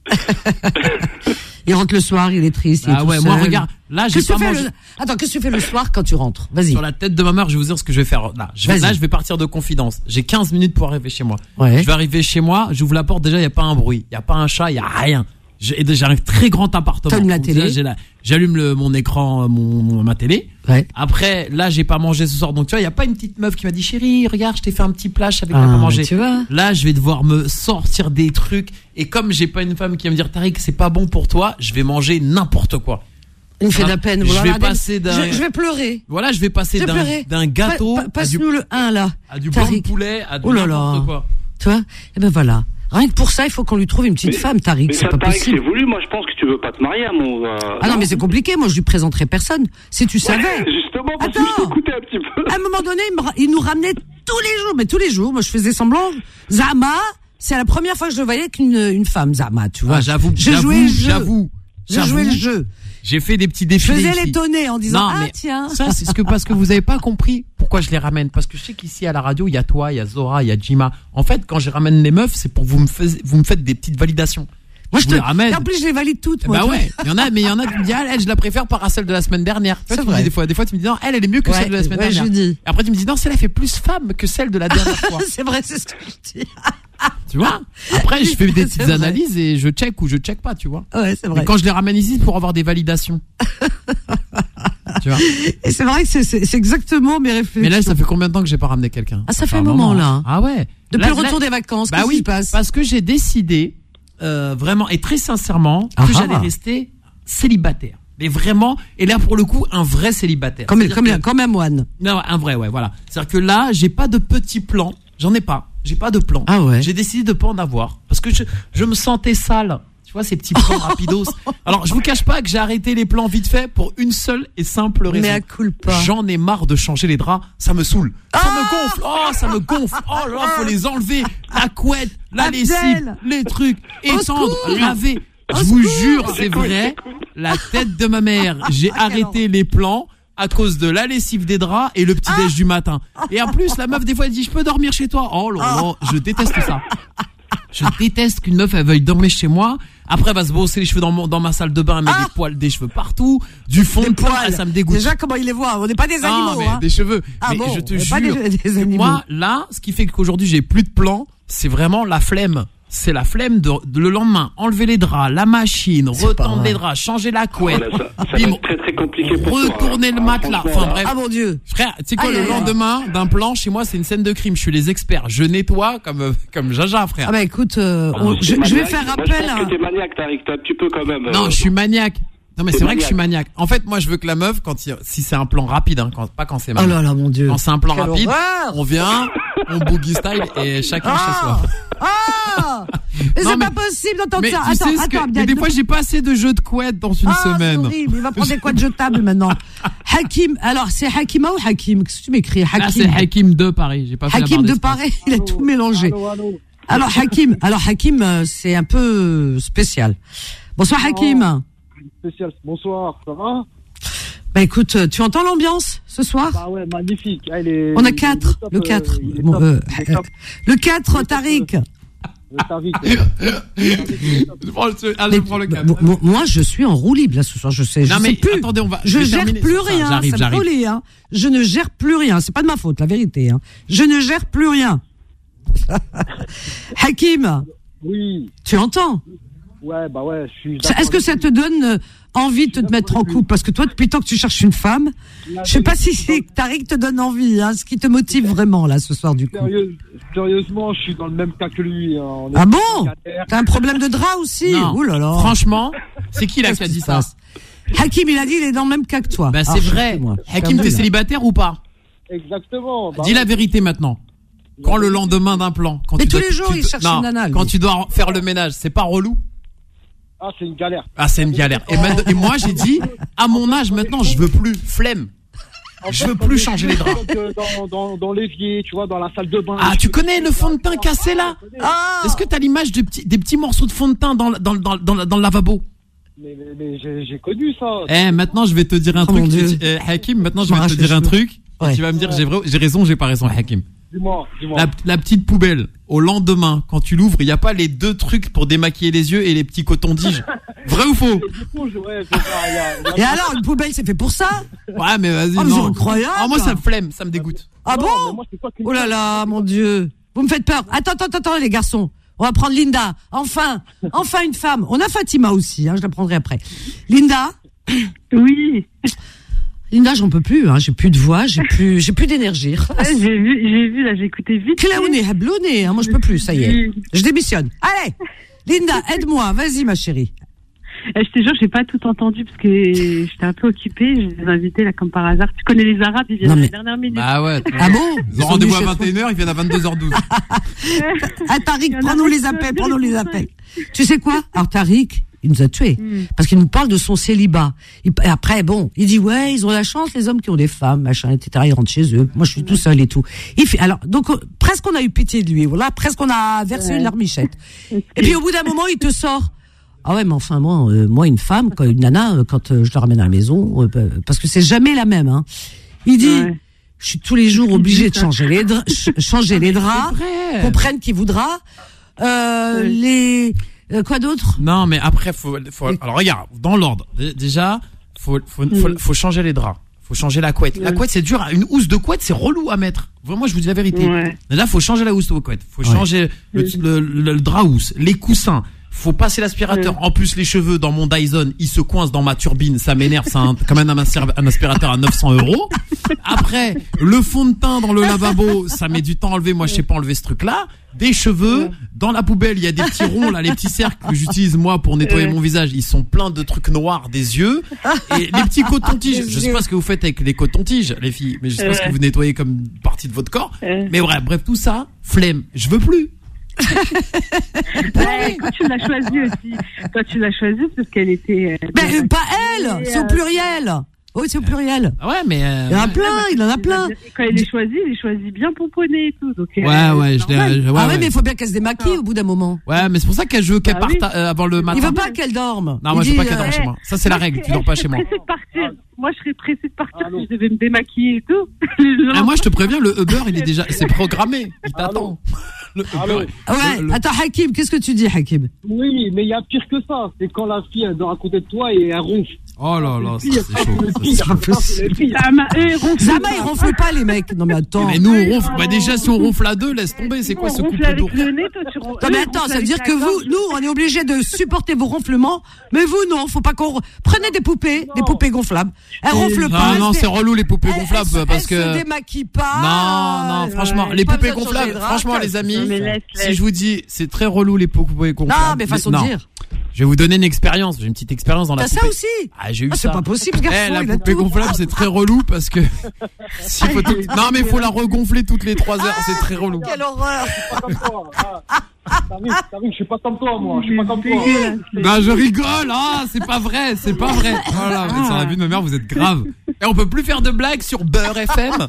Speaker 2: Il rentre le soir, il est triste. Il est
Speaker 3: Ah
Speaker 2: tout
Speaker 3: ouais,
Speaker 2: seul.
Speaker 3: moi, regarde, là, j'ai
Speaker 2: Qu'est-ce que
Speaker 3: pas
Speaker 2: tu fais
Speaker 3: mangé.
Speaker 2: le... Attends, qu'est-ce que tu fais le soir quand tu rentres? Vas-y.
Speaker 3: Sur la tête de ma mère, je vais vous dire ce que je vais faire. Là, je vais,
Speaker 2: Vas-y.
Speaker 3: là, je vais partir de confidence. J'ai quinze minutes pour arriver chez moi.
Speaker 2: Ouais.
Speaker 3: Je vais arriver chez moi, j'ouvre la porte, déjà, il n'y a pas un bruit. Il n'y a pas un chat, il n'y a rien. J'ai, j'ai un très grand appartement.
Speaker 2: T'allumes la
Speaker 3: Donc,
Speaker 2: télé.
Speaker 3: déjà, j'ai la- j'allume le, mon écran, mon, mon- ma télé.
Speaker 2: Ouais.
Speaker 3: Après, là, j'ai pas mangé ce soir. Donc, tu vois, il n'y a pas une petite meuf qui m'a dit, chérie, regarde, je t'ai fait un petit plat, je savais que t'as
Speaker 2: Ah,
Speaker 3: pas mangé.
Speaker 2: tu vois.
Speaker 3: Là, je vais devoir me sortir des trucs. Et comme j'ai pas une femme qui va me dire, Tariq, c'est pas bon pour toi, je vais manger n'importe quoi.
Speaker 2: Il me fait de la
Speaker 3: Hein,
Speaker 2: peine.
Speaker 3: je
Speaker 2: Voilà,
Speaker 3: vais
Speaker 2: regardez.
Speaker 3: passer d'un-
Speaker 2: Je, je vais pleurer.
Speaker 3: Voilà, je vais passer
Speaker 2: Je vais
Speaker 3: d'un,
Speaker 2: pleurer.
Speaker 3: d'un gâteau
Speaker 2: Pa- pa-
Speaker 3: à du,
Speaker 2: Passe-nous le un, là.
Speaker 3: à du blanc de
Speaker 2: Tariq.
Speaker 3: poulet, à du
Speaker 2: Oh là
Speaker 3: n'importe
Speaker 2: là.
Speaker 3: quoi.
Speaker 2: Tu vois? Eh ben voilà. Rien que pour ça, il faut qu'on lui trouve une petite
Speaker 7: Mais-
Speaker 2: femme, Tariq.
Speaker 7: Mais
Speaker 2: C'est
Speaker 7: ça,
Speaker 2: pas
Speaker 7: Tariq, c'est
Speaker 2: possible.
Speaker 7: voulu. Moi, je pense que tu veux pas te marier à mon. euh,
Speaker 2: Ah non, mais c'est compliqué. Moi, je lui présenterai personne. Si tu savais.
Speaker 7: Justement, parce que
Speaker 2: Attends.
Speaker 7: je t'écoutais un petit peu.
Speaker 2: À un moment donné, il, me ra- il nous ramenait tous les jours, mais tous les jours. Moi, je faisais semblant. Zama, c'est la première fois que je le voyais avec une, une femme, Zama, tu vois.
Speaker 3: Ah, j'avoue,
Speaker 2: je
Speaker 3: j'avoue,
Speaker 2: jouais le jeu.
Speaker 3: j'avoue,
Speaker 2: Je
Speaker 3: j'avoue.
Speaker 2: jouais le jeu.
Speaker 3: J'ai fait des petits
Speaker 2: Je
Speaker 3: défilés.
Speaker 2: faisais
Speaker 3: ici.
Speaker 2: l'étonner en disant,
Speaker 3: Non,
Speaker 2: ah
Speaker 3: mais
Speaker 2: tiens.
Speaker 3: Ça, c'est ce que, parce que vous avez pas compris pourquoi je les ramène. Parce que je sais qu'ici, à la radio, il y a toi, il y a Zora, il y a Jima. En fait, quand je ramène les meufs, c'est pour que vous me faites, vous me faites des petites validations.
Speaker 2: Moi, je
Speaker 3: vous
Speaker 2: te
Speaker 3: les ramène.
Speaker 2: Et en plus, je les valide toutes, moi.
Speaker 3: Bah
Speaker 2: tu vois.
Speaker 3: ouais, il y en a, mais il y en a qui me disent, ah, elle, je la préfère par à celle de la semaine dernière. Tu vois,
Speaker 2: C'est
Speaker 3: tu me
Speaker 2: vrai.
Speaker 3: dis des fois, des fois, tu me dis, non, elle, elle est mieux que
Speaker 2: Ouais,
Speaker 3: celle de la semaine
Speaker 2: ouais,
Speaker 3: dernière.
Speaker 2: je dis.
Speaker 3: Et après, tu me dis, non, celle-là fait plus femme que celle de la dernière fois.
Speaker 2: C'est vrai, c'est ce que je dis.
Speaker 3: Tu vois? Après, je fais des
Speaker 2: C'est
Speaker 3: petites
Speaker 2: vrai.
Speaker 3: analyses et je check ou je check pas, tu vois.
Speaker 2: Ouais, c'est vrai.
Speaker 3: Mais quand je les ramène ici, c'est pour avoir des validations. Tu vois?
Speaker 2: Et c'est vrai que c'est, c'est, c'est exactement mes réflexions.
Speaker 3: Mais là, ça fait combien de temps que j'ai pas ramené quelqu'un?
Speaker 2: Ah, ça fait un moment, là.
Speaker 3: Ah ouais.
Speaker 2: Depuis
Speaker 3: Là,
Speaker 2: le retour
Speaker 3: là-
Speaker 2: des vacances,
Speaker 3: Bah
Speaker 2: qu'est-ce
Speaker 3: oui,
Speaker 2: qui se passe?
Speaker 3: parce que j'ai décidé, euh, vraiment, et très sincèrement, que
Speaker 2: Ah.
Speaker 3: j'allais rester célibataire. Mais vraiment, et là, pour le coup, un vrai célibataire.
Speaker 2: Comme,
Speaker 3: C'est-à-dire
Speaker 2: comme,
Speaker 3: que-
Speaker 2: comme un moine.
Speaker 3: Non, un vrai, ouais, voilà. C'est-à-dire que là, j'ai pas de petits plans. J'en ai pas. J'ai pas de plan.
Speaker 2: Ah ouais.
Speaker 3: J'ai décidé de pas en avoir. Parce que je, je me sentais sale. Tu vois, ces petits plans rapidos. Alors, je vous cache pas que j'ai arrêté les plans vite fait pour une seule et simple raison.
Speaker 2: Mais à culpa.
Speaker 3: J'en ai marre de changer les draps. Ça me saoule. Ça me gonfle. Oh, ça me gonfle. Oh là là, faut les enlever. La couette, la
Speaker 2: Abdel.
Speaker 3: lessive, les trucs.
Speaker 2: Au
Speaker 3: Étendre,
Speaker 2: secours.
Speaker 3: laver.
Speaker 2: Au
Speaker 3: Je vous
Speaker 2: secours.
Speaker 3: jure, c'est
Speaker 7: J'écoute,
Speaker 3: vrai.
Speaker 7: j'écoute.
Speaker 3: La tête de ma mère. J'ai
Speaker 2: Ah, quel
Speaker 3: arrêté les plans à cause de la lessive des draps et le petit déj du matin. Et en plus, la meuf, des fois, elle dit, je peux dormir chez toi. Oh là là, je déteste ça. Je déteste qu'une meuf, elle veuille dormir chez moi. Après, elle va se brosser les cheveux dans, mon, dans ma salle de bain, elle met des poils, des cheveux partout, du fond
Speaker 2: Des
Speaker 3: de poil,
Speaker 2: poils.
Speaker 3: ça me dégoûte.
Speaker 2: Déjà, comment il les voit? On n'est pas des
Speaker 3: Non,
Speaker 2: animaux,
Speaker 3: mais
Speaker 2: hein.
Speaker 3: des cheveux.
Speaker 2: Ah
Speaker 3: mais
Speaker 2: bon,
Speaker 3: je te
Speaker 2: mais
Speaker 3: jure,
Speaker 2: pas des- des
Speaker 3: que
Speaker 2: animaux.
Speaker 3: moi, là, ce qui fait qu'aujourd'hui, j'ai plus de plans, c'est vraiment la flemme. C'est la flemme de, de le lendemain, enlever les draps, la machine,
Speaker 2: C'est pas
Speaker 3: retendre
Speaker 2: vrai.
Speaker 3: les draps, changer la couette,
Speaker 7: Voilà, ça, ça va
Speaker 3: bim,
Speaker 7: être très très compliqué pour toi.
Speaker 3: retourner le
Speaker 7: Ah,
Speaker 3: matelas.
Speaker 7: franchement,
Speaker 3: Enfin
Speaker 7: là.
Speaker 3: bref.
Speaker 2: Ah mon Dieu.
Speaker 3: Frère, tu sais quoi,
Speaker 2: Aïe,
Speaker 3: le
Speaker 2: aïe, aïe.
Speaker 3: lendemain d'un plan, chez moi, c'est une scène de crime. Je suis les experts. Je nettoie comme, euh, comme Jaja, frère.
Speaker 2: Ah bah écoute, euh,
Speaker 7: Ah,
Speaker 2: on-
Speaker 7: t'es
Speaker 2: je, je vais
Speaker 7: maniaque.
Speaker 2: faire
Speaker 7: Moi,
Speaker 2: appel
Speaker 7: je pense
Speaker 2: à...
Speaker 7: que t'es maniaque, Tariq. T'es un petit peu quand même. euh,
Speaker 3: Non, je suis maniaque. Non, mais
Speaker 7: T'es
Speaker 3: c'est vrai que je suis
Speaker 7: maniaque.
Speaker 3: maniaque. En fait, moi, je veux que la meuf, quand il, si c'est un plan rapide, hein, quand, pas quand c'est
Speaker 2: Oh
Speaker 3: maniaque.
Speaker 2: là là, mon Dieu.
Speaker 3: Quand c'est un plan
Speaker 2: Quelle
Speaker 3: rapide,
Speaker 2: horreur.
Speaker 3: on vient, on boogie style et chacun chez
Speaker 2: Ah
Speaker 3: soi.
Speaker 2: Ah Mais
Speaker 3: Non,
Speaker 2: c'est
Speaker 3: mais-
Speaker 2: pas possible d'entendre
Speaker 3: Mais
Speaker 2: ça.
Speaker 3: tu
Speaker 2: Attends,
Speaker 3: sais ce
Speaker 2: attends,
Speaker 3: que,
Speaker 2: Abdel.
Speaker 3: mais des fois, j'ai pas assez de jeux de couette dans une
Speaker 2: Ah, c'est
Speaker 3: semaine.
Speaker 2: horrible. Il va prendre des couettes jetables maintenant. Hakim, alors c'est Hakima ou Hakim? Qu'est-ce que tu m'écris?
Speaker 3: Là,
Speaker 2: Hakim.
Speaker 3: c'est Hakim de Paris. J'ai pas fait la
Speaker 2: Hakim
Speaker 3: barre
Speaker 2: de
Speaker 3: d'espace.
Speaker 2: Paris, il a tout mélangé. Alors Hakim, alors Hakim, euh, c'est un peu spécial. Bonsoir Hakim.
Speaker 8: Spécial. Bonsoir, ça va?
Speaker 2: Bah écoute, euh, tu entends l'ambiance ce soir?
Speaker 8: Ah ouais, magnifique. Ah, il est-
Speaker 2: On a
Speaker 8: il est
Speaker 2: quatre,
Speaker 8: top,
Speaker 2: le
Speaker 8: euh,
Speaker 2: quatre.
Speaker 8: il est
Speaker 2: Bon,
Speaker 8: top,
Speaker 2: euh,
Speaker 8: il est top.
Speaker 2: le quatre, Tariq.
Speaker 8: Le Tariq.
Speaker 3: Je prends le- Allez, je prends le quatre.
Speaker 2: Bon, bon, moi, je suis en roue libre là ce soir. Je sais, je
Speaker 3: Non,
Speaker 2: sais
Speaker 3: mais
Speaker 2: plus.
Speaker 3: attendez, on va-
Speaker 2: Je
Speaker 3: je vais
Speaker 2: gère
Speaker 3: terminer
Speaker 2: plus
Speaker 3: sur ça.
Speaker 2: rien.
Speaker 3: J'arrive,
Speaker 2: ça me
Speaker 3: j'arrive.
Speaker 2: folie, hein. Je ne gère plus rien. C'est pas de ma faute, la vérité. Hein. Je ne gère plus rien. Hakim,
Speaker 8: Oui.
Speaker 2: tu entends?
Speaker 8: Ouais, bah ouais, je suis.
Speaker 2: Ça- Est-ce que ça te donne euh, envie de te mettre en couple? Parce que toi, depuis le temps que tu cherches une femme, je sais pas si c'est que Tariq te donne envie, hein, ce qui te motive vraiment là ce soir du coup.
Speaker 8: Sérieux- Sérieusement, je suis dans le même cas que lui. Hein. On est
Speaker 2: Ah bon?
Speaker 8: en galère.
Speaker 2: T'as un problème de drap aussi?
Speaker 3: Non.
Speaker 2: Ouh là là.
Speaker 3: Franchement, c'est qui là
Speaker 2: Qu'est-ce
Speaker 3: qui a
Speaker 2: qui
Speaker 3: dit
Speaker 2: se
Speaker 3: ça?
Speaker 2: passe? Hakim, il a dit, il est dans le même cas que toi.
Speaker 3: Bah, c'est
Speaker 2: Alors,
Speaker 3: vrai.
Speaker 2: moi.
Speaker 3: Hakim, t'es célibataire ou pas?
Speaker 8: Exactement. Bah,
Speaker 3: Dis la vérité maintenant. Quand le lendemain d'un plan, quand
Speaker 2: Mais
Speaker 3: tu
Speaker 2: tous
Speaker 3: dois-
Speaker 2: les jours,
Speaker 3: tu-
Speaker 2: il cherche
Speaker 3: non,
Speaker 2: une nana, lui.
Speaker 3: quand tu dois faire le ménage, c'est pas relou?
Speaker 8: Ah, c'est une galère.
Speaker 3: Ah, c'est une galère. Et, maintenant- et moi, j'ai dit, à mon âge, maintenant, je veux plus. Flemme.
Speaker 8: En
Speaker 3: Je
Speaker 8: fait,
Speaker 3: veux
Speaker 8: dans
Speaker 3: plus
Speaker 8: les-
Speaker 3: changer les draps.
Speaker 8: Dans, dans, dans l'évier, tu vois, dans la salle de bain.
Speaker 3: Ah, tu connais le fond de teint cassé là?
Speaker 2: Ah
Speaker 3: Est-ce que t'as l'image de petits, des petits morceaux de fond de teint dans, le- dans, le- dans, le- dans, le- dans le lavabo?
Speaker 8: Mais, mais, mais j'ai, j'ai connu ça.
Speaker 3: Eh, maintenant, je vais te dire un
Speaker 2: Oh,
Speaker 3: truc.
Speaker 2: mon Dieu.
Speaker 3: Eh, Hakim, maintenant, je
Speaker 2: Je
Speaker 3: vais te
Speaker 2: m'arrache
Speaker 3: dire
Speaker 2: les
Speaker 3: un
Speaker 2: cheveux.
Speaker 3: truc. Et
Speaker 2: Ouais.
Speaker 3: tu vas me dire, j'ai, vrai- j'ai raison ou j'ai pas raison, Hakim.
Speaker 8: Dis-moi, dis-moi.
Speaker 3: La, la petite poubelle, au lendemain, quand tu l'ouvres, il n'y a pas les deux trucs pour démaquiller les yeux et les petits cotons-tiges. Vrai ou faux?
Speaker 8: Et du coup, je- ouais, c'est ça, il y a- il y a-
Speaker 2: Et alors, une poubelle, c'est fait pour ça?
Speaker 3: Ouais, mais vas-y,
Speaker 2: Oh, mais
Speaker 3: non.
Speaker 2: c'est incroyable.
Speaker 3: Ah, moi, ça me flemme, ça me dégoûte.
Speaker 2: Ah
Speaker 8: Non,
Speaker 2: bon?
Speaker 8: mais moi, c'est pas qu'une
Speaker 2: Oh là là, mon Dieu. Vous me faites peur. Attends, attends, attends, les garçons. On va prendre Linda. Enfin, enfin une femme. On a Fatima aussi, hein, je la prendrai après. Linda?
Speaker 9: Oui.
Speaker 2: Linda, j'en peux plus, hein. J'ai plus de voix, j'ai plus, j'ai plus d'énergie.
Speaker 9: Ouais, j'ai vu, j'ai vu, là, j'ai écouté vite.
Speaker 2: Claouné, habloné, hein. Moi, je peux plus, ça y est. Je démissionne. Allez! Linda, aide-moi. Vas-y, ma chérie.
Speaker 9: Eh, je te jure, j'ai pas tout entendu parce que j'étais un peu occupée. Je les ai invités là comme par hasard. Tu connais les Arabes, ils viennent
Speaker 2: Non,
Speaker 9: à
Speaker 2: mais-
Speaker 9: la dernière minute.
Speaker 3: Bah ouais.
Speaker 2: Ah bon?
Speaker 3: Ils ont rendez-vous à vingt et une heures, ils viennent à vingt-deux heures douze.
Speaker 2: Ah, Tariq,
Speaker 9: Il y en a
Speaker 2: prends-nous
Speaker 9: un
Speaker 2: les
Speaker 9: qui
Speaker 2: appels,
Speaker 9: veut
Speaker 2: prends-nous
Speaker 9: dire
Speaker 2: les
Speaker 9: les
Speaker 2: appels. Tu sais quoi? Alors, Tariq, il nous a tués. Parce qu'il nous parle de son célibat. Il- et après, bon, il dit, ouais, ils ont la chance, les hommes qui ont des femmes, machin, et cetera. Ils rentrent chez eux. Moi, je suis tout seul et tout. Il fait, alors, donc, euh, presque on a eu pitié de lui. Voilà, presque on a versé une larmichette. Et puis, au bout d'un moment, il te sort. Ah ouais, mais enfin, moi, euh, moi, une femme, quoi, une nana, euh, quand euh, je la ramène à la maison, euh, bah, parce que c'est jamais la même, hein. Il dit,
Speaker 9: Ouais.
Speaker 2: je suis tous les jours obligé de changer les draps, ch- changer les draps,
Speaker 3: vrai.
Speaker 2: qu'on prenne qui voudra, euh,
Speaker 9: Ouais.
Speaker 2: les, euh, quoi d'autre?
Speaker 3: Non, mais après, faut, faut, alors regarde, dans l'ordre. Dé- Déjà, faut, faut, faut, faut changer les draps. Faut changer la couette. La
Speaker 9: Ouais.
Speaker 3: couette, c'est dur. Une housse de couette, c'est relou à mettre. Vraiment, je vous dis la vérité.
Speaker 9: Ouais.
Speaker 3: Déjà, faut changer la housse de couette. Faut
Speaker 2: Ouais.
Speaker 3: changer le, le, le, le drap housse, les coussins. Faut passer l'aspirateur.
Speaker 9: Ouais.
Speaker 3: En plus, les cheveux dans mon Dyson, ils se coincent dans ma turbine. Ça m'énerve. C'est un, quand même un, aspir- un aspirateur à neuf cents euros. Après, le fond de teint dans le lavabo, ça met du temps à enlever. Moi, je sais pas enlever ce truc-là. Des cheveux. Dans la poubelle, il y a des petits ronds, là, les petits cercles que j'utilise moi pour nettoyer
Speaker 9: Ouais.
Speaker 3: mon visage. Ils sont pleins de trucs noirs des yeux. Et les petits cotons-tiges. Je sais pas ce que vous faites avec les cotons-tiges, les filles, mais je sais pas ce que
Speaker 9: Ouais.
Speaker 3: vous nettoyez comme partie de votre corps.
Speaker 9: Ouais.
Speaker 3: Mais bref, bref, tout ça, flemme. Je veux plus.
Speaker 9: Ouais, quand tu l'as choisie aussi. Quand tu l'as choisie, parce qu'elle était. euh,
Speaker 2: Ben, euh, pas elle,
Speaker 9: Et,
Speaker 2: c'est au
Speaker 9: euh,
Speaker 2: pluriel. Oui, c'est au pluriel.
Speaker 3: Ah ouais, mais. euh,
Speaker 2: Il y en a
Speaker 3: ouais.
Speaker 2: plein, il en a plein.
Speaker 9: Et quand elle est choisie, elle est choisie bien pomponnée et tout. Donc, euh,
Speaker 3: Ouais, ouais, je
Speaker 9: c'est normal.
Speaker 3: l'ai. ouais,
Speaker 2: ah ouais,
Speaker 3: ouais.
Speaker 2: mais il faut bien qu'elle se démaquille au bout d'un moment.
Speaker 3: Ouais, mais c'est pour ça qu'elle veut qu'elle
Speaker 9: Bah
Speaker 3: parte
Speaker 9: oui.
Speaker 3: euh, avant le matin.
Speaker 2: Il veut pas qu'elle dorme.
Speaker 3: Non, moi,
Speaker 2: Il
Speaker 3: je veux pas
Speaker 2: dit,
Speaker 3: qu'elle dorme
Speaker 2: euh,
Speaker 3: chez moi. Ça, c'est la règle. Tu dors pas chez moi.
Speaker 9: Je serais pressée de partir. Moi, je serais pressée de partir
Speaker 8: Allô.
Speaker 9: si je devais me démaquiller et tout.
Speaker 3: Ah, moi, je te préviens, le Uber, il est déjà, c'est programmé. Il t'attend. Le
Speaker 8: Allô.
Speaker 3: Uber.
Speaker 2: Ouais,
Speaker 3: le- le-
Speaker 2: attends, Hakim, qu'est-ce que tu dis, Hakim?
Speaker 8: Oui, mais il y a pire que ça. C'est quand la fille, elle dort à côté de toi et elle ronfle.
Speaker 3: Oh là là, ça,
Speaker 8: Pire,
Speaker 3: c'est
Speaker 8: ça,
Speaker 3: chaud.
Speaker 8: le
Speaker 3: Ça,
Speaker 8: pire,
Speaker 3: c'est chaud.
Speaker 8: ça, c'est le pire.
Speaker 9: Ah, ma- eh, ronfle
Speaker 2: Zama,
Speaker 9: pas.
Speaker 2: ils ronflent pas, les mecs. Non, mais attends.
Speaker 3: Mais nous, on ronfle. Bah, déjà, si on ronfle à deux, laisse tomber. C'est quoi
Speaker 9: On
Speaker 3: ce
Speaker 9: ronfle
Speaker 3: couple
Speaker 9: avec
Speaker 3: d'ours?
Speaker 9: le nez, toi, tu ronfles.
Speaker 2: Non, mais
Speaker 9: Eux,
Speaker 2: attends,
Speaker 9: ronflent
Speaker 2: ça veut
Speaker 9: avec
Speaker 2: dire
Speaker 9: la
Speaker 2: que vous,
Speaker 9: gorge.
Speaker 2: nous, on est obligés de supporter vos ronflements, mais vous, non, faut pas qu'on, prenez des poupées, des poupées gonflables. Elles ronflent pas.
Speaker 3: Non, non,
Speaker 2: elles-
Speaker 3: c'est relou, les poupées
Speaker 2: elles-
Speaker 3: gonflables,
Speaker 2: elles se-
Speaker 3: parce
Speaker 2: elles se
Speaker 3: que.
Speaker 2: démaquillent pas.
Speaker 3: Non, non, franchement, les
Speaker 2: Pas
Speaker 3: poupées
Speaker 2: besoin de changer
Speaker 3: gonflables,
Speaker 2: les draps.
Speaker 3: franchement, les amis,
Speaker 9: Non, mais laisse,
Speaker 3: si
Speaker 9: laisse.
Speaker 3: je vous dis, c'est très relou, les poupées gonflables.
Speaker 2: Non, mais façon de
Speaker 3: Non.
Speaker 2: dire.
Speaker 3: Je vais vous donner une expérience. J'ai une petite expérience dans la
Speaker 2: T'as ça
Speaker 3: poupée.
Speaker 2: aussi?
Speaker 3: Ah, j'ai eu
Speaker 2: Ah,
Speaker 3: ça.
Speaker 2: c'est pas possible, ce garçon,
Speaker 3: Eh, la
Speaker 2: il a
Speaker 3: poupée
Speaker 2: tout.
Speaker 3: gonflable, c'est très relou parce que s'il faut tout- non, mais il faut la regonfler toutes les trois heures. C'est très relou.
Speaker 2: Quelle horreur!
Speaker 8: Pas comme toi. Ah, T'as vu, t'as vu, je suis pas comme toi, moi. Je suis pas comme toi.
Speaker 3: Non, je rigole. Ah, c'est pas vrai. C'est pas vrai. Voilà. Sur la vue de ma mère, vous êtes grave. Et on peut plus faire de blagues sur Beurre F M.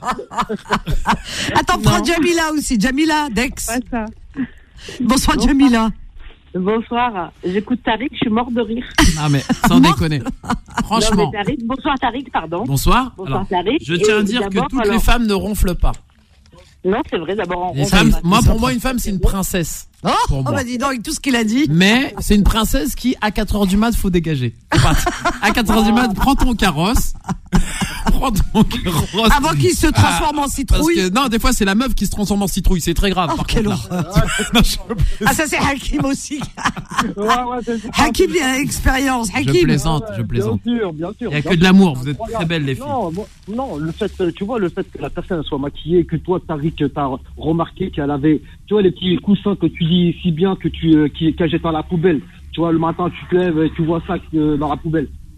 Speaker 2: Attends, prends Jamila aussi. Jamila, Dex.
Speaker 9: Pas ça.
Speaker 2: Bonsoir, Jamila.
Speaker 10: Bonsoir, j'écoute Tariq, je suis mort de rire.
Speaker 3: Ah, mais sans déconner. Franchement.
Speaker 10: Non, mais Tariq, bonsoir Tariq, pardon.
Speaker 3: Bonsoir.
Speaker 10: Bonsoir
Speaker 3: Alors,
Speaker 10: Tariq.
Speaker 3: je tiens à
Speaker 10: Et
Speaker 3: dire que
Speaker 10: d'abord,
Speaker 3: toutes les
Speaker 10: alors-
Speaker 3: femmes ne ronflent pas.
Speaker 10: Non, c'est vrai, d'abord on
Speaker 3: Les
Speaker 10: ronfle
Speaker 3: femmes,
Speaker 10: pas.
Speaker 3: moi, pour moi, une femme, c'est une princesse.
Speaker 2: Oh,
Speaker 3: Pour
Speaker 2: oh
Speaker 3: moi.
Speaker 2: bah dis donc, avec tout ce qu'il a dit.
Speaker 3: Mais c'est une princesse qui, à quatre heures du mat, faut dégager. Faut partir. À quatre heures du mat, prends ton carrosse. Prends ton carrosse.
Speaker 2: Avant qu'il se transforme en
Speaker 3: Parce
Speaker 2: citrouille.
Speaker 3: que, non, des fois, c'est la meuf qui se transforme en citrouille. C'est très grave.
Speaker 2: Oh,
Speaker 3: par
Speaker 2: quelle
Speaker 3: contre, là.
Speaker 2: horreur.
Speaker 3: Non, je,
Speaker 2: Ah, ça, c'est Hakim aussi.
Speaker 8: Ouais, ouais, c'est ça.
Speaker 2: Hakim, il a l'expérience.
Speaker 3: je
Speaker 2: Hakim.
Speaker 3: plaisante,
Speaker 8: Ouais,
Speaker 3: je plaisante.
Speaker 8: Bien sûr, bien sûr.
Speaker 3: Il y a
Speaker 8: bien
Speaker 3: que de
Speaker 8: sûr.
Speaker 3: l'amour. Vous êtes très
Speaker 8: Regarde,
Speaker 3: belles, les filles.
Speaker 8: Non, moi- non, le fait, euh, tu vois, le fait que la personne soit maquillée, que toi, Tariq, t'as remarqué qu'elle avait, tu vois, les petits coussins que tu dis si bien que tu, euh, qui, qu'elle jette dans la poubelle. Tu vois, le matin, tu te lèves et tu vois ça euh, dans la poubelle.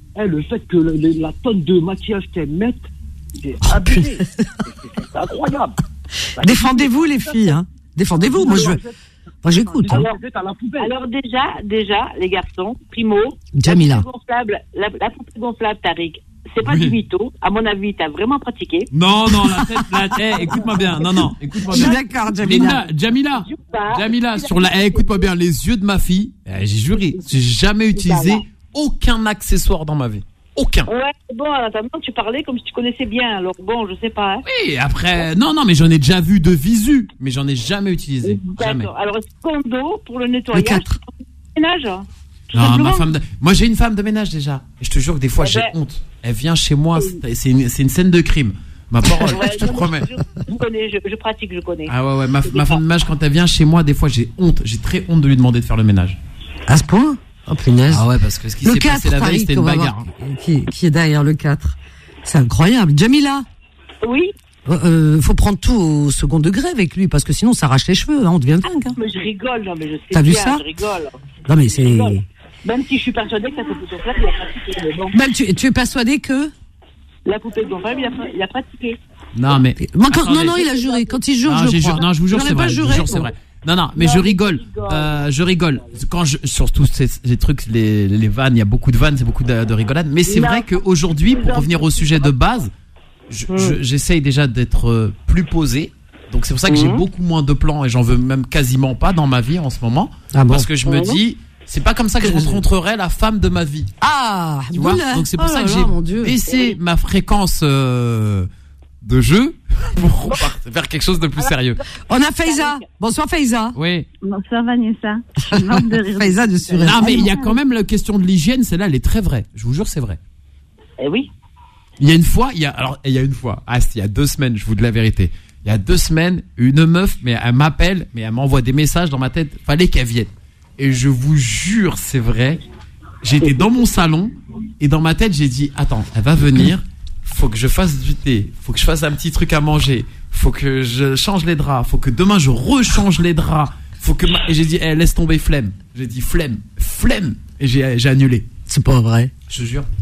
Speaker 8: Eh, le fait que le- le- la tonne de maquillage qu'elles mettent, c'est abusé. C'est- c'est- c'est incroyable.
Speaker 2: Défendez-vous, les filles, hein. Défendez-vous. Moi, je, moi, j'écoute. Hein.
Speaker 10: Alors, alors déjà, déjà, les garçons, primo,
Speaker 2: Jamila.
Speaker 10: la poupée gonflable, la, la poupée gonflable, Tariq, c'est pas
Speaker 3: Oui.
Speaker 10: du mytho. À mon avis, t'as vraiment pratiqué.
Speaker 3: Non, non, la tête, la tête, eh, écoute-moi bien. Non, non, écoute-moi
Speaker 2: Je
Speaker 3: bien.
Speaker 2: suis d'accord, Jamila.
Speaker 3: Linda, Jamila, Jamila, sur la, eh, écoute-moi bien, les yeux de ma fille, eh, j'ai juré, j'ai jamais utilisé aucun accessoire dans ma vie. Aucun.
Speaker 10: Ouais, bon, en attendant, tu parlais comme si tu connaissais bien. Alors bon, je sais pas. Hein.
Speaker 3: Oui, après, non, non, mais j'en ai déjà vu de visu, mais j'en ai jamais utilisé. Jamais.
Speaker 10: D'accord. Alors, secondo, pour le nettoyage,
Speaker 2: quatre.
Speaker 10: le ménage. tout
Speaker 3: Non,
Speaker 10: simplement.
Speaker 3: ma femme de... Moi, j'ai une femme de ménage déjà. Et je te jure que des fois,
Speaker 10: Eh
Speaker 3: j'ai
Speaker 10: ben-
Speaker 3: honte. Elle vient chez moi, c'est c'est une, c'est une scène de crime. Ma parole,
Speaker 10: Ouais,
Speaker 3: je te
Speaker 10: non,
Speaker 3: promets.
Speaker 10: Je, je connais, je, je pratique, je connais.
Speaker 3: Ah ouais, ouais, ma, ma femme de ménage, quand elle vient chez moi, des fois, j'ai honte. J'ai très honte de lui demander de faire le ménage.
Speaker 2: À ce point? Oh, punaise.
Speaker 3: Ah ouais, parce que ce qui
Speaker 2: Le
Speaker 3: s'est
Speaker 2: quatre,
Speaker 3: passé la veille,
Speaker 2: Tariq,
Speaker 3: c'était une
Speaker 2: on va
Speaker 3: bagarre.
Speaker 2: voir Qui, qui est derrière le quatre? C'est incroyable. Jamila.
Speaker 10: Oui.
Speaker 2: Euh, euh, faut prendre tout au second degré avec lui, parce que sinon, ça arrache les cheveux, hein, on devient dingue. Hein.
Speaker 10: Mais je rigole, non, mais je sais
Speaker 2: T'as vu
Speaker 10: bien,
Speaker 2: ça
Speaker 10: je rigole.
Speaker 2: Non, mais c'est.
Speaker 10: Je rigole. Même si je suis persuadée que ça fait plutôt ça qu'il a pratiqué. Mais bon.
Speaker 2: Même tu, tu es persuadé que.
Speaker 10: La poupée gonflable, il a, il a pratiqué.
Speaker 3: Non, mais.
Speaker 2: Moi, quand-
Speaker 3: Attendez.
Speaker 2: non, non, il a juré. Quand il jure,
Speaker 3: Non,
Speaker 2: je le
Speaker 3: j'ai
Speaker 2: crois.
Speaker 3: ju- non, je vous jure,
Speaker 2: J'aurais
Speaker 3: c'est
Speaker 2: pas
Speaker 3: vrai. Je vous
Speaker 2: juré,
Speaker 3: jure, c'est
Speaker 2: non.
Speaker 3: vrai. Non, non, mais
Speaker 10: Non,
Speaker 3: je
Speaker 10: je
Speaker 3: rigole.
Speaker 10: rigole.
Speaker 3: Euh, je rigole. Quand je, sur tous ces, ces trucs, les, les vannes, il y a beaucoup de vannes, c'est beaucoup de, de rigolades. Mais c'est
Speaker 10: Non.
Speaker 3: vrai qu'aujourd'hui, pour revenir au sujet de base, je- je- j'essaye déjà d'être euh, plus posé. Donc c'est pour ça que j'ai
Speaker 10: Mhm.
Speaker 3: beaucoup moins de plans et j'en veux même quasiment pas dans ma vie en ce moment.
Speaker 2: Ah bon
Speaker 3: Parce que je me
Speaker 10: Mhm.
Speaker 3: dis, c'est pas comme ça que je rencontrerai la femme de ma vie.
Speaker 2: Ah,
Speaker 3: Tu vois.
Speaker 2: boulette.
Speaker 3: Donc c'est pour
Speaker 2: Oh
Speaker 3: ça
Speaker 2: là
Speaker 3: que
Speaker 2: là, mon Dieu.
Speaker 3: j'ai baissé ma fréquence euh, de jeu pour repart- faire quelque chose de plus sérieux.
Speaker 2: On a Faiza. Bonsoir, Faiza.
Speaker 3: Oui.
Speaker 9: Bonsoir Vanessa. Je suis morte de rire.
Speaker 2: Faiza de Suresnes.
Speaker 3: Non, mais il y a quand même la question de l'hygiène, celle-là, elle est très vraie. Je vous jure, c'est vrai.
Speaker 10: Eh oui.
Speaker 3: Il y a une fois, il y a, alors, il y a une fois, ah, c'était il y a deux semaines, je vous dis la vérité. Il y a deux semaines, une meuf, mais elle m'appelle, mais elle m'envoie des messages dans ma tête, fallait qu'elle vienne. Et je vous jure, c'est vrai. J'étais dans mon salon, et dans ma tête, j'ai dit, attends, elle va venir, faut que je fasse du thé, faut que je fasse un petit truc à manger, faut que je change les draps, faut que demain je rechange les draps, faut que ma... Et j'ai dit, eh, laisse tomber, flemme. J'ai dit, flemme, flemme. Et j'ai, j'ai annulé.
Speaker 2: C'est pas vrai.
Speaker 3: Je te jure.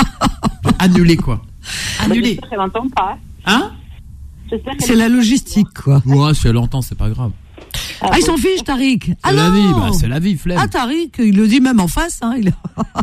Speaker 3: J'ai annulé, quoi.
Speaker 10: Mais
Speaker 3: Annulé.
Speaker 10: j'espère qu'elle n'entend pas.
Speaker 3: Hein?
Speaker 10: J'espère qu'elle
Speaker 2: C'est la logistique, quoi.
Speaker 3: Ouais, si elle entend, c'est pas grave.
Speaker 2: Ah, il s'en fiche, Tariq. Ah
Speaker 3: C'est la
Speaker 2: non.
Speaker 3: vie, bah, c'est la vie, flemme.
Speaker 2: Ah, Tariq, il le dit même en face. Hein. Il...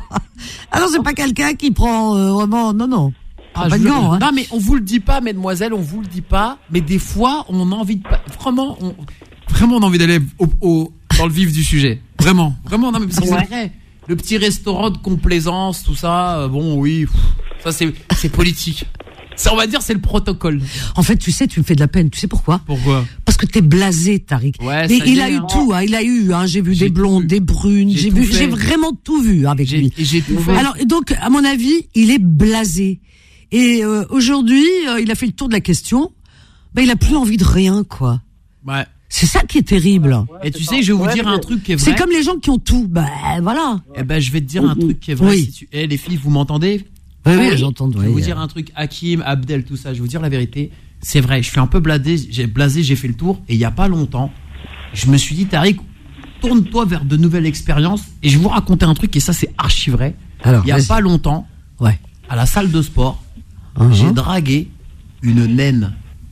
Speaker 2: ah non, c'est pas quelqu'un qui prend euh, vraiment. Non, non.
Speaker 3: Ah,
Speaker 2: pas
Speaker 3: je
Speaker 2: de
Speaker 3: vous-
Speaker 2: gants, hein.
Speaker 3: Non, mais on vous le dit pas, mesdemoiselles, on vous le dit pas. Mais des fois, on a envie de. pas- Vraiment, on... vraiment, on a envie d'aller au, au- dans le vif du sujet. Vraiment, vraiment, non, mais parce que
Speaker 10: Ouais.
Speaker 3: c'est vrai. Le petit restaurant de complaisance, tout ça, euh, bon, oui, pff, ça c'est, c'est politique. Ça, on va dire, c'est le protocole.
Speaker 2: En fait, tu sais, tu me fais de la peine. Tu sais pourquoi?
Speaker 3: Pourquoi?
Speaker 2: Parce que t'es blasé, Tariq.
Speaker 3: Ouais,
Speaker 2: Mais
Speaker 3: ça
Speaker 2: il
Speaker 3: y
Speaker 2: a
Speaker 3: est,
Speaker 2: eu
Speaker 3: hein.
Speaker 2: tout, hein, il a eu, hein, j'ai vu
Speaker 3: J'ai
Speaker 2: des
Speaker 3: tout
Speaker 2: blondes,
Speaker 3: vu.
Speaker 2: des brunes,
Speaker 3: J'ai
Speaker 2: j'ai
Speaker 3: tout
Speaker 2: vu,
Speaker 3: fait.
Speaker 2: j'ai vraiment tout vu avec
Speaker 3: J'ai,
Speaker 2: lui.
Speaker 3: et j'ai tout fait.
Speaker 2: Alors, donc, à mon avis, il est blasé. Et euh, aujourd'hui, euh, il a fait le tour de la question. Ben, il a plus envie de rien, quoi.
Speaker 3: Ouais.
Speaker 2: C'est ça qui est terrible.
Speaker 3: Et tu sais, je vais vous dire un truc qui est vrai.
Speaker 2: C'est comme les gens qui ont tout. Ben, voilà.
Speaker 3: Eh ben, je vais te dire un truc qui est vrai.
Speaker 2: Oui.
Speaker 3: Si tu... Eh, les filles, vous m'entendez?
Speaker 2: Oui,
Speaker 3: Oui.
Speaker 2: oui, j'entends.
Speaker 3: Je vais vous dire un truc, Hakim, Abdel, tout ça. Je vais vous dire la vérité. C'est vrai, je suis un peu blasé. J'ai blasé, j'ai fait le tour. Et il y a pas longtemps, je me suis dit, Tariq, tourne-toi vers de nouvelles expériences. Et je vais vous raconter un truc. Et ça, c'est archi vrai.
Speaker 2: Alors,
Speaker 3: Il y a
Speaker 2: vas-y.
Speaker 3: pas longtemps,
Speaker 2: Ouais.
Speaker 3: à la salle de sport,
Speaker 2: Uh-huh.
Speaker 3: j'ai dragué une naine,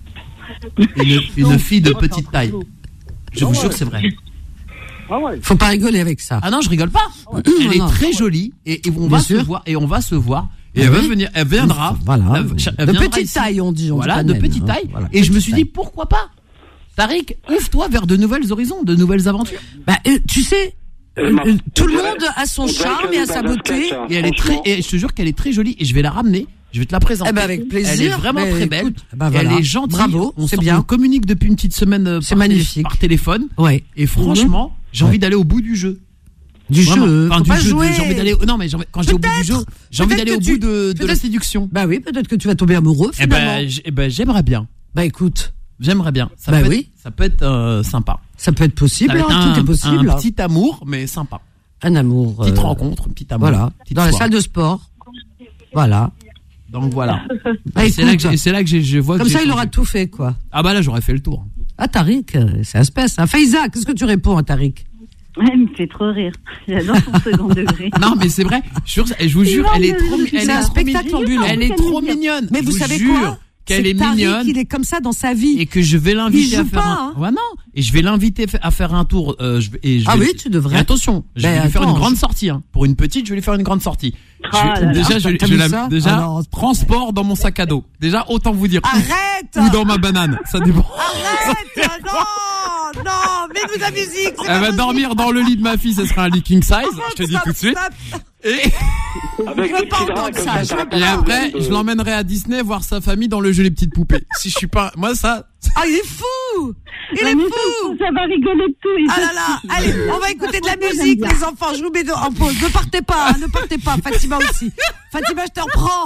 Speaker 3: une, une fille de petite taille. Je vous jure que c'est vrai.
Speaker 8: Ah ouais.
Speaker 2: Faut pas rigoler avec ça.
Speaker 3: Ah non, je rigole pas. Elle est
Speaker 2: non.
Speaker 3: très jolie et, et on
Speaker 2: Bien
Speaker 3: va se
Speaker 2: sûr.
Speaker 3: voir et on va se voir et
Speaker 2: Ah
Speaker 3: elle va
Speaker 2: oui.
Speaker 3: venir, elle viendra.
Speaker 2: Voilà.
Speaker 3: Elle- elle
Speaker 2: De
Speaker 3: viendra
Speaker 2: petite
Speaker 3: ici.
Speaker 2: taille, on dit. On dit
Speaker 3: Voilà,
Speaker 2: pas
Speaker 3: de
Speaker 2: naine,
Speaker 3: petite
Speaker 2: hein.
Speaker 3: taille.
Speaker 2: Voilà,
Speaker 3: Et je me
Speaker 2: petite
Speaker 3: suis dit
Speaker 2: taille.
Speaker 3: pourquoi pas. Tariq, ouvre-toi vers de nouvelles horizons, de nouvelles aventures.
Speaker 2: Bah, euh, tu sais, euh, euh, tout le monde a son charme et a sa beauté.
Speaker 3: Et elle est très, et je te jure qu'elle est très jolie et je vais la ramener. Je vais te la présenter.
Speaker 2: Eh ben, avec plaisir.
Speaker 3: Elle est vraiment
Speaker 2: Mais
Speaker 3: très belle.
Speaker 2: écoute, bah,
Speaker 3: Elle
Speaker 2: voilà.
Speaker 3: est gentille.
Speaker 2: Bravo,
Speaker 3: On
Speaker 2: c'est
Speaker 3: s'en-
Speaker 2: bien.
Speaker 3: On communique depuis une petite semaine euh,
Speaker 2: C'est
Speaker 3: par, télé-
Speaker 2: magnifique.
Speaker 3: par téléphone.
Speaker 2: Ouais.
Speaker 3: Et franchement, j'ai
Speaker 2: Ouais.
Speaker 3: envie d'aller au bout du jeu.
Speaker 2: Du
Speaker 3: Vraiment.
Speaker 2: jeu.
Speaker 3: Enfin,
Speaker 2: Faut
Speaker 3: du
Speaker 2: pas
Speaker 3: jeu, de-
Speaker 2: jouer.
Speaker 3: j'ai envie d'aller. Non, mais j'ai envie- quand je dis au bout du jeu, j'ai envie
Speaker 2: peut-être
Speaker 3: d'aller au
Speaker 2: que
Speaker 3: bout
Speaker 2: tu-
Speaker 3: de, de la
Speaker 2: peut-être-
Speaker 3: séduction.
Speaker 2: Bah oui, peut-être que tu vas tomber amoureux
Speaker 3: Eh
Speaker 2: finalement.
Speaker 3: ben, j'- eh ben, j'aimerais bien.
Speaker 2: Bah écoute,
Speaker 3: J'aimerais bien. Ça
Speaker 2: Bah
Speaker 3: peut
Speaker 2: oui.
Speaker 3: être, ça peut être euh, sympa.
Speaker 2: ça peut être possible.
Speaker 3: Ça va être
Speaker 2: hein,
Speaker 3: un,
Speaker 2: tout est possible.
Speaker 3: un petit amour, mais sympa.
Speaker 2: Un amour.
Speaker 3: Petite
Speaker 2: euh,
Speaker 3: rencontre, un petit amour.
Speaker 2: Voilà.
Speaker 3: petite
Speaker 2: Dans la
Speaker 3: soirée.
Speaker 2: salle de sport. Voilà.
Speaker 3: Donc voilà.
Speaker 2: Bah,
Speaker 3: Et c'est là
Speaker 2: écoute,
Speaker 3: que, j'ai- c'est là que j'ai- je vois
Speaker 2: comme
Speaker 3: que
Speaker 2: ça,
Speaker 3: j'ai
Speaker 2: il
Speaker 3: changé.
Speaker 2: aura tout fait, quoi.
Speaker 3: Ah bah là, j'aurais fait le tour.
Speaker 2: Ah, Tariq, euh, c'est espèce. Hein. Faiza, qu'est-ce que tu réponds à Tariq?
Speaker 9: Ouais, elle me fait trop rire. J'adore son second degré.
Speaker 3: Non, mais c'est vrai. Je, jure, je vous jure,
Speaker 9: Non,
Speaker 3: elle est
Speaker 9: mais
Speaker 3: trop,
Speaker 9: je-
Speaker 3: elle
Speaker 2: C'est
Speaker 3: est
Speaker 2: un
Speaker 3: trop
Speaker 2: spectacle
Speaker 3: mignonne.
Speaker 2: ambulant.
Speaker 3: Elle est trop mignonne.
Speaker 2: Mais
Speaker 3: Je
Speaker 2: vous
Speaker 3: vous
Speaker 2: savez
Speaker 3: jure
Speaker 2: quoi?
Speaker 3: qu'elle
Speaker 2: C'est
Speaker 3: est
Speaker 2: Tariq,
Speaker 3: mignonne.
Speaker 2: il est comme ça dans sa vie.
Speaker 3: Et que je vais l'inviter
Speaker 2: Il
Speaker 3: à
Speaker 2: joue
Speaker 3: faire
Speaker 2: pas,
Speaker 3: un...
Speaker 2: hein.
Speaker 3: Ouais, non. Et je vais l'inviter à faire un tour. Euh, je vais- et je
Speaker 2: Ah
Speaker 3: vais-
Speaker 2: oui, tu devrais.
Speaker 3: Et attention, je vais
Speaker 2: Ben,
Speaker 3: lui faire une
Speaker 2: attends,
Speaker 3: grande
Speaker 2: je-
Speaker 3: sortie. Hein. Pour une petite, je vais lui faire une grande sortie. Je
Speaker 9: Ah
Speaker 3: vais-
Speaker 9: là là.
Speaker 3: déjà, je,
Speaker 2: T'as
Speaker 3: je
Speaker 2: vu
Speaker 3: la-
Speaker 2: ça
Speaker 3: déjà
Speaker 2: Ah non.
Speaker 3: transport dans mon sac à dos. Déjà, autant vous dire.
Speaker 2: Arrête!
Speaker 3: Ou dans ma banane. Ça dépend.
Speaker 2: Arrête! Non! Non! Mets-nous la musique!
Speaker 3: Elle va dormir dans le lit de ma fille, ce sera un lit king size, je te dis tout de suite. Et,
Speaker 7: Avec
Speaker 2: Je veux
Speaker 7: des
Speaker 2: pas
Speaker 7: petits
Speaker 2: entendre
Speaker 7: draps comme
Speaker 2: ça,
Speaker 7: ça.
Speaker 2: je
Speaker 7: ça
Speaker 2: veux
Speaker 7: va
Speaker 2: pas.
Speaker 3: et
Speaker 7: pas
Speaker 3: après,
Speaker 7: de-
Speaker 3: je l'emmènerai à Disney voir sa famille dans le jeu Les Petites Poupées. Si je suis pas, moi ça,
Speaker 2: Ah, il est fou! Il
Speaker 9: La
Speaker 2: est
Speaker 9: musique,
Speaker 2: fou!
Speaker 9: ça va rigoler de tout. et
Speaker 2: Ah
Speaker 9: tout.
Speaker 2: là là! Allez, on va écouter de la
Speaker 9: Moi, j'aime
Speaker 2: musique,
Speaker 9: bien.
Speaker 2: les enfants. Je vous mets en pause. Ne partez pas, hein, ne partez pas. Fatima aussi. Fatima, je te reprends.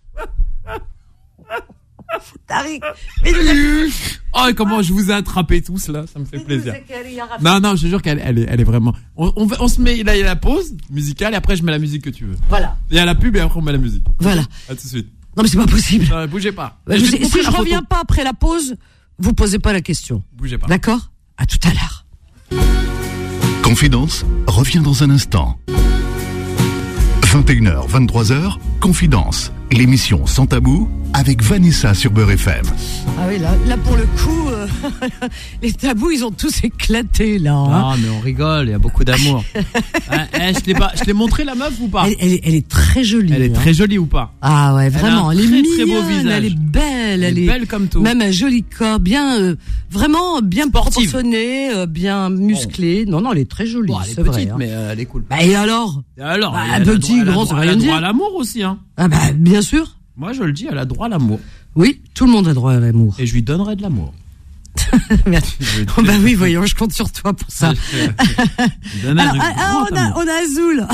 Speaker 2: Tariq, mets-nous la musique.
Speaker 3: oh, et comment je vous ai attrapés tous là, ça me fait plaisir.
Speaker 2: Rafi.
Speaker 3: Non, non, je te jure qu'elle elle est, elle est vraiment. On, on, va- on se met, là, il y a la pause musicale et après je mets la musique que tu veux.
Speaker 2: Voilà.
Speaker 3: Il y a la pub et après on met la musique.
Speaker 2: Voilà.
Speaker 3: À tout de suite.
Speaker 2: Non, mais c'est pas possible.
Speaker 3: Non, bougez pas.
Speaker 2: Je
Speaker 3: vais te
Speaker 2: sais-
Speaker 3: montrer
Speaker 2: si je
Speaker 3: la photo.
Speaker 2: reviens pas après la pause, vous posez pas la question.
Speaker 3: Bougez pas.
Speaker 2: D'accord? À tout à l'heure.
Speaker 1: Confidence revient dans un instant. vingt et une heures, vingt-trois heures, Confidence, l'émission sans tabou avec Vanessa sur Beurre F M.
Speaker 2: Ah oui, là, là pour le coup, euh, les tabous, ils ont tous éclaté, là. hein.
Speaker 3: Non, mais on rigole, il y a beaucoup d'amour. Hein, eh, je l'ai pas, je l'ai montré la meuf ou pas?
Speaker 2: Elle, elle est- elle est très jolie.
Speaker 3: Elle est
Speaker 2: hein.
Speaker 3: très jolie ou pas?
Speaker 2: Ah ouais,
Speaker 3: a
Speaker 2: vraiment,
Speaker 3: un
Speaker 2: elle est
Speaker 3: très,
Speaker 2: mignonne,
Speaker 3: très beau visage.
Speaker 2: elle est belle,
Speaker 3: Elle est belle comme tout.
Speaker 2: Même un joli corps, bien, euh, vraiment bien
Speaker 3: Sportive.
Speaker 2: proportionné, euh, bien musclé. Non, non, elle est très jolie,
Speaker 3: Bon, elle est
Speaker 2: c'est
Speaker 3: petite,
Speaker 2: vrai. hein.
Speaker 3: mais euh, elle est cool.
Speaker 2: Bah et alors?
Speaker 3: Et alors,
Speaker 2: Bah,
Speaker 3: elle a
Speaker 2: petit,
Speaker 3: droit- elle a
Speaker 2: grand,
Speaker 3: droit-
Speaker 2: ça veut
Speaker 3: elle a
Speaker 2: rien
Speaker 3: droit
Speaker 2: dire.
Speaker 3: à l'amour aussi, hein.
Speaker 2: Ah bah bien sûr.
Speaker 3: Moi, je le dis, elle a droit à l'amour.
Speaker 2: Oui, tout le monde a droit à l'amour.
Speaker 3: Et je lui donnerai de l'amour.
Speaker 2: Merci.
Speaker 3: Je lui
Speaker 2: Oh bah oui, voyons, je compte sur toi pour ça.
Speaker 3: lui donnerai
Speaker 2: Alors,
Speaker 3: du
Speaker 2: ah, ah,
Speaker 3: grand
Speaker 2: on a,
Speaker 3: amour.
Speaker 2: on a Azoul.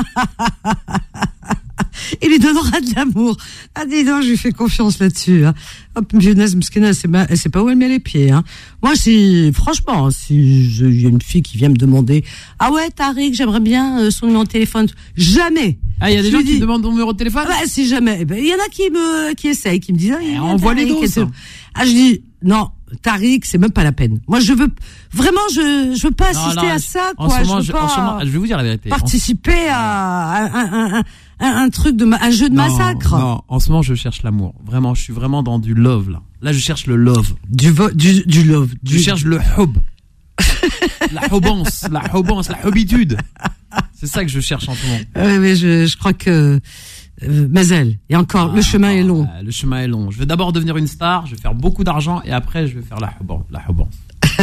Speaker 2: Il lui donnera de l'amour. Ah, dis donc, je lui fais confiance là-dessus. Hein. Hop, jeunesse, Mskina, elle sait pas- elle sait pas où elle met les pieds. Hein. Moi, si, franchement, si je- il y a une fille qui vient me demander, ah ouais, Tariq, j'aimerais bien euh, son numéro de téléphone. Jamais.
Speaker 3: Ah, il y a des
Speaker 2: Je
Speaker 3: gens
Speaker 2: lui
Speaker 3: qui
Speaker 2: dis-
Speaker 3: demandent ton numéro de téléphone?
Speaker 2: Ah bah, si jamais. Eh ben, il y en a qui me, qui essayent, qui me disent, ah, il y a
Speaker 3: envoie les
Speaker 2: Tariq et
Speaker 3: doses.
Speaker 2: tout. Ah, je dis, non, Tariq, c'est même pas la peine. Moi, je veux, vraiment, je, je veux pas
Speaker 3: Non,
Speaker 2: assister
Speaker 3: non,
Speaker 2: à ça,
Speaker 3: en
Speaker 2: quoi.
Speaker 3: ce
Speaker 2: je
Speaker 3: moment,
Speaker 2: veux
Speaker 3: je,
Speaker 2: pas
Speaker 3: en ce moment, je vais vous dire la vérité.
Speaker 2: participer à un, un, un, un, un truc de, ma- un jeu de
Speaker 3: Non,
Speaker 2: massacre.
Speaker 3: Non, en ce moment, je cherche l'amour. Vraiment, je suis vraiment dans du love, là. Là, je cherche le love.
Speaker 2: Du, vo- du, du love.
Speaker 3: Je
Speaker 2: Du,
Speaker 3: cherche le hub. La hobance, la hobance, la hobitude. C'est ça que je cherche en ce moment.
Speaker 2: Ouais, mais je, je crois que, euh, mais elle, et encore, le chemin est long.
Speaker 3: Euh, le chemin est long. Je vais d'abord devenir une star, je vais faire beaucoup d'argent et après, je vais faire la hobance. La hobance.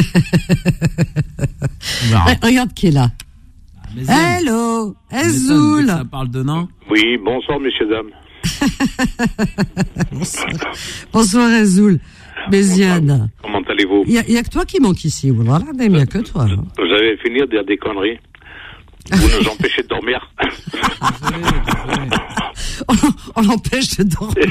Speaker 3: On verra.
Speaker 2: Ouais, regarde qui est là.
Speaker 3: Mais elle,
Speaker 2: Hello,
Speaker 3: elle m'étonne,
Speaker 2: Azoul.
Speaker 3: dès que ça parle de nain.
Speaker 7: Oui, bonsoir, messieurs, dames.
Speaker 2: Bonsoir Azoul. Béziane.
Speaker 7: Comment allez-vous?
Speaker 2: Il y, a- il y a que toi qui manque ici. Voilà, il n'y a que toi. hein.
Speaker 7: Vous allez finir de dire des conneries. Vous nous empêchez de dormir.
Speaker 2: On, on l'empêche de dormir.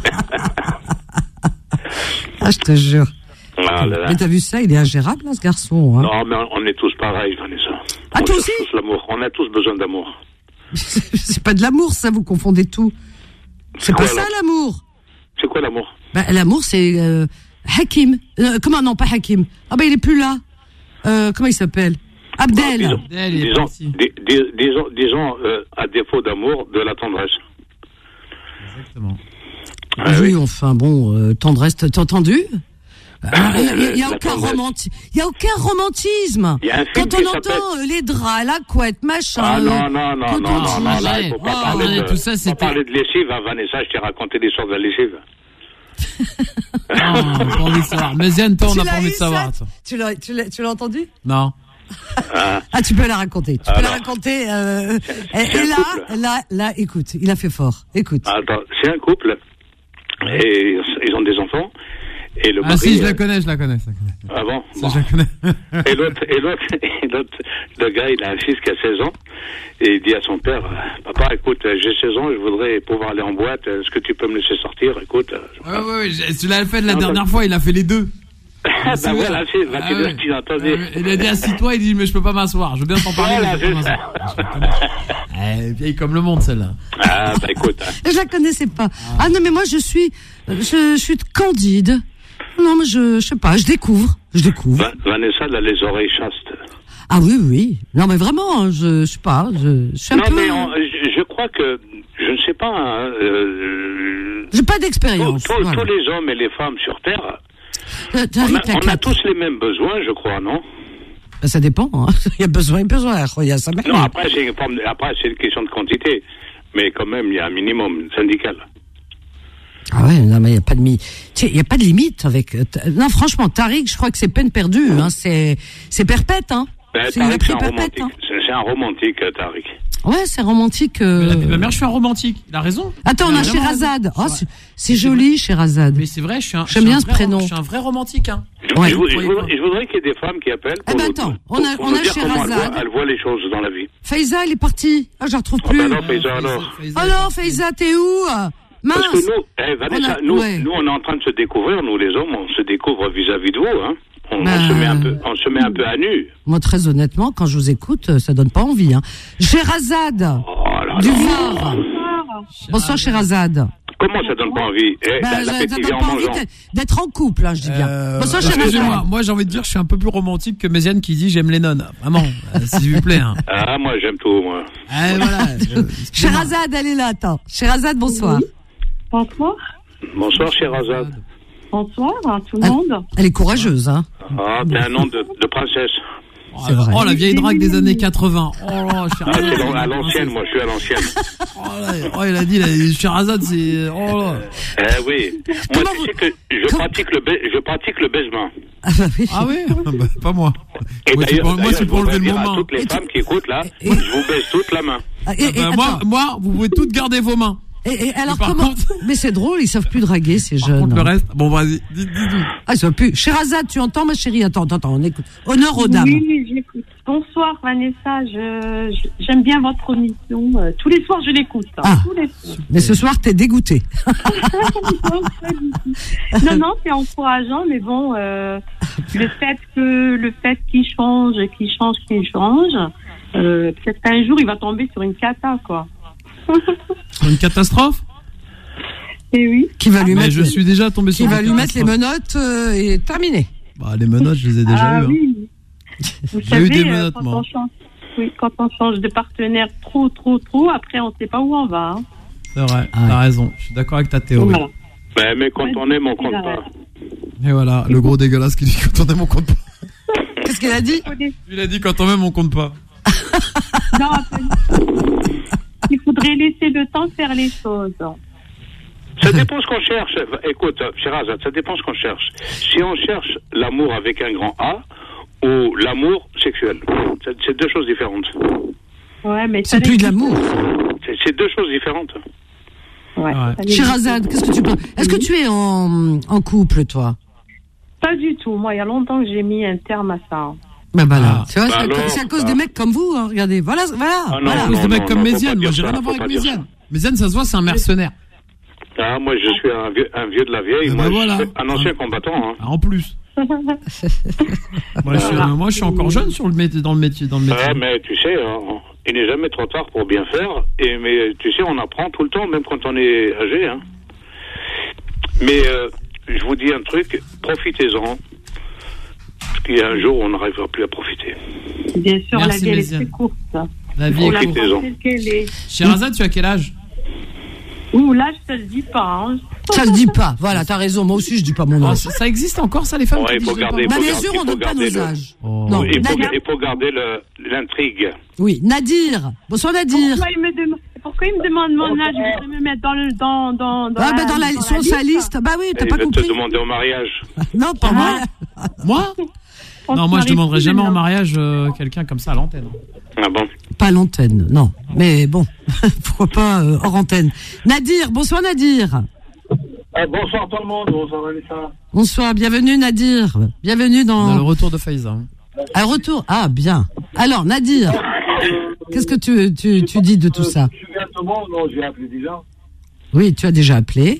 Speaker 2: Ah, je te jure.
Speaker 7: Ah là là.
Speaker 2: Mais t'as vu ça, il est ingérable, là, ce garçon. Hein.
Speaker 7: Non, mais on est tous pareils, Vanessa.
Speaker 2: Ah,
Speaker 7: on
Speaker 2: toi
Speaker 7: cherche
Speaker 2: aussi
Speaker 7: tous l'amour. On a tous besoin d'amour.
Speaker 2: C'est pas de l'amour, ça, vous confondez tout. C'est pas
Speaker 7: quoi,
Speaker 2: ça,
Speaker 7: alors
Speaker 2: l'amour.
Speaker 7: C'est quoi l'amour?
Speaker 2: Bah, l'amour, c'est euh, Hakim. Euh, comment, non, pas Hakim. Ah, bah, il est plus là. Euh, comment il s'appelle? Abdel.
Speaker 7: Disons,
Speaker 3: Abdel, il est
Speaker 7: disons,
Speaker 3: parti.
Speaker 7: dis- dis- disons, disons euh, à défaut d'amour, de la tendresse.
Speaker 3: Exactement.
Speaker 7: Ah
Speaker 2: oui,
Speaker 7: oui.
Speaker 2: enfin, bon, euh, tendresse, t'as entendu? Il n'y a, y a
Speaker 7: La
Speaker 2: aucun
Speaker 7: tendresse.
Speaker 2: romanti- y a aucun romantisme.
Speaker 7: Il y a un film
Speaker 2: Quand on
Speaker 7: qui
Speaker 2: entend
Speaker 7: s'appelle-
Speaker 2: euh, les draps, la couette, machin.
Speaker 7: Ah
Speaker 2: euh,
Speaker 7: non, non, non,
Speaker 2: quand
Speaker 7: non,
Speaker 2: on
Speaker 7: non,
Speaker 2: dit-
Speaker 7: non, là, il faut pas
Speaker 3: Oh,
Speaker 7: parler
Speaker 3: ouais,
Speaker 7: de,
Speaker 3: tout ça,
Speaker 7: faut
Speaker 3: c'était-
Speaker 7: parler de lessive, hein, Vanessa, je t'ai raconté l'histoire de la lessive.
Speaker 3: Non, on n'a pas envie de savoir. Mais Ziane, toi, on
Speaker 2: Tu
Speaker 3: n'a
Speaker 2: l'as
Speaker 3: pas envie
Speaker 2: eu,
Speaker 3: de savoir.
Speaker 2: ça
Speaker 3: toi.
Speaker 2: Tu l'as, tu l'as, tu l'as entendu?
Speaker 3: Non.
Speaker 7: Ah,
Speaker 2: Ah, tu peux la raconter. Tu peux
Speaker 7: Alors.
Speaker 2: la raconter. Euh, et,
Speaker 7: c'est
Speaker 2: et
Speaker 7: un
Speaker 2: là,
Speaker 7: couple.
Speaker 2: là, là, écoute, il a fait fort. Écoute.
Speaker 7: attends, c'est un couple, et ils ont des enfants, et le
Speaker 3: Ah
Speaker 7: mari...
Speaker 3: si, je
Speaker 7: euh,
Speaker 3: la connais, je la connais. Je la connais.
Speaker 7: Ah bon,
Speaker 3: Ça,
Speaker 7: bon.
Speaker 3: je la connais.
Speaker 7: Et l'autre, et l'autre, et l'autre, le gars, il a un fils qui a seize ans, et il dit à son père, euh, papa, écoute, euh, j'ai seize ans, je voudrais pouvoir aller en boîte, est-ce que tu peux me laisser sortir? Écoute, euh, je-
Speaker 3: Ouais, ouais, ouais, j'ai- tu l'as fait la
Speaker 7: Non,
Speaker 3: dernière
Speaker 7: parce-
Speaker 3: fois, il a fait les deux.
Speaker 7: bah
Speaker 3: C'est
Speaker 7: voilà,
Speaker 3: vrai.
Speaker 7: c'est, bah,
Speaker 3: Ah
Speaker 7: tu
Speaker 3: ouais.
Speaker 7: l'as dit, attendez.
Speaker 3: Euh, Il a dit assis-toi, il dit mais je peux pas m'asseoir. Je veux bien t'en parler,
Speaker 7: Voilà,
Speaker 3: mais je peux pas
Speaker 7: c'est
Speaker 3: m'asseoir. Je la connais. Eh, vieille comme le monde celle-là.
Speaker 7: Ah, bah écoute, hein.
Speaker 2: Je la connaissais pas. Ah non, mais moi, je suis, je, je suis candide. Non, mais je, je sais pas, je découvre, je découvre.
Speaker 7: Va- Vanessa, elle a les oreilles chastes.
Speaker 2: Ah oui, oui. Non, mais vraiment, je, je sais pas, je, je suis un
Speaker 7: Non,
Speaker 2: peu.
Speaker 7: mais on- je, je crois que, je ne sais pas, hein, euh,
Speaker 2: J'ai pas
Speaker 7: tous,
Speaker 2: d'expérience.
Speaker 7: tous-
Speaker 2: Voilà.
Speaker 7: tous les hommes et les femmes sur Terre,
Speaker 2: Euh,
Speaker 7: on
Speaker 2: Tariq,
Speaker 7: a,
Speaker 2: la
Speaker 7: on a
Speaker 2: claque.
Speaker 7: tous les mêmes besoins, je crois, non?
Speaker 2: Ben, ça dépend. Hein. Il y a besoin, il y a besoin. Il y a ça même.
Speaker 7: Non, après, c'est une forme de- après, c'est une question de quantité. Mais quand même, il y a un minimum syndical.
Speaker 2: Ah ouais, non mais il y a pas de mi- tu sais, il y a pas de limite avec. Non, franchement, Tariq, je crois que c'est peine perdue. Hein. C'est, c'est perpète, hein.
Speaker 7: Ben,
Speaker 2: C'est une
Speaker 7: Tariq, c'est
Speaker 2: prix
Speaker 7: un
Speaker 2: perpète,
Speaker 7: romantique.
Speaker 2: hein.
Speaker 7: C'est c'est un romantique, euh, Tariq.
Speaker 2: Ouais, c'est romantique. euh.
Speaker 3: Mais la vie de ma mère, je suis un romantique. Il a raison.
Speaker 2: Attends, on
Speaker 3: Il
Speaker 2: a
Speaker 3: vraiment
Speaker 2: Sherazade.
Speaker 3: raison.
Speaker 2: Oh, c'est, c'est joli, Sherazade.
Speaker 3: Mais c'est vrai, je suis un. je
Speaker 2: J'aime
Speaker 3: suis
Speaker 2: bien
Speaker 3: un
Speaker 2: ce
Speaker 3: vrai-
Speaker 2: prénom.
Speaker 3: Je suis un vrai romantique, hein.
Speaker 7: Je,
Speaker 2: Ouais.
Speaker 7: je vou- je voudrais, je voudrais qu'il y ait des femmes qui appellent pour,
Speaker 2: Eh ben,
Speaker 7: nous,
Speaker 2: attends,
Speaker 7: pour-
Speaker 2: on a-
Speaker 7: pour
Speaker 2: on
Speaker 7: nous
Speaker 2: a
Speaker 7: dire comment elle
Speaker 2: Sherazade.
Speaker 7: voit, elle voit les choses dans la vie.
Speaker 2: Faiza, elle est partie. Ah, je la retrouve
Speaker 7: Ah
Speaker 2: plus.
Speaker 7: ben non, Faiza, alors.
Speaker 2: Oh non, Faiza, t'es où? Mince.
Speaker 7: Parce que nous, eh, Vanessa,
Speaker 2: On a-
Speaker 7: nous,
Speaker 2: ouais.
Speaker 7: nous, on est en train de se découvrir, nous les hommes, on se découvre vis-à-vis de vous, hein. On,
Speaker 2: Ben,
Speaker 7: on se met un peu, on se met un peu à nu.
Speaker 2: Moi, très honnêtement, quand je vous écoute, ça donne pas envie. Hein. Sherazade,
Speaker 7: Oh là
Speaker 2: du
Speaker 7: là.
Speaker 2: Var. Bonsoir, Sherazade.
Speaker 7: Comment ça donne pas envie? Eh,
Speaker 2: Bah,
Speaker 7: la-
Speaker 2: ça, ça
Speaker 7: l'appétit
Speaker 2: donne
Speaker 7: vient en
Speaker 2: pas envie
Speaker 7: mangeant.
Speaker 2: d'être- d'être en couple, hein, je dis bien.
Speaker 3: Euh,
Speaker 2: Bonsoir,
Speaker 3: excusez-moi,
Speaker 2: Sherazade.
Speaker 3: moi j'ai envie de dire, je suis un peu plus romantique que Méziane qui dit j'aime Lennon. Vraiment, euh, s'il vous plaît. Hein.
Speaker 7: Ah, moi, j'aime tout, moi.
Speaker 3: Eh, voilà. je- excusez-moi.
Speaker 2: Sherazade, elle est là, attends. Sherazade, bonsoir.
Speaker 10: Bonsoir.
Speaker 7: Bonsoir, Sherazade.
Speaker 10: Bonsoir à tout le
Speaker 2: Elle,
Speaker 10: monde.
Speaker 2: elle est courageuse, hein.
Speaker 7: Ah, t'as un nom de, de princesse.
Speaker 3: Oh,
Speaker 2: C'est vrai.
Speaker 3: oh, la vieille drague des années quatre-vingts. Oh là,
Speaker 7: Ah, c'est l'an- à l'ancienne, moi, je suis à l'ancienne.
Speaker 3: Oh, là, oh, il a dit, là, Sherazade, c'est. Oh là.
Speaker 7: Eh oui. Moi,
Speaker 2: Comment
Speaker 7: tu
Speaker 2: vous-
Speaker 7: sais que je
Speaker 2: Comment-
Speaker 7: pratique le, ba- je pratique le baisement.
Speaker 2: Ah, bah oui.
Speaker 3: Ah oui Bah, pas moi.
Speaker 7: Et
Speaker 3: Moi, c'est
Speaker 7: d'ailleurs,
Speaker 3: pour, moi,
Speaker 7: d'ailleurs,
Speaker 3: c'est
Speaker 7: je
Speaker 3: pour
Speaker 7: voudrais
Speaker 3: enlever le
Speaker 7: dire à
Speaker 3: moment.
Speaker 7: toutes les
Speaker 2: Et tu-
Speaker 7: femmes qui écoutent, là,
Speaker 2: et-
Speaker 7: je vous baisse toute la main.
Speaker 2: Ah, et, et,
Speaker 3: Bah, moi,
Speaker 2: attends.
Speaker 3: moi, vous pouvez toutes garder vos mains.
Speaker 2: Et, et alors
Speaker 3: par
Speaker 2: comment
Speaker 3: contre-
Speaker 2: Mais c'est drôle, ils savent plus draguer ces
Speaker 3: Par
Speaker 2: jeunes.
Speaker 3: contre, le reste, bon, vas-y, dites, dites, dites.
Speaker 2: Ah, ils savent plus. Sherazade, tu entends ma chérie? Attends, attends, attends, on écoute. Honneur aux dames.
Speaker 10: Oui, j'écoute. Bonsoir Vanessa, je, je- j'aime bien votre émission. Euh, tous les soirs je l'écoute. hein.
Speaker 2: Ah.
Speaker 10: Tous les soirs.
Speaker 2: Mais ce soir, t'es dégoûté.
Speaker 10: non, non, c'est encourageant, mais bon, euh, le fait que le fait qu'il change, qu'il change, qu'il change, euh, peut-être qu'un jour il va tomber sur une cata, quoi.
Speaker 3: C'est une catastrophe.
Speaker 10: Et oui.
Speaker 2: Qui va lui
Speaker 3: Mais
Speaker 2: mettre,
Speaker 3: je suis déjà tombé
Speaker 2: qui
Speaker 3: sur
Speaker 2: va
Speaker 3: une
Speaker 2: lui mettre les
Speaker 3: catastrophe.
Speaker 2: menottes euh, et terminé.
Speaker 3: Bah, les menottes, je les ai déjà
Speaker 10: ah
Speaker 3: eues. hein.
Speaker 10: oui. Vous
Speaker 3: J'ai eu
Speaker 10: savez,
Speaker 3: des
Speaker 10: euh,
Speaker 3: menottes,
Speaker 10: quand
Speaker 3: moi.
Speaker 10: on change, oui, quand on change de partenaire trop, trop, trop, après on sait pas où on va. Hein.
Speaker 3: C'est vrai,
Speaker 2: Ah ouais.
Speaker 3: t'as raison. Je suis d'accord avec ta théorie.
Speaker 10: Voilà.
Speaker 7: Mais, mais quand on aime, on compte pas.
Speaker 3: Et voilà, le gros dégueulasse qui dit quand on aime, on compte pas.
Speaker 2: Qu'est-ce qu'elle a dit?
Speaker 3: Il a dit quand on aime, on compte pas.
Speaker 10: Non, il faudrait laisser le temps faire les choses.
Speaker 7: Ça dépend ce qu'on cherche. Écoute, Sherazade, ça dépend ce qu'on cherche. Si on cherche l'amour avec un grand A ou l'amour sexuel, c'est c'est deux choses différentes.
Speaker 10: Ouais, mais
Speaker 2: C'est plus de l'amour.
Speaker 7: C'est c'est deux choses différentes.
Speaker 10: Ouais.
Speaker 3: Ouais.
Speaker 2: Sherazade, qu'est-ce que tu penses? Est-ce que tu es en, en couple, toi?
Speaker 10: Pas du tout. Moi, il y a longtemps que j'ai mis un terme à ça.
Speaker 2: Ben voilà.
Speaker 3: Ah.
Speaker 2: Tu vois,
Speaker 7: Bah
Speaker 2: c'est, à,
Speaker 7: alors,
Speaker 2: c'est à cause
Speaker 7: bah.
Speaker 2: des mecs comme vous, hein. Regardez. Voilà, voilà.
Speaker 7: Ah non,
Speaker 2: voilà.
Speaker 3: À cause de
Speaker 7: non,
Speaker 3: mecs comme
Speaker 7: non, faut
Speaker 3: Méziane,
Speaker 7: pas
Speaker 3: moi
Speaker 7: dire
Speaker 3: j'ai
Speaker 7: ça,
Speaker 3: rien à voir
Speaker 7: faut
Speaker 3: avec
Speaker 7: pas dire
Speaker 3: Méziane. Méziane, ça se voit, c'est un mercenaire.
Speaker 7: Ah, moi, je suis un vieux, un vieux de la vieille.
Speaker 3: Ah
Speaker 7: Moi,
Speaker 3: bah
Speaker 7: je
Speaker 3: voilà.
Speaker 7: suis un ancien combattant. Hein.
Speaker 3: Ah, en plus. moi, je suis, moi, je suis encore jeune sur le métier, dans le métier. Dans le métier.
Speaker 7: Ah, mais tu sais, hein, il n'est jamais trop tard pour bien faire. Et, mais tu sais, on apprend tout le temps, même quand on est âgé. Hein. Mais euh, je vous dis un truc, profitez-en. Parce qu'il y a un jour où on n'arrivera plus à profiter.
Speaker 10: Bien sûr,
Speaker 3: Merci,
Speaker 10: la vie, elle est
Speaker 3: Méziane.
Speaker 10: très courte.
Speaker 3: La vie
Speaker 10: On
Speaker 3: est
Speaker 10: la
Speaker 3: courte.
Speaker 10: prend
Speaker 7: Profitez-en.
Speaker 10: telle qu'elle est.
Speaker 3: Sherazade, tu as quel âge?
Speaker 10: Ouh, là, je te le dis pas. Hein.
Speaker 2: Ça se dit pas. Voilà, t'as raison. Moi aussi, je dis pas mon
Speaker 3: Oh,
Speaker 2: âge.
Speaker 3: ça, ça existe encore, ça, les femmes
Speaker 7: Ouais,
Speaker 3: qui
Speaker 7: il
Speaker 3: disent
Speaker 7: faut
Speaker 3: le
Speaker 7: garder-
Speaker 3: temps
Speaker 2: Bah,
Speaker 7: faut
Speaker 2: bien
Speaker 7: garder-
Speaker 2: sûr,
Speaker 7: il
Speaker 2: on
Speaker 7: faut
Speaker 2: donne pas
Speaker 7: garder
Speaker 2: nos
Speaker 7: le-
Speaker 2: âges.
Speaker 3: Oh.
Speaker 2: Non.
Speaker 7: Il faut,
Speaker 2: Nadir.
Speaker 7: il faut garder le- l'intrigue.
Speaker 2: Oui, Nadir. Bonsoir, Nadir.
Speaker 10: Pourquoi il me demande, pourquoi il me demande mon âge? Je voudrais me mettre dans le, dans, dans, dans
Speaker 2: Ah, bah, dans la,
Speaker 10: dans
Speaker 2: sur sa liste. Bah oui,
Speaker 7: Et
Speaker 2: t'as
Speaker 7: il
Speaker 2: pas
Speaker 7: va te
Speaker 2: compris.
Speaker 7: demander au mariage.
Speaker 2: Non, pas moi.
Speaker 3: Moi?
Speaker 10: On
Speaker 3: Non,
Speaker 10: se
Speaker 3: moi, je
Speaker 10: marie
Speaker 3: demanderais
Speaker 10: plus
Speaker 3: jamais en
Speaker 10: maintenant.
Speaker 3: mariage euh, quelqu'un comme ça à l'antenne.
Speaker 7: Ah bon?
Speaker 2: Pas à l'antenne, non. Mais bon, pourquoi pas euh, hors antenne. Nadir, bonsoir Nadir.
Speaker 8: Ah, bonsoir tout le monde, bonsoir Vanessa.
Speaker 2: Bonsoir, bienvenue Nadir. Bienvenue
Speaker 3: On a le
Speaker 2: dans...
Speaker 3: retour de Faiza. hein.
Speaker 2: Un retour. Ah, bien. Alors, Nadir, qu'est-ce que tu, tu, tu dis de tout ça?
Speaker 8: Je suis bien tout le monde, non, j'ai appelé déjà.
Speaker 2: Oui, tu as déjà appelé.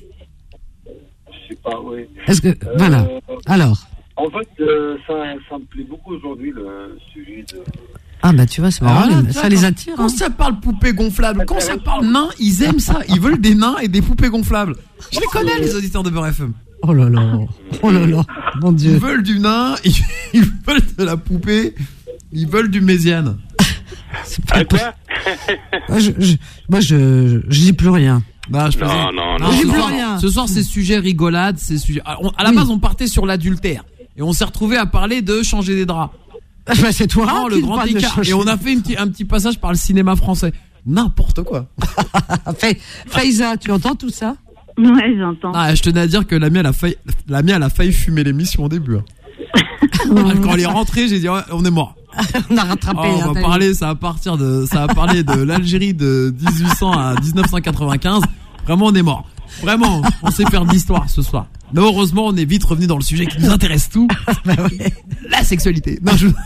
Speaker 8: Je sais pas, oui.
Speaker 2: Est-ce que... Voilà.
Speaker 8: Euh,
Speaker 2: Alors.
Speaker 8: En fait, euh, ça, ça me plaît beaucoup aujourd'hui, le sujet de...
Speaker 2: Ah bah tu vois, c'est marrant,
Speaker 3: Voilà,
Speaker 2: les-
Speaker 3: tu
Speaker 2: ça
Speaker 3: vois,
Speaker 2: les
Speaker 3: quand-
Speaker 2: attire.
Speaker 3: Quand
Speaker 2: hein.
Speaker 3: ça parle poupée gonflable, quand ça parle nains, ils aiment ça. Ils veulent des nains et des poupées gonflables. Je les connais, les auditeurs de Beurre F M.
Speaker 2: Oh là là, oh là là, mon Dieu.
Speaker 3: Ils veulent du nain, ils, ils veulent de la poupée, ils veulent du Méziane.
Speaker 2: C'est pas quoi moi, je, je, moi, je, je dis plus rien.
Speaker 3: Bah, je
Speaker 7: Non, non, non.
Speaker 2: Je dis
Speaker 3: ce
Speaker 2: plus
Speaker 3: soir,
Speaker 2: rien.
Speaker 3: ce soir, c'est sujet rigolade, c'est sujet. À, on- à la
Speaker 2: Oui.
Speaker 3: base, on partait sur l'adultère et on s'est retrouvé à parler de changer des draps.
Speaker 2: Bah, c'est toi
Speaker 3: Non,
Speaker 2: qui
Speaker 3: le grand
Speaker 2: parle de
Speaker 3: écart.
Speaker 2: changer.
Speaker 3: Et on a fait une petit- un petit passage par le cinéma français. N'importe quoi.
Speaker 2: Fai- Faïza, tu entends tout ça?
Speaker 9: Ouais, j'entends.
Speaker 3: Ah, je tenais à dire que la mienne, elle a failli, la mienne, elle a failli fumer l'émission au début. hein. Quand elle est rentrée, j'ai dit, ouais, on est mort.
Speaker 2: On a rattrapé.
Speaker 3: Oh,
Speaker 2: hein,
Speaker 3: on va
Speaker 2: t'as
Speaker 3: parler, ça va partir de, ça va parler de l'Algérie de dix-huit cents à dix-neuf cent quatre-vingt-quinze. Vraiment, on est mort. Vraiment, on sait faire de l'histoire ce soir. Mais heureusement, on est vite revenu dans le sujet qui nous intéresse tout.
Speaker 2: Bah ouais.
Speaker 3: La sexualité. Non, je...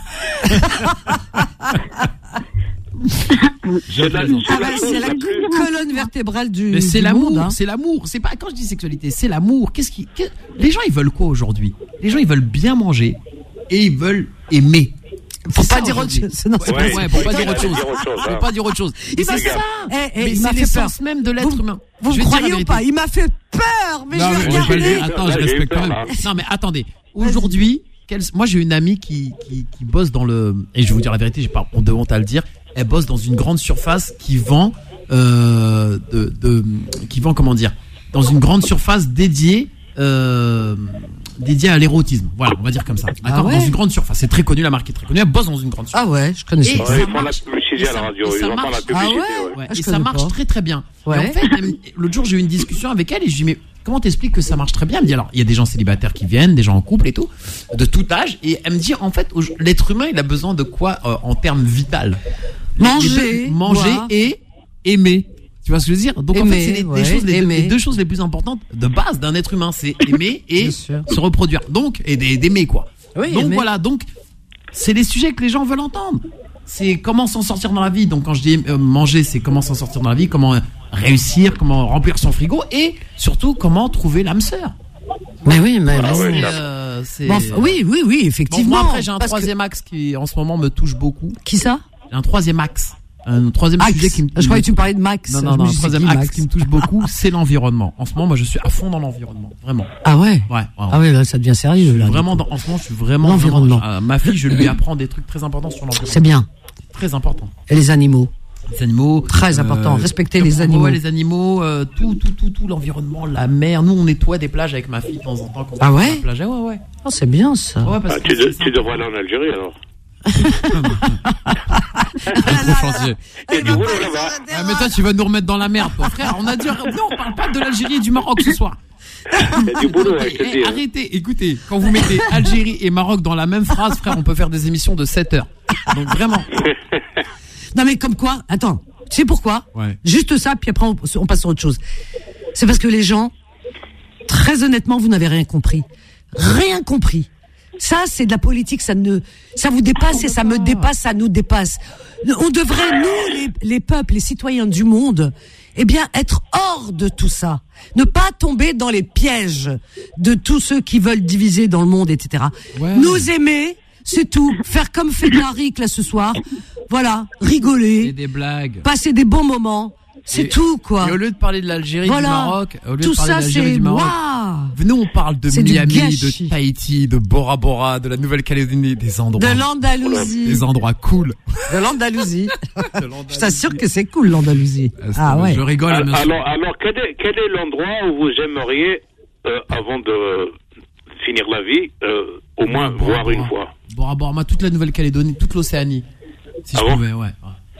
Speaker 7: C'est la,
Speaker 2: Ah
Speaker 7: c'est
Speaker 2: bah,
Speaker 7: la chose
Speaker 2: c'est la
Speaker 7: la plus-
Speaker 2: colonne vertébrale du,
Speaker 3: Mais c'est
Speaker 2: du
Speaker 3: l'amour,
Speaker 2: monde, hein.
Speaker 3: c'est l'amour. C'est pas, quand je dis sexualité, c'est l'amour. Qu'est-ce qui, qu'est- les gens, ils veulent quoi aujourd'hui? Les gens, ils veulent bien manger et ils veulent aimer.
Speaker 2: Faut
Speaker 3: C'est
Speaker 2: pas
Speaker 3: ça,
Speaker 2: dire autre
Speaker 3: aujourd'hui.
Speaker 2: chose. Non, c'est
Speaker 3: Ouais,
Speaker 2: pas
Speaker 3: ouais,
Speaker 2: ça.
Speaker 3: pour pas
Speaker 7: Ouais,
Speaker 3: dire autre
Speaker 7: faut
Speaker 3: chose.
Speaker 7: dire autre chose,
Speaker 3: Faut
Speaker 7: hein.
Speaker 3: pas dire autre chose.
Speaker 2: Il
Speaker 3: Et
Speaker 2: m'a
Speaker 3: c'est
Speaker 2: fait
Speaker 3: ça.
Speaker 2: Eh, eh,
Speaker 3: Mais
Speaker 2: il m'a
Speaker 3: c'est
Speaker 2: fait peur.
Speaker 3: l'essence même de l'être
Speaker 2: Vous-
Speaker 3: humain.
Speaker 2: Vous
Speaker 3: Je
Speaker 2: me
Speaker 3: vais te dire la
Speaker 2: croyez ou
Speaker 3: vérité.
Speaker 2: pas? Il m'a fait peur, mais
Speaker 3: Non,
Speaker 2: je vais
Speaker 3: mais je vais le
Speaker 2: regarder.
Speaker 3: dire. Attends, je
Speaker 7: Là, j'ai eu
Speaker 3: respecte
Speaker 7: peur,
Speaker 3: quand même.
Speaker 7: là.
Speaker 3: Non, mais attendez. Aujourd'hui, quelle- moi j'ai une amie qui, qui, qui bosse dans le. Et je vais vous dire la vérité, j'ai pas de honte à le dire. Elle bosse dans une grande surface qui vend. Euh, de, de, qui vend, comment dire, dans une grande surface dédiée. Euh, dédiée à l'érotisme. Voilà, on va dire comme ça. D'accord.
Speaker 2: Ah ouais.
Speaker 3: Dans une grande surface. C'est très connu, la marque est très connue. Elle bosse dans une grande surface.
Speaker 2: Ah ouais, je connaissais
Speaker 3: Et
Speaker 2: pas.
Speaker 3: ça
Speaker 7: Ouais, ils font la
Speaker 3: marche.
Speaker 7: publicité
Speaker 3: Et
Speaker 7: à la
Speaker 3: ça-
Speaker 7: radio,
Speaker 3: et
Speaker 7: ils
Speaker 3: ça
Speaker 7: entendent la
Speaker 3: marche.
Speaker 7: publicité.
Speaker 2: Ah ouais
Speaker 7: ouais.
Speaker 3: Ouais,
Speaker 2: Ah, je
Speaker 3: et ça
Speaker 2: connais
Speaker 3: marche
Speaker 2: pas.
Speaker 3: très très bien.
Speaker 2: Ouais.
Speaker 3: Et en fait, elle me- l'autre jour, j'ai eu une discussion avec elle et je lui dis mais comment t'expliques que ça marche très bien? Elle me dit alors, il y a des gens célibataires qui viennent, des gens en couple et tout, de tout âge. Et elle me dit en fait, au- l'être humain, il a besoin de quoi euh, en termes vital?
Speaker 2: Manger,
Speaker 3: Les deux- manger
Speaker 2: boire.
Speaker 3: et aimer. Tu vois ce que je veux dire? Donc en fait,
Speaker 2: Aimer,
Speaker 3: c'est les,
Speaker 2: ouais,
Speaker 3: des choses, les, deux,
Speaker 2: aimer.
Speaker 3: les deux choses les plus importantes de base d'un être humain, c'est aimer et
Speaker 2: Bien sûr.
Speaker 3: se reproduire. Donc et d'aimer d'aimer, quoi.
Speaker 2: Oui,
Speaker 3: Donc
Speaker 2: aimer.
Speaker 3: voilà, donc c'est les sujets que les gens veulent entendre. C'est comment s'en sortir dans la vie. Donc quand je dis euh, manger, c'est comment s'en sortir dans la vie, comment euh, réussir, comment remplir son frigo et surtout comment trouver l'âme sœur.
Speaker 2: Mais oui, mais
Speaker 7: Ah
Speaker 2: bon,
Speaker 7: ouais,
Speaker 3: C'est,
Speaker 7: ça-
Speaker 3: euh, c'est-
Speaker 2: bon, enfin, oui, oui, oui,
Speaker 3: Bon,
Speaker 2: effectivement.
Speaker 3: moi après j'ai un
Speaker 2: parce que-
Speaker 3: troisième axe qui en ce moment me touche beaucoup.
Speaker 2: Qui ça?
Speaker 3: Un troisième axe, un troisième
Speaker 2: Axe.
Speaker 3: sujet qui me.
Speaker 2: Je croyais que tu me parlais de Max.
Speaker 3: Non, non,
Speaker 2: Je me
Speaker 3: non, un
Speaker 2: suis dit,
Speaker 3: troisième
Speaker 2: qui,
Speaker 3: axe
Speaker 2: Max
Speaker 3: qui me touche beaucoup, c'est l'environnement. En ce moment, moi, je suis à fond dans l'environnement, vraiment.
Speaker 2: Ah ouais?
Speaker 3: Ouais, ouais,
Speaker 2: Ah ouais, là, ça devient sérieux, là.
Speaker 3: Vraiment, dans- en ce moment, je suis vraiment.
Speaker 2: L'environnement.
Speaker 3: vraiment- euh, ma fille, je lui apprends des trucs très importants sur l'environnement.
Speaker 2: C'est bien.
Speaker 3: Très important.
Speaker 2: Et les animaux?
Speaker 3: Les animaux.
Speaker 2: Très important. Respecter les
Speaker 3: ouais,
Speaker 2: animaux.
Speaker 3: Ouais, les animaux, euh, tout, tout, tout, tout l'environnement, la mer. Nous, on nettoie des plages avec ma fille de temps en temps. quand
Speaker 2: Ah
Speaker 3: on va
Speaker 2: ouais
Speaker 3: sur la plage. Ouais, ouais.
Speaker 2: Oh, c'est bien, ça.
Speaker 3: Ouais, parce
Speaker 7: Ah,
Speaker 3: que
Speaker 7: tu, de-
Speaker 3: c'est
Speaker 7: tu devrais aller en Algérie alors.
Speaker 3: gros chantier.
Speaker 7: Et du coup, là-bas.
Speaker 3: Ah, mais toi, tu vas nous remettre dans la merde, toi, frère. On a dit, non, on parle pas de l'Algérie et du Maroc ce soir.
Speaker 7: Il y a du boulot, ouais, je te
Speaker 3: Eh,
Speaker 7: dis. hein.
Speaker 3: arrêtez, écoutez, quand vous mettez Algérie et Maroc dans la même phrase, frère, on peut faire des émissions de sept heures. Donc vraiment.
Speaker 2: Non, mais comme quoi? Attends. Tu sais pourquoi?
Speaker 3: Ouais.
Speaker 2: Juste ça, puis après, on, on passe sur autre chose. C'est parce que les gens, très honnêtement, vous n'avez rien compris. Rien compris. Ça, c'est de la politique, ça ne, ça vous dépasse et ça me dépasse, ça nous dépasse. On devrait, nous, les, les peuples, les citoyens du monde, eh bien, être hors de tout ça. Ne pas tomber dans les pièges de tous ceux qui veulent diviser dans le monde, et cetera.
Speaker 3: Ouais.
Speaker 2: Nous aimer, c'est tout. Faire comme fait Tariq, là, ce soir. Voilà. Rigoler.
Speaker 3: Et des blagues.
Speaker 2: Passer des bons moments. C'est
Speaker 3: Et-
Speaker 2: tout, quoi.
Speaker 3: Et au lieu de parler de l'Algérie,
Speaker 2: Voilà.
Speaker 3: du Maroc, au lieu
Speaker 2: Tout
Speaker 3: de parler
Speaker 2: ça,
Speaker 3: de l'Algérie,
Speaker 2: c'est
Speaker 3: du Maroc,
Speaker 2: waouh.
Speaker 3: venez, on parle de
Speaker 2: C'est du
Speaker 3: Miami,
Speaker 2: gâchis.
Speaker 3: de Tahiti, de Bora Bora, de la Nouvelle-Calédonie, des endroits.
Speaker 2: De l'Andalousie.
Speaker 3: Des endroits cool.
Speaker 2: De l'Andalousie. Je t'assure que c'est cool, l'Andalousie. Ah ouais.
Speaker 3: Je rigole,
Speaker 7: Alors,
Speaker 3: bien sûr.
Speaker 7: alors, alors, quel est, quel est l'endroit où vous aimeriez, euh, avant de finir la vie, euh, au moins
Speaker 3: Bora
Speaker 7: voir
Speaker 3: Bora.
Speaker 7: une fois?
Speaker 3: Bora Bora, moi, toute la Nouvelle-Calédonie, toute l'Océanie. Si
Speaker 7: Ah
Speaker 3: je
Speaker 7: bon
Speaker 3: pouvais, ouais. ouais.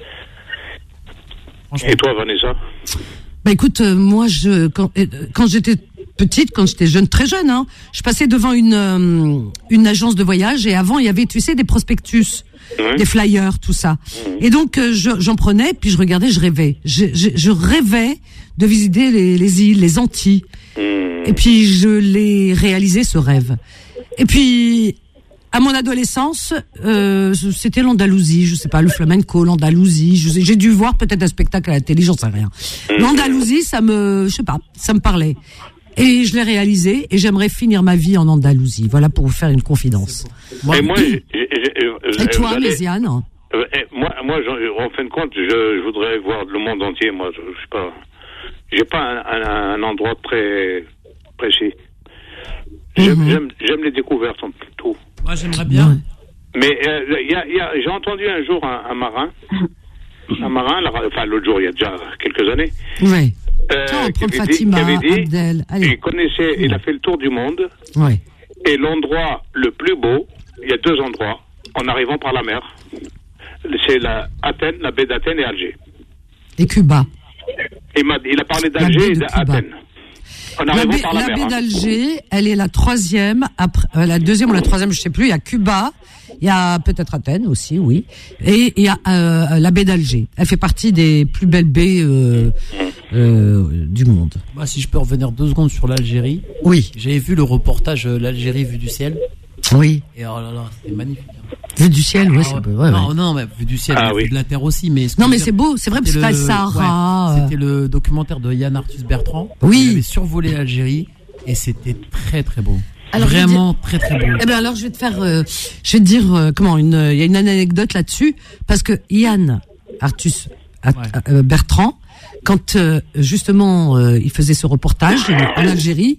Speaker 3: Franchement.
Speaker 7: Et toi, Vanessa?
Speaker 2: Bah écoute, euh, moi, je quand, euh, quand j'étais petite, quand j'étais jeune, très jeune, hein, je passais devant une euh, une agence de voyage et avant il y avait, tu sais, des prospectus,
Speaker 7: Oui.
Speaker 2: des flyers, tout ça. Et donc euh, je- j'en prenais, puis je regardais, je rêvais, je, je, je rêvais de visiter les, les îles, les Antilles.
Speaker 7: Hmm.
Speaker 2: Et puis je l'ai réalisé ce rêve. Et puis à mon adolescence, euh, c'était l'Andalousie, je sais pas, le flamenco, l'Andalousie. je sais- J'ai dû voir peut-être un spectacle à la télé, j'en sais rien. L'Andalousie, ça me, je sais pas, ça me parlait. Et je l'ai réalisé et j'aimerais finir ma vie en Andalousie. Voilà pour vous faire une confidence.
Speaker 3: Moi,
Speaker 7: Et moi, j'ai- j'ai- j'ai-
Speaker 2: Et toi,
Speaker 7: vous allez-
Speaker 2: Méziane?
Speaker 7: Euh, eh, moi, moi, j'en- en fin de compte, je, je voudrais voir le monde entier. Moi, je, je sais pas, j'ai pas un, un, un endroit très précis.
Speaker 11: J'aime,
Speaker 2: Mhm.
Speaker 11: j'aime, j'aime les découvertes, tout.
Speaker 3: Moi, j'aimerais bien.
Speaker 11: Mais euh, y a, y a, j'ai entendu un jour un, un marin, un marin, là, enfin l'autre jour, il y a déjà quelques années,
Speaker 2: Ouais.
Speaker 11: euh,
Speaker 2: Tiens, on va
Speaker 11: qui
Speaker 2: prendre
Speaker 11: avait dit,
Speaker 2: Fatima,
Speaker 11: qui avait dit
Speaker 2: Abdel. Allez.
Speaker 11: il connaissait, il a fait le tour du monde,
Speaker 2: Ouais.
Speaker 11: et l'endroit le plus beau, il y a deux endroits, en arrivant par la mer, c'est la Athènes, la baie d'Athènes et Alger.
Speaker 2: Et Cuba.
Speaker 11: Il, m'a, il a parlé
Speaker 2: La
Speaker 11: d'Alger
Speaker 2: baie
Speaker 11: et
Speaker 2: de Cuba.
Speaker 11: d'Athènes. En
Speaker 2: La
Speaker 11: arrivant
Speaker 2: baie,
Speaker 11: par la,
Speaker 2: la
Speaker 11: mer.
Speaker 2: baie
Speaker 11: hein.
Speaker 2: d'Alger, elle est la troisième, après, euh, la deuxième ou la troisième, je sais plus. Il y a Cuba, il y a peut-être Athènes aussi, oui. Et il y a euh, la baie d'Alger. Elle fait partie des plus belles baies euh, euh, du monde.
Speaker 3: Moi, si je peux revenir deux secondes sur l'Algérie.
Speaker 2: Oui.
Speaker 3: J'avais vu le reportage euh, l'Algérie vue du ciel.
Speaker 2: Oui.
Speaker 3: Et oh là là, c'était magnifique.
Speaker 2: Vue du ciel, ouais,
Speaker 3: Ah
Speaker 2: c'est
Speaker 3: ouais.
Speaker 2: beau. Ouais,
Speaker 3: non,
Speaker 2: ouais.
Speaker 3: non, mais vue du ciel,
Speaker 11: Ah
Speaker 3: vue
Speaker 11: oui.
Speaker 3: de la terre aussi. Mais ce que
Speaker 2: Non,
Speaker 3: je
Speaker 2: mais
Speaker 3: veux
Speaker 2: c'est
Speaker 3: dire,
Speaker 2: beau. C'est vrai parce que
Speaker 3: c'était
Speaker 2: t'as le
Speaker 3: le-
Speaker 2: Sahara.
Speaker 3: ouais, c'était le documentaire de Yann Arthus Bertrand.
Speaker 2: Oui.
Speaker 3: Il avait survolé l'Algérie et c'était très très beau.
Speaker 2: Alors, je vais
Speaker 3: Vraiment très très beau.
Speaker 2: Eh ben alors je vais te faire, euh, je vais te dire euh, comment une, il y a une anecdote là-dessus parce que Yann Arthus At- euh, Bertrand, quand euh, justement euh, il faisait ce reportage en Algérie,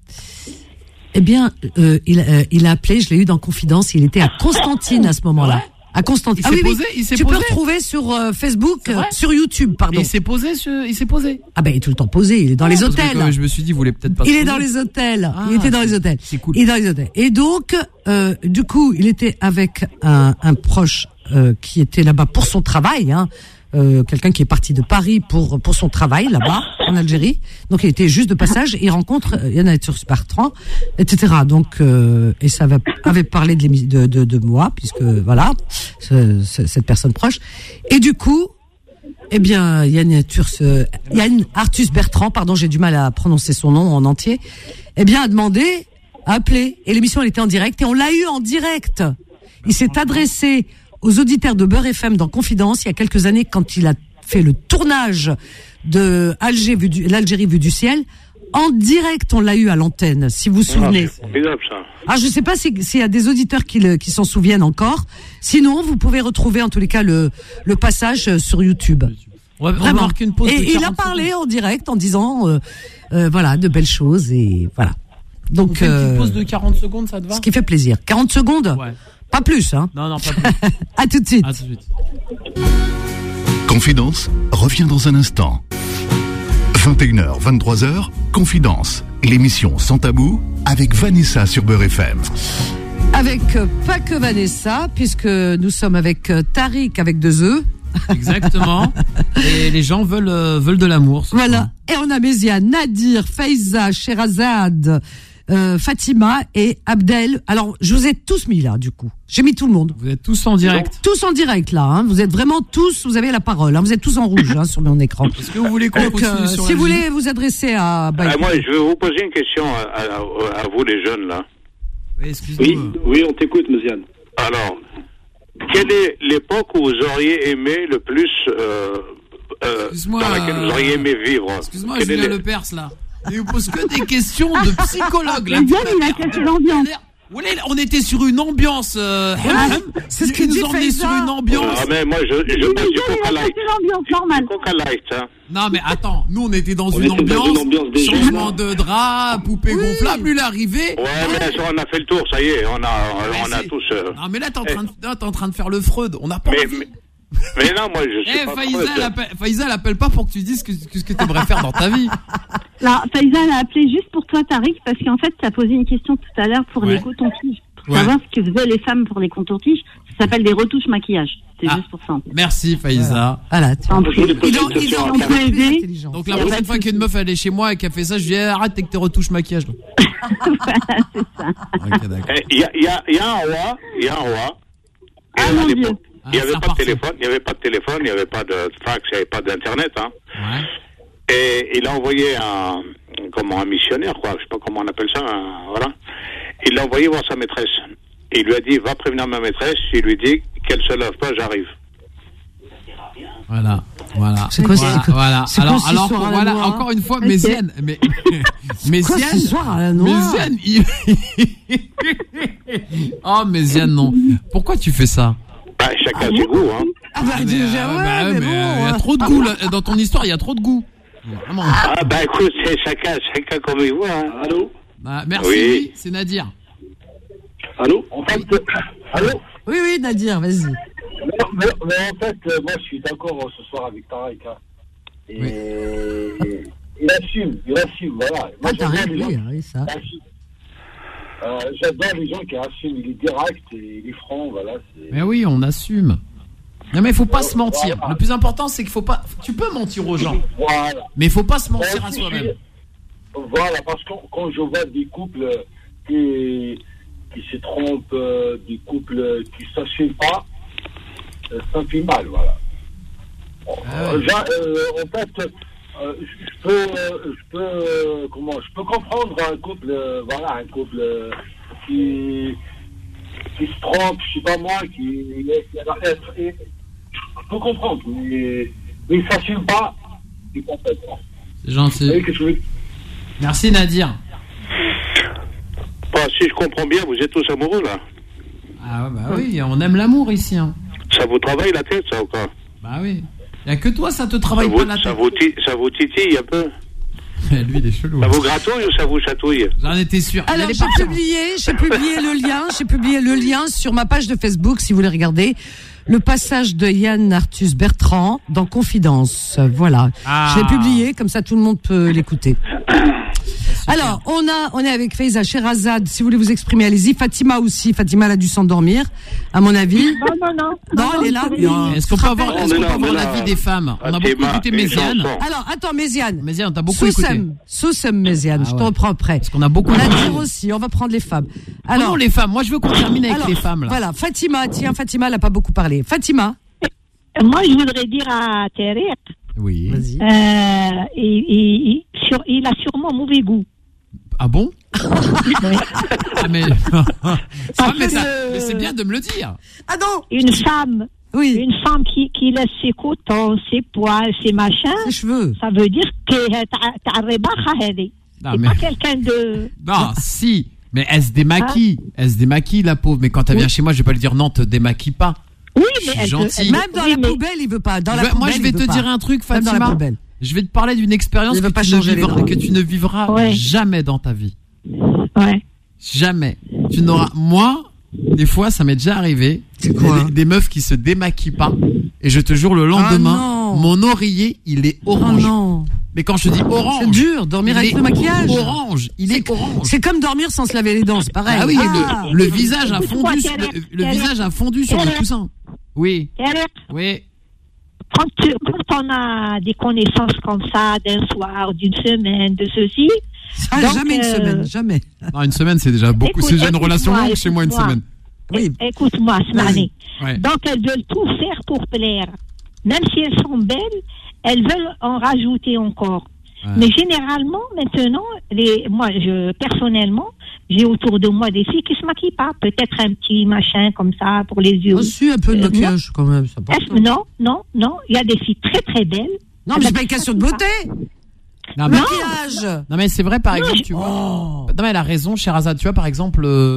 Speaker 2: eh bien euh, il, euh, il a appelé, je l'ai eu dans Confidence, il était à Constantine à ce moment-là. À Constantine.
Speaker 3: Il s'est posé, il s'est
Speaker 2: tu
Speaker 3: posé.
Speaker 2: peux retrouver sur euh, Facebook,
Speaker 3: C'est vrai
Speaker 2: euh, sur YouTube, pardon.
Speaker 3: Et il s'est posé, ce- il s'est posé.
Speaker 2: Ah ben il est tout le temps posé, il est dans
Speaker 3: Ah,
Speaker 2: les
Speaker 3: parce que,
Speaker 2: hôtels.
Speaker 3: euh, je me suis dit, vous voulez peut-être pas.
Speaker 2: Il
Speaker 3: se
Speaker 2: est
Speaker 3: poser.
Speaker 2: dans les hôtels.
Speaker 3: Ah,
Speaker 2: il était dans les
Speaker 3: c'est-
Speaker 2: hôtels.
Speaker 3: c'est cool.
Speaker 2: Il est dans les hôtels. Et donc, euh, du coup, il était avec un, un proche euh, qui était là-bas pour son travail, hein, euh, quelqu'un qui est parti de Paris pour pour son travail là-bas en Algérie. Donc, il était juste de passage. Il rencontre euh, Yann Arthus Bertrand, et cetera. Donc, euh, et ça va, avait parlé de, l'émi- de, de, de moi, puisque voilà, ce- ce- cette personne proche. Et du coup. Eh bien, Yann Arthus, euh, Yann Arthus Bertrand, pardon, j'ai du mal à prononcer son nom en entier, eh bien, a demandé, a appelé, et l'émission, elle était en direct, et on l'a eu en direct. Il s'est adressé aux auditeurs de Beurre F M dans Confidence, il y a quelques années, quand il a fait le tournage de Alger, vue du, l'Algérie vue du ciel, en direct, on l'a eu à l'antenne, si vous vous souvenez.
Speaker 11: Ah, c'est formidable, ça.
Speaker 2: Ah, je sais pas si- s'il y a des auditeurs qui, le, qui s'en souviennent encore. Sinon, vous pouvez retrouver en tous les cas le, le passage euh, sur YouTube.
Speaker 3: On va, on va
Speaker 2: Vraiment.
Speaker 3: marquer une pause.
Speaker 2: Et
Speaker 3: de
Speaker 2: il a
Speaker 3: quarante
Speaker 2: parlé
Speaker 3: secondes.
Speaker 2: en direct en disant, euh, euh, voilà, de belles choses et voilà.
Speaker 3: On
Speaker 2: Donc,
Speaker 3: fait une petite
Speaker 2: euh,
Speaker 3: pause de quarante secondes, ça te va?
Speaker 2: ce qui fait plaisir. quarante secondes,
Speaker 3: Ouais.
Speaker 2: pas plus, hein.
Speaker 3: Non, non, pas plus.
Speaker 2: À tout de suite.
Speaker 3: À tout de suite.
Speaker 1: Confidence revient dans un instant. vingt et une heures, vingt-trois heures, Confidence, l'émission sans tabou avec Vanessa sur Beurre F M.
Speaker 2: Avec euh, pas que Vanessa, puisque nous sommes avec euh, Tariq avec deux E.
Speaker 3: Exactement. Et les gens veulent, euh, veulent de l'amour. ce
Speaker 2: Voilà.
Speaker 3: soir.
Speaker 2: Et on a Méziane, Nadir, Faiza, Sherazade, euh, Fatima et Abdel. Alors, je vous ai tous mis là, du coup. J'ai mis tout le monde.
Speaker 3: Vous êtes tous en direct.
Speaker 2: Tous en direct là. Hein. Vous êtes vraiment tous, vous avez la parole. Hein. Vous êtes tous en rouge hein, sur mon écran.
Speaker 3: Est-ce que vous voulez qu'on
Speaker 2: Donc,
Speaker 3: continue
Speaker 2: euh,
Speaker 3: sur
Speaker 2: si vous
Speaker 3: l'Algérie?
Speaker 2: voulez vous adresser à... Bah,
Speaker 11: Ah, moi, je vais vous poser une question à, à- à vous, les jeunes, là.
Speaker 3: Oui, excuse-moi.
Speaker 5: Oui, oui, on t'écoute, Méziane.
Speaker 11: Alors, quelle est l'époque où vous auriez aimé le plus, euh, euh,
Speaker 3: Excuse-moi,
Speaker 11: dans laquelle vous auriez aimé vivre?
Speaker 3: Excuse-moi,
Speaker 11: Quelle est
Speaker 3: Julien
Speaker 11: les-
Speaker 3: Lepers, là. Il vous pose que des questions de psychologue, là.
Speaker 6: Méziane, il a cassé l'ambiance.
Speaker 3: Voilà, on était sur une ambiance. Euh,
Speaker 2: Ah,
Speaker 3: hem, hem.
Speaker 2: c'est ce
Speaker 3: Il
Speaker 2: que
Speaker 3: nous
Speaker 2: dit
Speaker 3: emmenait
Speaker 2: Faiza.
Speaker 3: sur une ambiance.
Speaker 11: Ah, mais moi, je, je
Speaker 6: Méziane,
Speaker 11: passe du
Speaker 6: il a
Speaker 11: Coca Light.
Speaker 6: cassé l'ambiance normale.
Speaker 11: Du Coca Light, hein.
Speaker 3: Non, mais attends, nous on était dans
Speaker 5: On
Speaker 3: une
Speaker 5: était dans
Speaker 3: ambiance,
Speaker 5: une ambiance des
Speaker 3: changement
Speaker 5: jeunes.
Speaker 3: de drap, poupée
Speaker 2: Oui.
Speaker 3: gonflable, lui il est arrivé.
Speaker 11: Ouais, mais ça, on a fait le tour, ça y est, on a, on
Speaker 3: Mais
Speaker 11: a
Speaker 3: c'est-
Speaker 11: tous... euh,
Speaker 3: Non, mais là t'es en, train de- là, t'es en train de faire le Freud. On n'a pas
Speaker 11: Mais,
Speaker 3: envie.
Speaker 11: mais, mais non, moi, je suis
Speaker 3: Eh,
Speaker 11: pas
Speaker 3: Faïza,
Speaker 11: Freud.
Speaker 3: elle appelle, Faïza, elle appelle pas pour que tu dises que, que ce que t'aimerais faire dans ta vie.
Speaker 6: Non, Faïza, elle a appelé juste pour toi, Tariq, parce qu'en fait, tu as posé une question tout à l'heure pour
Speaker 3: Ouais.
Speaker 6: les cotons-tiges. Pour
Speaker 3: Ouais.
Speaker 6: savoir ce que faisaient les femmes pour les contours-tiges. Ça s'appelle des retouches maquillage. C'est
Speaker 3: Ah.
Speaker 6: juste pour ça.
Speaker 3: Merci, Faïza.
Speaker 2: Voilà. tu-
Speaker 6: En
Speaker 5: Je voulais
Speaker 6: plus.
Speaker 5: poser
Speaker 2: Il en,
Speaker 5: une
Speaker 2: il
Speaker 5: question
Speaker 2: en,
Speaker 5: à
Speaker 6: on
Speaker 2: il
Speaker 6: peut
Speaker 2: en est plus
Speaker 6: aider.
Speaker 2: intelligent.
Speaker 3: Donc la
Speaker 6: Y a
Speaker 3: prochaine
Speaker 6: pas de
Speaker 3: fois qu'une meuf elle est chez moi et qu'elle fait ça, je dis eh, arrête avec tes retouches maquillage. toi.
Speaker 6: Voilà, c'est ça.
Speaker 3: Ok, d'accord.
Speaker 11: Eh, Il y a, il y, a, il y a un roi, il y a un roi. Et
Speaker 6: Ah,
Speaker 11: à
Speaker 6: mon
Speaker 11: l'époque,
Speaker 6: Dieu.
Speaker 11: il n'y
Speaker 3: Ah,
Speaker 11: avait
Speaker 3: c'est
Speaker 11: pas de
Speaker 3: parti.
Speaker 11: téléphone, il n'y avait pas de téléphone, il n'y avait pas de fax, il n'y avait pas d'internet, hein.
Speaker 3: Ouais.
Speaker 11: Et il a envoyé un, comment, un missionnaire, quoi, je sais pas comment on appelle ça, un- voilà. Il l'a envoyé voir sa maîtresse. Il lui a dit, va prévenir ma maîtresse, il lui dit qu'elle se lève pas, j'arrive.
Speaker 3: Voilà, voilà.
Speaker 2: C'est quoi,
Speaker 3: voilà,
Speaker 2: c'est quoi-
Speaker 3: voilà.
Speaker 2: c'est quoi
Speaker 3: Alors,
Speaker 2: ce
Speaker 3: alors
Speaker 2: soir à la
Speaker 3: voilà,
Speaker 2: noix
Speaker 3: encore une fois,
Speaker 6: Ok.
Speaker 3: Méziane, mais
Speaker 2: Quoi ce
Speaker 3: Méziane,
Speaker 2: soir à la noix
Speaker 3: Méziane, il... oh Méziane, non. Pourquoi tu fais ça?
Speaker 11: Bah, chacun ses goûts, hein.
Speaker 2: Ah bah,
Speaker 3: mais,
Speaker 2: déjà,
Speaker 3: euh,
Speaker 2: ouais,
Speaker 3: bah,
Speaker 2: mais
Speaker 3: mais,
Speaker 2: bon.
Speaker 3: euh, il y a
Speaker 2: hein.
Speaker 3: trop de goût là. Dans ton histoire, il y a trop de goût. Vraiment.
Speaker 11: Ah, bah, écoute, c'est chacun, chacun comme il voit, hein.
Speaker 5: Allô?
Speaker 3: Bah, merci,
Speaker 5: Oui.
Speaker 3: oui, c'est Nadir.
Speaker 5: Allô En fait, allô
Speaker 2: Oui, oui, Nadir, vas-y.
Speaker 5: mais, mais, mais en fait, euh, moi, je suis d'accord euh, ce soir avec Tarek. Hein. Et il assume, il assume, voilà. Moi,
Speaker 2: Ah, Tarek,
Speaker 5: j'adore les gens
Speaker 2: oui,
Speaker 5: qui
Speaker 2: oui, ça.
Speaker 5: assument. Euh, j'adore les gens qui assument. Il est direct et il est franc, voilà. C'est...
Speaker 3: Mais oui, on assume. Non, mais il faut pas se mentir. Le plus important, c'est qu'il faut pas. Tu peux mentir aux gens,
Speaker 5: Voilà.
Speaker 3: mais il faut pas se
Speaker 5: Moi
Speaker 3: mentir à
Speaker 5: aussi,
Speaker 3: soi-même.
Speaker 5: je suis- Voilà, parce que quand je vois des couples qui, qui se trompent, euh, des couples qui ne s'assument pas, euh, ça me fait mal, voilà.
Speaker 3: Ah ouais.
Speaker 5: Euh, j'a- euh, en fait, euh, je je peux, euh, je peux, euh, comment, je peux comprendre un couple, euh, voilà, un couple euh, qui, qui se trompe, je sais pas moi, qui, qui a l'air d'être- et- je peux comprendre, mais, mais il ne s'assume pas, c'est complètement.
Speaker 3: C'est
Speaker 5: Vous
Speaker 3: gentil.
Speaker 5: voyez que je veux dire?
Speaker 3: Merci Nadir.
Speaker 11: Bah, si je comprends bien, vous êtes tous amoureux, là.
Speaker 3: Ah bah oui, on aime l'amour ici. Hein.
Speaker 11: Ça vous travaille la tête, ça, ou quoi?
Speaker 3: Bah oui. Il y a que toi, ça te
Speaker 11: Ça
Speaker 3: travaille
Speaker 11: vous,
Speaker 3: pas la
Speaker 11: ça,
Speaker 3: tête.
Speaker 11: vous ti- ça vous titille un peu?
Speaker 3: Lui, il est chelou.
Speaker 11: Ça vous gratouille ou ça vous chatouille?
Speaker 3: J'en étais sûr. Il
Speaker 2: Alors,
Speaker 3: allait
Speaker 2: j'ai
Speaker 3: partir.
Speaker 2: publié, j'ai publié le lien, j'ai publié le lien sur ma page de Facebook, si vous voulez regarder. Le passage de Yann Arthus Bertrand dans Confidence. Voilà.
Speaker 3: Ah.
Speaker 2: Je l'ai publié, comme ça tout le monde peut l'écouter. Alors, on a, on est avec Faiza, Sherazade. Si vous voulez vous exprimer, allez-y. Fatima aussi. Fatima, elle a dû s'endormir, à mon avis.
Speaker 6: Non, non, non.
Speaker 2: Non, elle est là. Bien.
Speaker 3: Est-ce qu'on peut avoir, est-ce
Speaker 11: On est
Speaker 3: qu'on
Speaker 11: là,
Speaker 3: peut
Speaker 11: on
Speaker 3: avoir
Speaker 11: est là.
Speaker 3: l'avis des femmes? On a beaucoup
Speaker 11: Fatima,
Speaker 3: écouté
Speaker 11: une
Speaker 3: Méziane.
Speaker 11: chanson.
Speaker 2: Alors, attends, Méziane.
Speaker 3: Méziane, t'as beaucoup écouté.
Speaker 2: Soussem. Soussem, Méziane.
Speaker 3: Ah
Speaker 2: je
Speaker 3: ouais.
Speaker 2: te reprends après.
Speaker 3: Parce qu'on a beaucoup écouté.
Speaker 2: Nadir aussi. On va prendre les femmes.
Speaker 3: Alors, non, les femmes. Moi, je veux qu'on termine avec
Speaker 2: alors,
Speaker 3: les femmes, là.
Speaker 2: Voilà. Fatima, tiens, Fatima, elle n'a pas beaucoup parlé. Fatima.
Speaker 6: Moi, je voudrais dire à Tarek,
Speaker 3: Oui.
Speaker 2: Vas-y.
Speaker 6: euh, il, il, il- sur, il a sûrement mauvais goût.
Speaker 3: Ah bon? Ah, mais, ah, mais, ça-
Speaker 6: que-
Speaker 3: mais c'est bien de me le dire.
Speaker 2: Ah non.
Speaker 6: Une femme,
Speaker 2: Oui.
Speaker 6: une femme qui, qui laisse ses cotons, ses poils, ses machins,
Speaker 2: Ses cheveux.
Speaker 6: ça veut dire que t'as rebacha hadi.
Speaker 3: Non,
Speaker 6: C'est
Speaker 3: mais-
Speaker 6: pas quelqu'un de...
Speaker 3: Non, si. Mais elle se démaquille. Elle se démaquille, la pauvre. Mais quand elle vient chez moi, je vais pas lui dire non, te démaquille pas.
Speaker 6: Oui,
Speaker 3: Je
Speaker 6: mais
Speaker 3: suis
Speaker 6: elle
Speaker 3: gentil.
Speaker 6: peut-
Speaker 2: Même dans
Speaker 6: oui,
Speaker 2: la
Speaker 6: mais-
Speaker 2: poubelle, il veut pas. Dans
Speaker 3: Je
Speaker 2: la
Speaker 3: vais-
Speaker 2: poubelle,
Speaker 3: moi, je
Speaker 2: il
Speaker 3: vais
Speaker 2: veut
Speaker 3: te
Speaker 2: pas.
Speaker 3: dire un truc,
Speaker 2: Même dans la
Speaker 3: Fatima.
Speaker 2: poubelle.
Speaker 3: Je vais te parler d'une expérience
Speaker 2: Il
Speaker 3: que,
Speaker 2: veut pas
Speaker 3: tu ne
Speaker 2: changer les
Speaker 3: vivras,
Speaker 2: draps.
Speaker 3: que tu ne vivras
Speaker 6: Ouais.
Speaker 3: jamais dans ta vie.
Speaker 6: Ouais.
Speaker 3: Jamais. Tu n'auras. Moi, des fois, ça m'est déjà arrivé.
Speaker 2: C'est quoi
Speaker 3: des, des meufs qui se démaquillent pas. Et je te jure, le lendemain,
Speaker 2: Ah non.
Speaker 3: mon oreiller, il est
Speaker 2: Oh
Speaker 3: orange.
Speaker 2: non.
Speaker 3: Mais quand je te dis orange,
Speaker 2: C'est dur, dormir
Speaker 3: il
Speaker 2: avec
Speaker 3: est
Speaker 2: le maquillage.
Speaker 3: Orange. Il est, orange.
Speaker 2: C'est comme dormir sans se laver les dents, c'est pareil.
Speaker 3: Ah oui,
Speaker 2: Ah.
Speaker 3: le, le visage a
Speaker 6: Écoute-moi,
Speaker 3: fondu,
Speaker 6: Thierry,
Speaker 3: le, le
Speaker 6: Thierry.
Speaker 3: visage a fondu sur le
Speaker 6: Thierry.
Speaker 3: coussin. Oui,
Speaker 6: Tarek,
Speaker 3: oui.
Speaker 6: quand, tu- quand on a des connaissances comme ça, d'un soir, d'une semaine, de ceci,
Speaker 2: Ah,
Speaker 6: Donc,
Speaker 2: jamais une
Speaker 6: euh,
Speaker 2: semaine, jamais.
Speaker 3: Non, une semaine, c'est déjà beaucoup.
Speaker 6: Écoute,
Speaker 3: C'est déjà une
Speaker 6: écoute-moi,
Speaker 3: relation longue chez moi, une
Speaker 6: écoute-moi.
Speaker 3: semaine.
Speaker 2: Oui.
Speaker 6: é- écoute-moi, Smani.
Speaker 3: Ouais.
Speaker 6: Donc, elles veulent tout faire pour plaire. Même si elles sont belles, elles veulent en rajouter encore.
Speaker 3: Ouais.
Speaker 6: Mais généralement, maintenant, les, moi, je, personnellement, j'ai autour de moi des filles qui se maquillent pas. Peut-être un petit machin comme ça pour les yeux.
Speaker 2: Reçu un peu de
Speaker 6: Euh,
Speaker 2: maquillage quand même, c'est important.
Speaker 6: Est-ce- Non, non, non. Il y a des filles très très belles.
Speaker 2: Non, mais c'est pas une question de beauté.
Speaker 3: Non, mais,
Speaker 2: Maquillage.
Speaker 3: non, mais c'est vrai, par
Speaker 6: Non,
Speaker 3: exemple,
Speaker 6: je-
Speaker 3: tu vois.
Speaker 2: Oh.
Speaker 3: Non, mais elle a raison, Sherazade. Tu vois, par exemple, euh,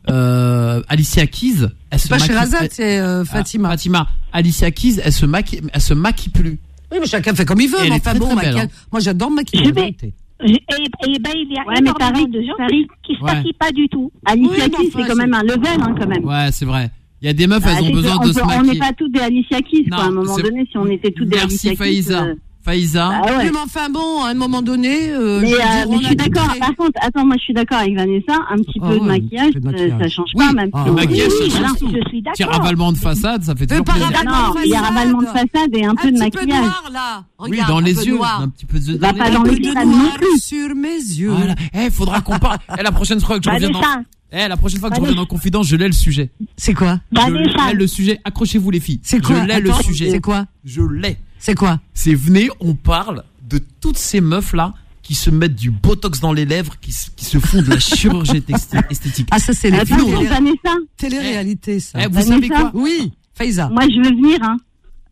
Speaker 3: euh, Alicia Keys, elle se
Speaker 2: C'est pas
Speaker 3: maquille.
Speaker 2: Sherazade,
Speaker 3: elle-
Speaker 2: c'est euh, Fatima.
Speaker 3: Ah, Fatima. Alicia Keys, elle se maquille, elle se maquille plus.
Speaker 2: Oui, mais chacun fait comme il veut.
Speaker 3: Elle
Speaker 2: Mais
Speaker 3: est
Speaker 2: enfin
Speaker 3: très,
Speaker 2: bon,
Speaker 3: très belle,
Speaker 2: maquillage.
Speaker 3: hein.
Speaker 2: Moi, j'adore me maquiller.
Speaker 6: Je
Speaker 2: la
Speaker 6: vais-
Speaker 2: vérité.
Speaker 6: Et, et ben, il y a
Speaker 12: Ouais, mais
Speaker 6: énormément
Speaker 12: Tariq,
Speaker 6: de gens
Speaker 12: Tariq.
Speaker 6: qui, qui se
Speaker 3: Ouais.
Speaker 6: maquillent pas du tout.
Speaker 12: Alicia
Speaker 2: Oui, mais
Speaker 12: Keys,
Speaker 2: enfin,
Speaker 12: c'est quand
Speaker 2: c'est-
Speaker 12: même un level, hein, quand même.
Speaker 3: Ouais, c'est vrai. Il y a des meufs, elles
Speaker 12: Ah,
Speaker 3: ont
Speaker 12: c'est
Speaker 3: besoin
Speaker 12: que
Speaker 3: de
Speaker 12: on
Speaker 3: se
Speaker 12: peut- On
Speaker 3: maquiller.
Speaker 12: n'est pas toutes des Alicia Keys, quoi. À un
Speaker 3: Non,
Speaker 12: moment
Speaker 3: c'est-
Speaker 12: donné, si on était toutes des
Speaker 3: Merci,
Speaker 12: Alicia Keys.
Speaker 3: Faïza.
Speaker 12: euh,
Speaker 3: Faïza.
Speaker 12: Ah ouais.
Speaker 2: Oui, mais enfin bon, à un moment donné, euh,
Speaker 12: Mais,
Speaker 2: je veux
Speaker 12: euh,
Speaker 2: dire,
Speaker 12: mais
Speaker 2: on
Speaker 12: je
Speaker 2: a
Speaker 12: suis
Speaker 2: des
Speaker 12: d'accord.
Speaker 2: traits.
Speaker 12: Par contre, attends, moi je suis d'accord avec Vanessa. Un petit
Speaker 2: Ah
Speaker 12: peu de
Speaker 2: ouais, un
Speaker 12: maquillage,
Speaker 2: petit peu de
Speaker 12: euh,
Speaker 2: maquillage.
Speaker 12: ça change
Speaker 3: Oui,
Speaker 12: pas, même.
Speaker 2: Ah
Speaker 12: si
Speaker 3: le
Speaker 12: on-
Speaker 3: maquillage,
Speaker 12: Oui,
Speaker 3: ça
Speaker 12: voilà.
Speaker 3: change tout.
Speaker 6: Je suis
Speaker 3: Petit
Speaker 6: d'accord.
Speaker 3: ravalement de façade, ça fait
Speaker 2: Mais
Speaker 3: toujours
Speaker 2: pas
Speaker 3: plaisir.
Speaker 2: ravalement
Speaker 12: Non,
Speaker 2: de
Speaker 12: il y a
Speaker 2: façade.
Speaker 12: ravalement de façade et un peu de
Speaker 2: Un petit peu
Speaker 12: maquillage.
Speaker 2: noir, là.
Speaker 3: Oui,
Speaker 2: Regarde,
Speaker 3: dans
Speaker 2: un
Speaker 3: les
Speaker 2: peu
Speaker 3: yeux.
Speaker 2: noir.
Speaker 3: Un petit peu de.
Speaker 12: Va pas
Speaker 2: Un
Speaker 12: dans
Speaker 2: peu
Speaker 12: les
Speaker 2: de
Speaker 12: yeux,
Speaker 2: noir
Speaker 12: non plus.
Speaker 2: sur mes yeux.
Speaker 3: Voilà. Eh, faudra qu'on parle. Eh, la prochaine fois que je reviens dans.
Speaker 6: Vanessa,
Speaker 3: Eh, la prochaine fois que je
Speaker 6: Vanessa.
Speaker 3: reviens dans Confidence, je l'ai le sujet.
Speaker 2: C'est quoi
Speaker 3: Je
Speaker 6: Vanessa.
Speaker 3: l'ai le sujet. Accrochez-vous les filles.
Speaker 2: C'est quoi
Speaker 3: Je l'ai le
Speaker 2: Attends,
Speaker 3: sujet.
Speaker 2: C'est quoi
Speaker 3: Je l'ai.
Speaker 2: C'est quoi
Speaker 3: C'est venez, on parle de toutes ces meufs là qui se mettent du botox dans les lèvres, qui, se- qui se font de la chirurgie texti- esthétique.
Speaker 2: Ah, ça, c'est les
Speaker 12: Attends,
Speaker 2: télé-
Speaker 12: Vanessa,
Speaker 2: télé-réalité, ça.
Speaker 3: Eh, vous
Speaker 12: Vanessa.
Speaker 3: savez quoi?
Speaker 2: Oui, Faiza.
Speaker 12: moi je veux venir, hein.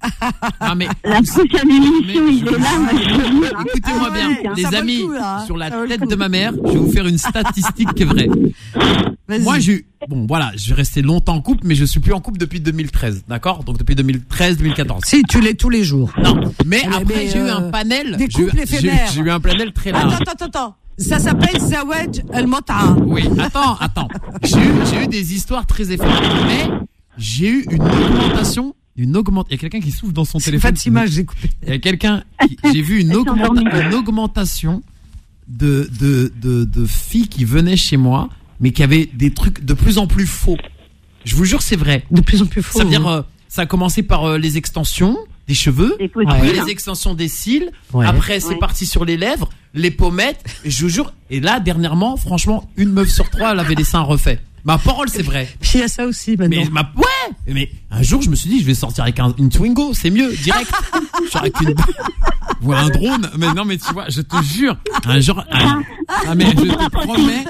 Speaker 3: Ah, mais
Speaker 12: La prochaine émission,
Speaker 3: Mais-
Speaker 12: il est là, moi je veux venir. hein.
Speaker 3: écoutez-moi
Speaker 2: Ah
Speaker 3: bien,
Speaker 2: ouais,
Speaker 3: les
Speaker 2: ça vaut le
Speaker 3: amis,
Speaker 2: coup, là, hein.
Speaker 3: sur la
Speaker 2: Ça vaut le
Speaker 3: tête
Speaker 2: coup.
Speaker 3: de ma mère, je vais vous faire une statistique qui est vraie.
Speaker 2: Vas-y.
Speaker 3: Moi, j'ai eu, bon, voilà, je vais rester longtemps en couple, mais je suis plus en couple depuis deux mille treize, d'accord? Donc depuis deux mille treize, deux mille quatorze.
Speaker 2: Si, tu l'es tous les jours.
Speaker 3: Non, mais
Speaker 2: Mais,
Speaker 3: après,
Speaker 2: mais,
Speaker 3: j'ai eu
Speaker 2: euh,
Speaker 3: un panel.
Speaker 2: des
Speaker 3: j'ai eu-
Speaker 2: couples
Speaker 3: j'ai-
Speaker 2: éphémères.
Speaker 3: J'ai eu un panel très large.
Speaker 2: Attends, attends, attends. Ça s'appelle Zawaj al-Mot'a.
Speaker 3: Oui, attends, attends. J'ai eu, j'ai eu des histoires très effrayantes, mais j'ai eu une augmentation, une augmentation. Il y a quelqu'un qui souffle dans son téléphone.
Speaker 2: Fatima, j'ai coupé.
Speaker 3: Il y a quelqu'un, qui, j'ai vu une, augmenta, une augmentation de, de, de, de filles qui venaient chez moi, mais qui avaient des trucs de plus en plus faux. Je vous jure, c'est vrai.
Speaker 2: De plus en plus faux.
Speaker 3: Ça veut dire, euh, ça a commencé par euh, les extensions des cheveux,
Speaker 12: Les
Speaker 3: après
Speaker 12: fossiles.
Speaker 3: les extensions des cils,
Speaker 2: Ouais.
Speaker 3: après c'est
Speaker 12: Ouais.
Speaker 3: parti sur les lèvres, les pommettes, et je vous jure, et là dernièrement, franchement, une meuf sur trois, elle avait les seins refaits. Ma parole, c'est vrai.
Speaker 2: Puis il y a ça aussi maintenant.
Speaker 3: Mais ma, ouais, mais un jour, je me suis dit, je vais sortir avec un, une Twingo, c'est mieux, direct. Je sors avec une, ou un drone, mais non, mais tu vois, je te jure, un jour, un- ah, mais je te promets,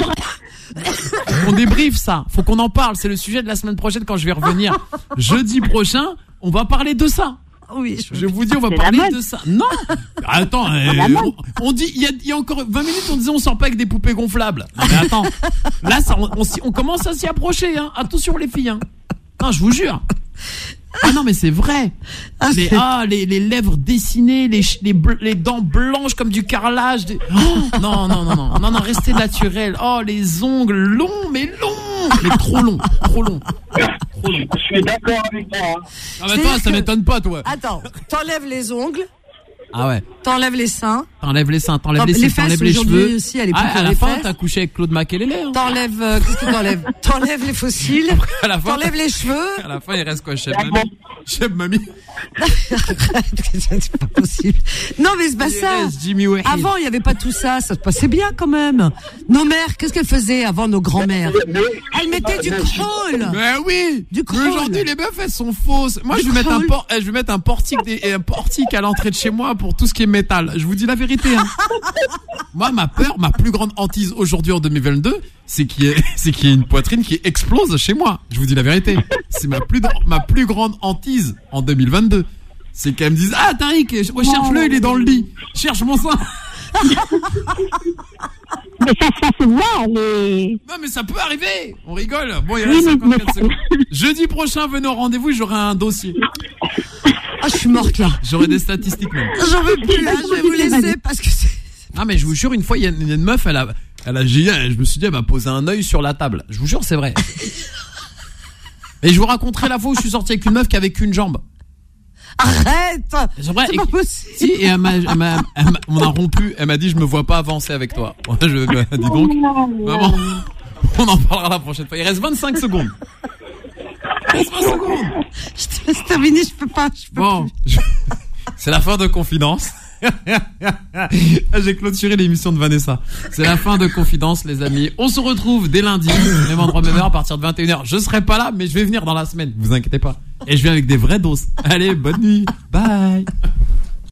Speaker 3: on débriefe ça, faut qu'on en parle, c'est le sujet de la semaine prochaine quand je vais revenir. Jeudi prochain, on va parler de ça.
Speaker 2: Oui, je...
Speaker 3: Je vous dis, on va
Speaker 12: C'est la
Speaker 3: parler
Speaker 12: mode.
Speaker 3: de ça. Non, attends, euh,
Speaker 12: la mode.
Speaker 3: on, on dit, il y a, il y a encore vingt minutes, on disait, on sort pas avec des poupées gonflables. Non, mais attends, là, ça, on, on, s'y- on commence à s'y approcher, hein. Attention les filles, hein. Non, je vous jure. Ah non, mais c'est vrai.
Speaker 2: Ah,
Speaker 3: les,
Speaker 2: c'est-
Speaker 3: ah, les, les lèvres dessinées, les, ch- les, bl- les dents blanches comme du carrelage. des- Oh, non, non, non, non, non, non, restez naturel. Oh, les ongles longs, mais longs, mais trop longs, trop longs, trop longs.
Speaker 5: Je suis d'accord avec toi. Hein.
Speaker 3: Ah bah toi, ça m'étonne pas, toi.
Speaker 2: Attends, t'enlèves les ongles,
Speaker 3: Ah ouais.
Speaker 2: t'enlèves les seins,
Speaker 3: T'enlèves les seins, t'enlèves
Speaker 2: T'en-
Speaker 3: les
Speaker 2: les
Speaker 3: cils,
Speaker 2: fesses
Speaker 3: t'enlèves les
Speaker 2: aujourd'hui
Speaker 3: cheveux.
Speaker 2: aussi, elle est plus
Speaker 3: Ah,
Speaker 2: que
Speaker 3: à la
Speaker 2: les
Speaker 3: fin,
Speaker 2: fesses.
Speaker 3: t'as couché avec Claude Makélélé. Hein.
Speaker 2: t'enlèves, euh, qu'est-ce que t'enlèves T'enlèves les fossiles,
Speaker 3: À la fin,
Speaker 2: t'enlèves les cheveux.
Speaker 3: à la fin, il reste quoi, chef mamie? Chef mamie.
Speaker 2: C'est pas possible. Non, mais c'est pas
Speaker 3: Il
Speaker 2: ça.
Speaker 3: reste Jimmy Wahid.
Speaker 2: Avant, il n'y avait pas tout ça. Ça se passait bien quand même. Nos mères, qu'est-ce qu'elles faisaient avant, nos grands-mères? Elles mettaient du crawl.
Speaker 3: Mais oui.
Speaker 2: Du
Speaker 3: Mais
Speaker 2: crawl.
Speaker 3: aujourd'hui, les meufs, elles sont fausses. Moi,
Speaker 2: Du
Speaker 3: je vais mettre un
Speaker 2: crawl.
Speaker 3: por- eh, je vais mettre un portique, des- et un portique à l'entrée de chez moi pour tout ce qui est métal. Je vous dis la vérité. Hein. Moi, ma peur, ma plus grande hantise aujourd'hui en deux mille vingt-deux, c'est qu'il y ait, c'est qu'il y ait une poitrine qui explose chez moi. Je vous dis la vérité. C'est ma plus, ma plus grande hantise en deux mille vingt-deux. C'est qu'elles me disent, ah, Tariq, recherche-le, il est dans le lit. Cherche mon sein.
Speaker 6: Mais ça, ça se voit, les...
Speaker 3: Non, mais ça peut arriver. On rigole. Bon, il
Speaker 6: Oui,
Speaker 3: reste
Speaker 6: mais-
Speaker 3: cinquante-quatre
Speaker 6: mais-
Speaker 3: secondes. Jeudi prochain, venez au rendez-vous, j'aurai un dossier.
Speaker 2: Ah, je suis morte là.
Speaker 3: J'aurai des statistiques même.
Speaker 2: J'en veux plus là. Je vais vous laisser parce que c'est.
Speaker 3: Ah, mais je vous jure, une fois, il y a une, il y a une meuf, elle a, elle a, j'ai- je me suis dit, elle m'a posé un œil sur la table. Je vous jure, c'est vrai. Et je vous raconterai la fois où je suis sorti avec une meuf qui avait qu'une jambe.
Speaker 2: Arrête.
Speaker 3: C'est vrai.
Speaker 2: C'est
Speaker 3: et-
Speaker 2: pas possible.
Speaker 3: Si, et elle m'a, elle m'a- elle m'a- on a rompu. Elle m'a dit, je me vois pas avancer avec toi. Je, je- dis donc. Maman, on en parlera la prochaine fois. Il reste vingt-cinq secondes. Il reste vingt secondes.
Speaker 2: Je te laisse terminer. Je peux pas. Je peux
Speaker 3: Bon, je- c'est la fin de Confidence. J'ai clôturé l'émission de Vanessa. C'est la fin de Confidence, les amis. On se retrouve dès lundi, même endroit, même heure, à partir de vingt et une heures. Je serai pas là, mais je vais venir dans la semaine. Vous inquiétez pas. Et je viens avec des vraies doses. Allez, bonne nuit. Bye.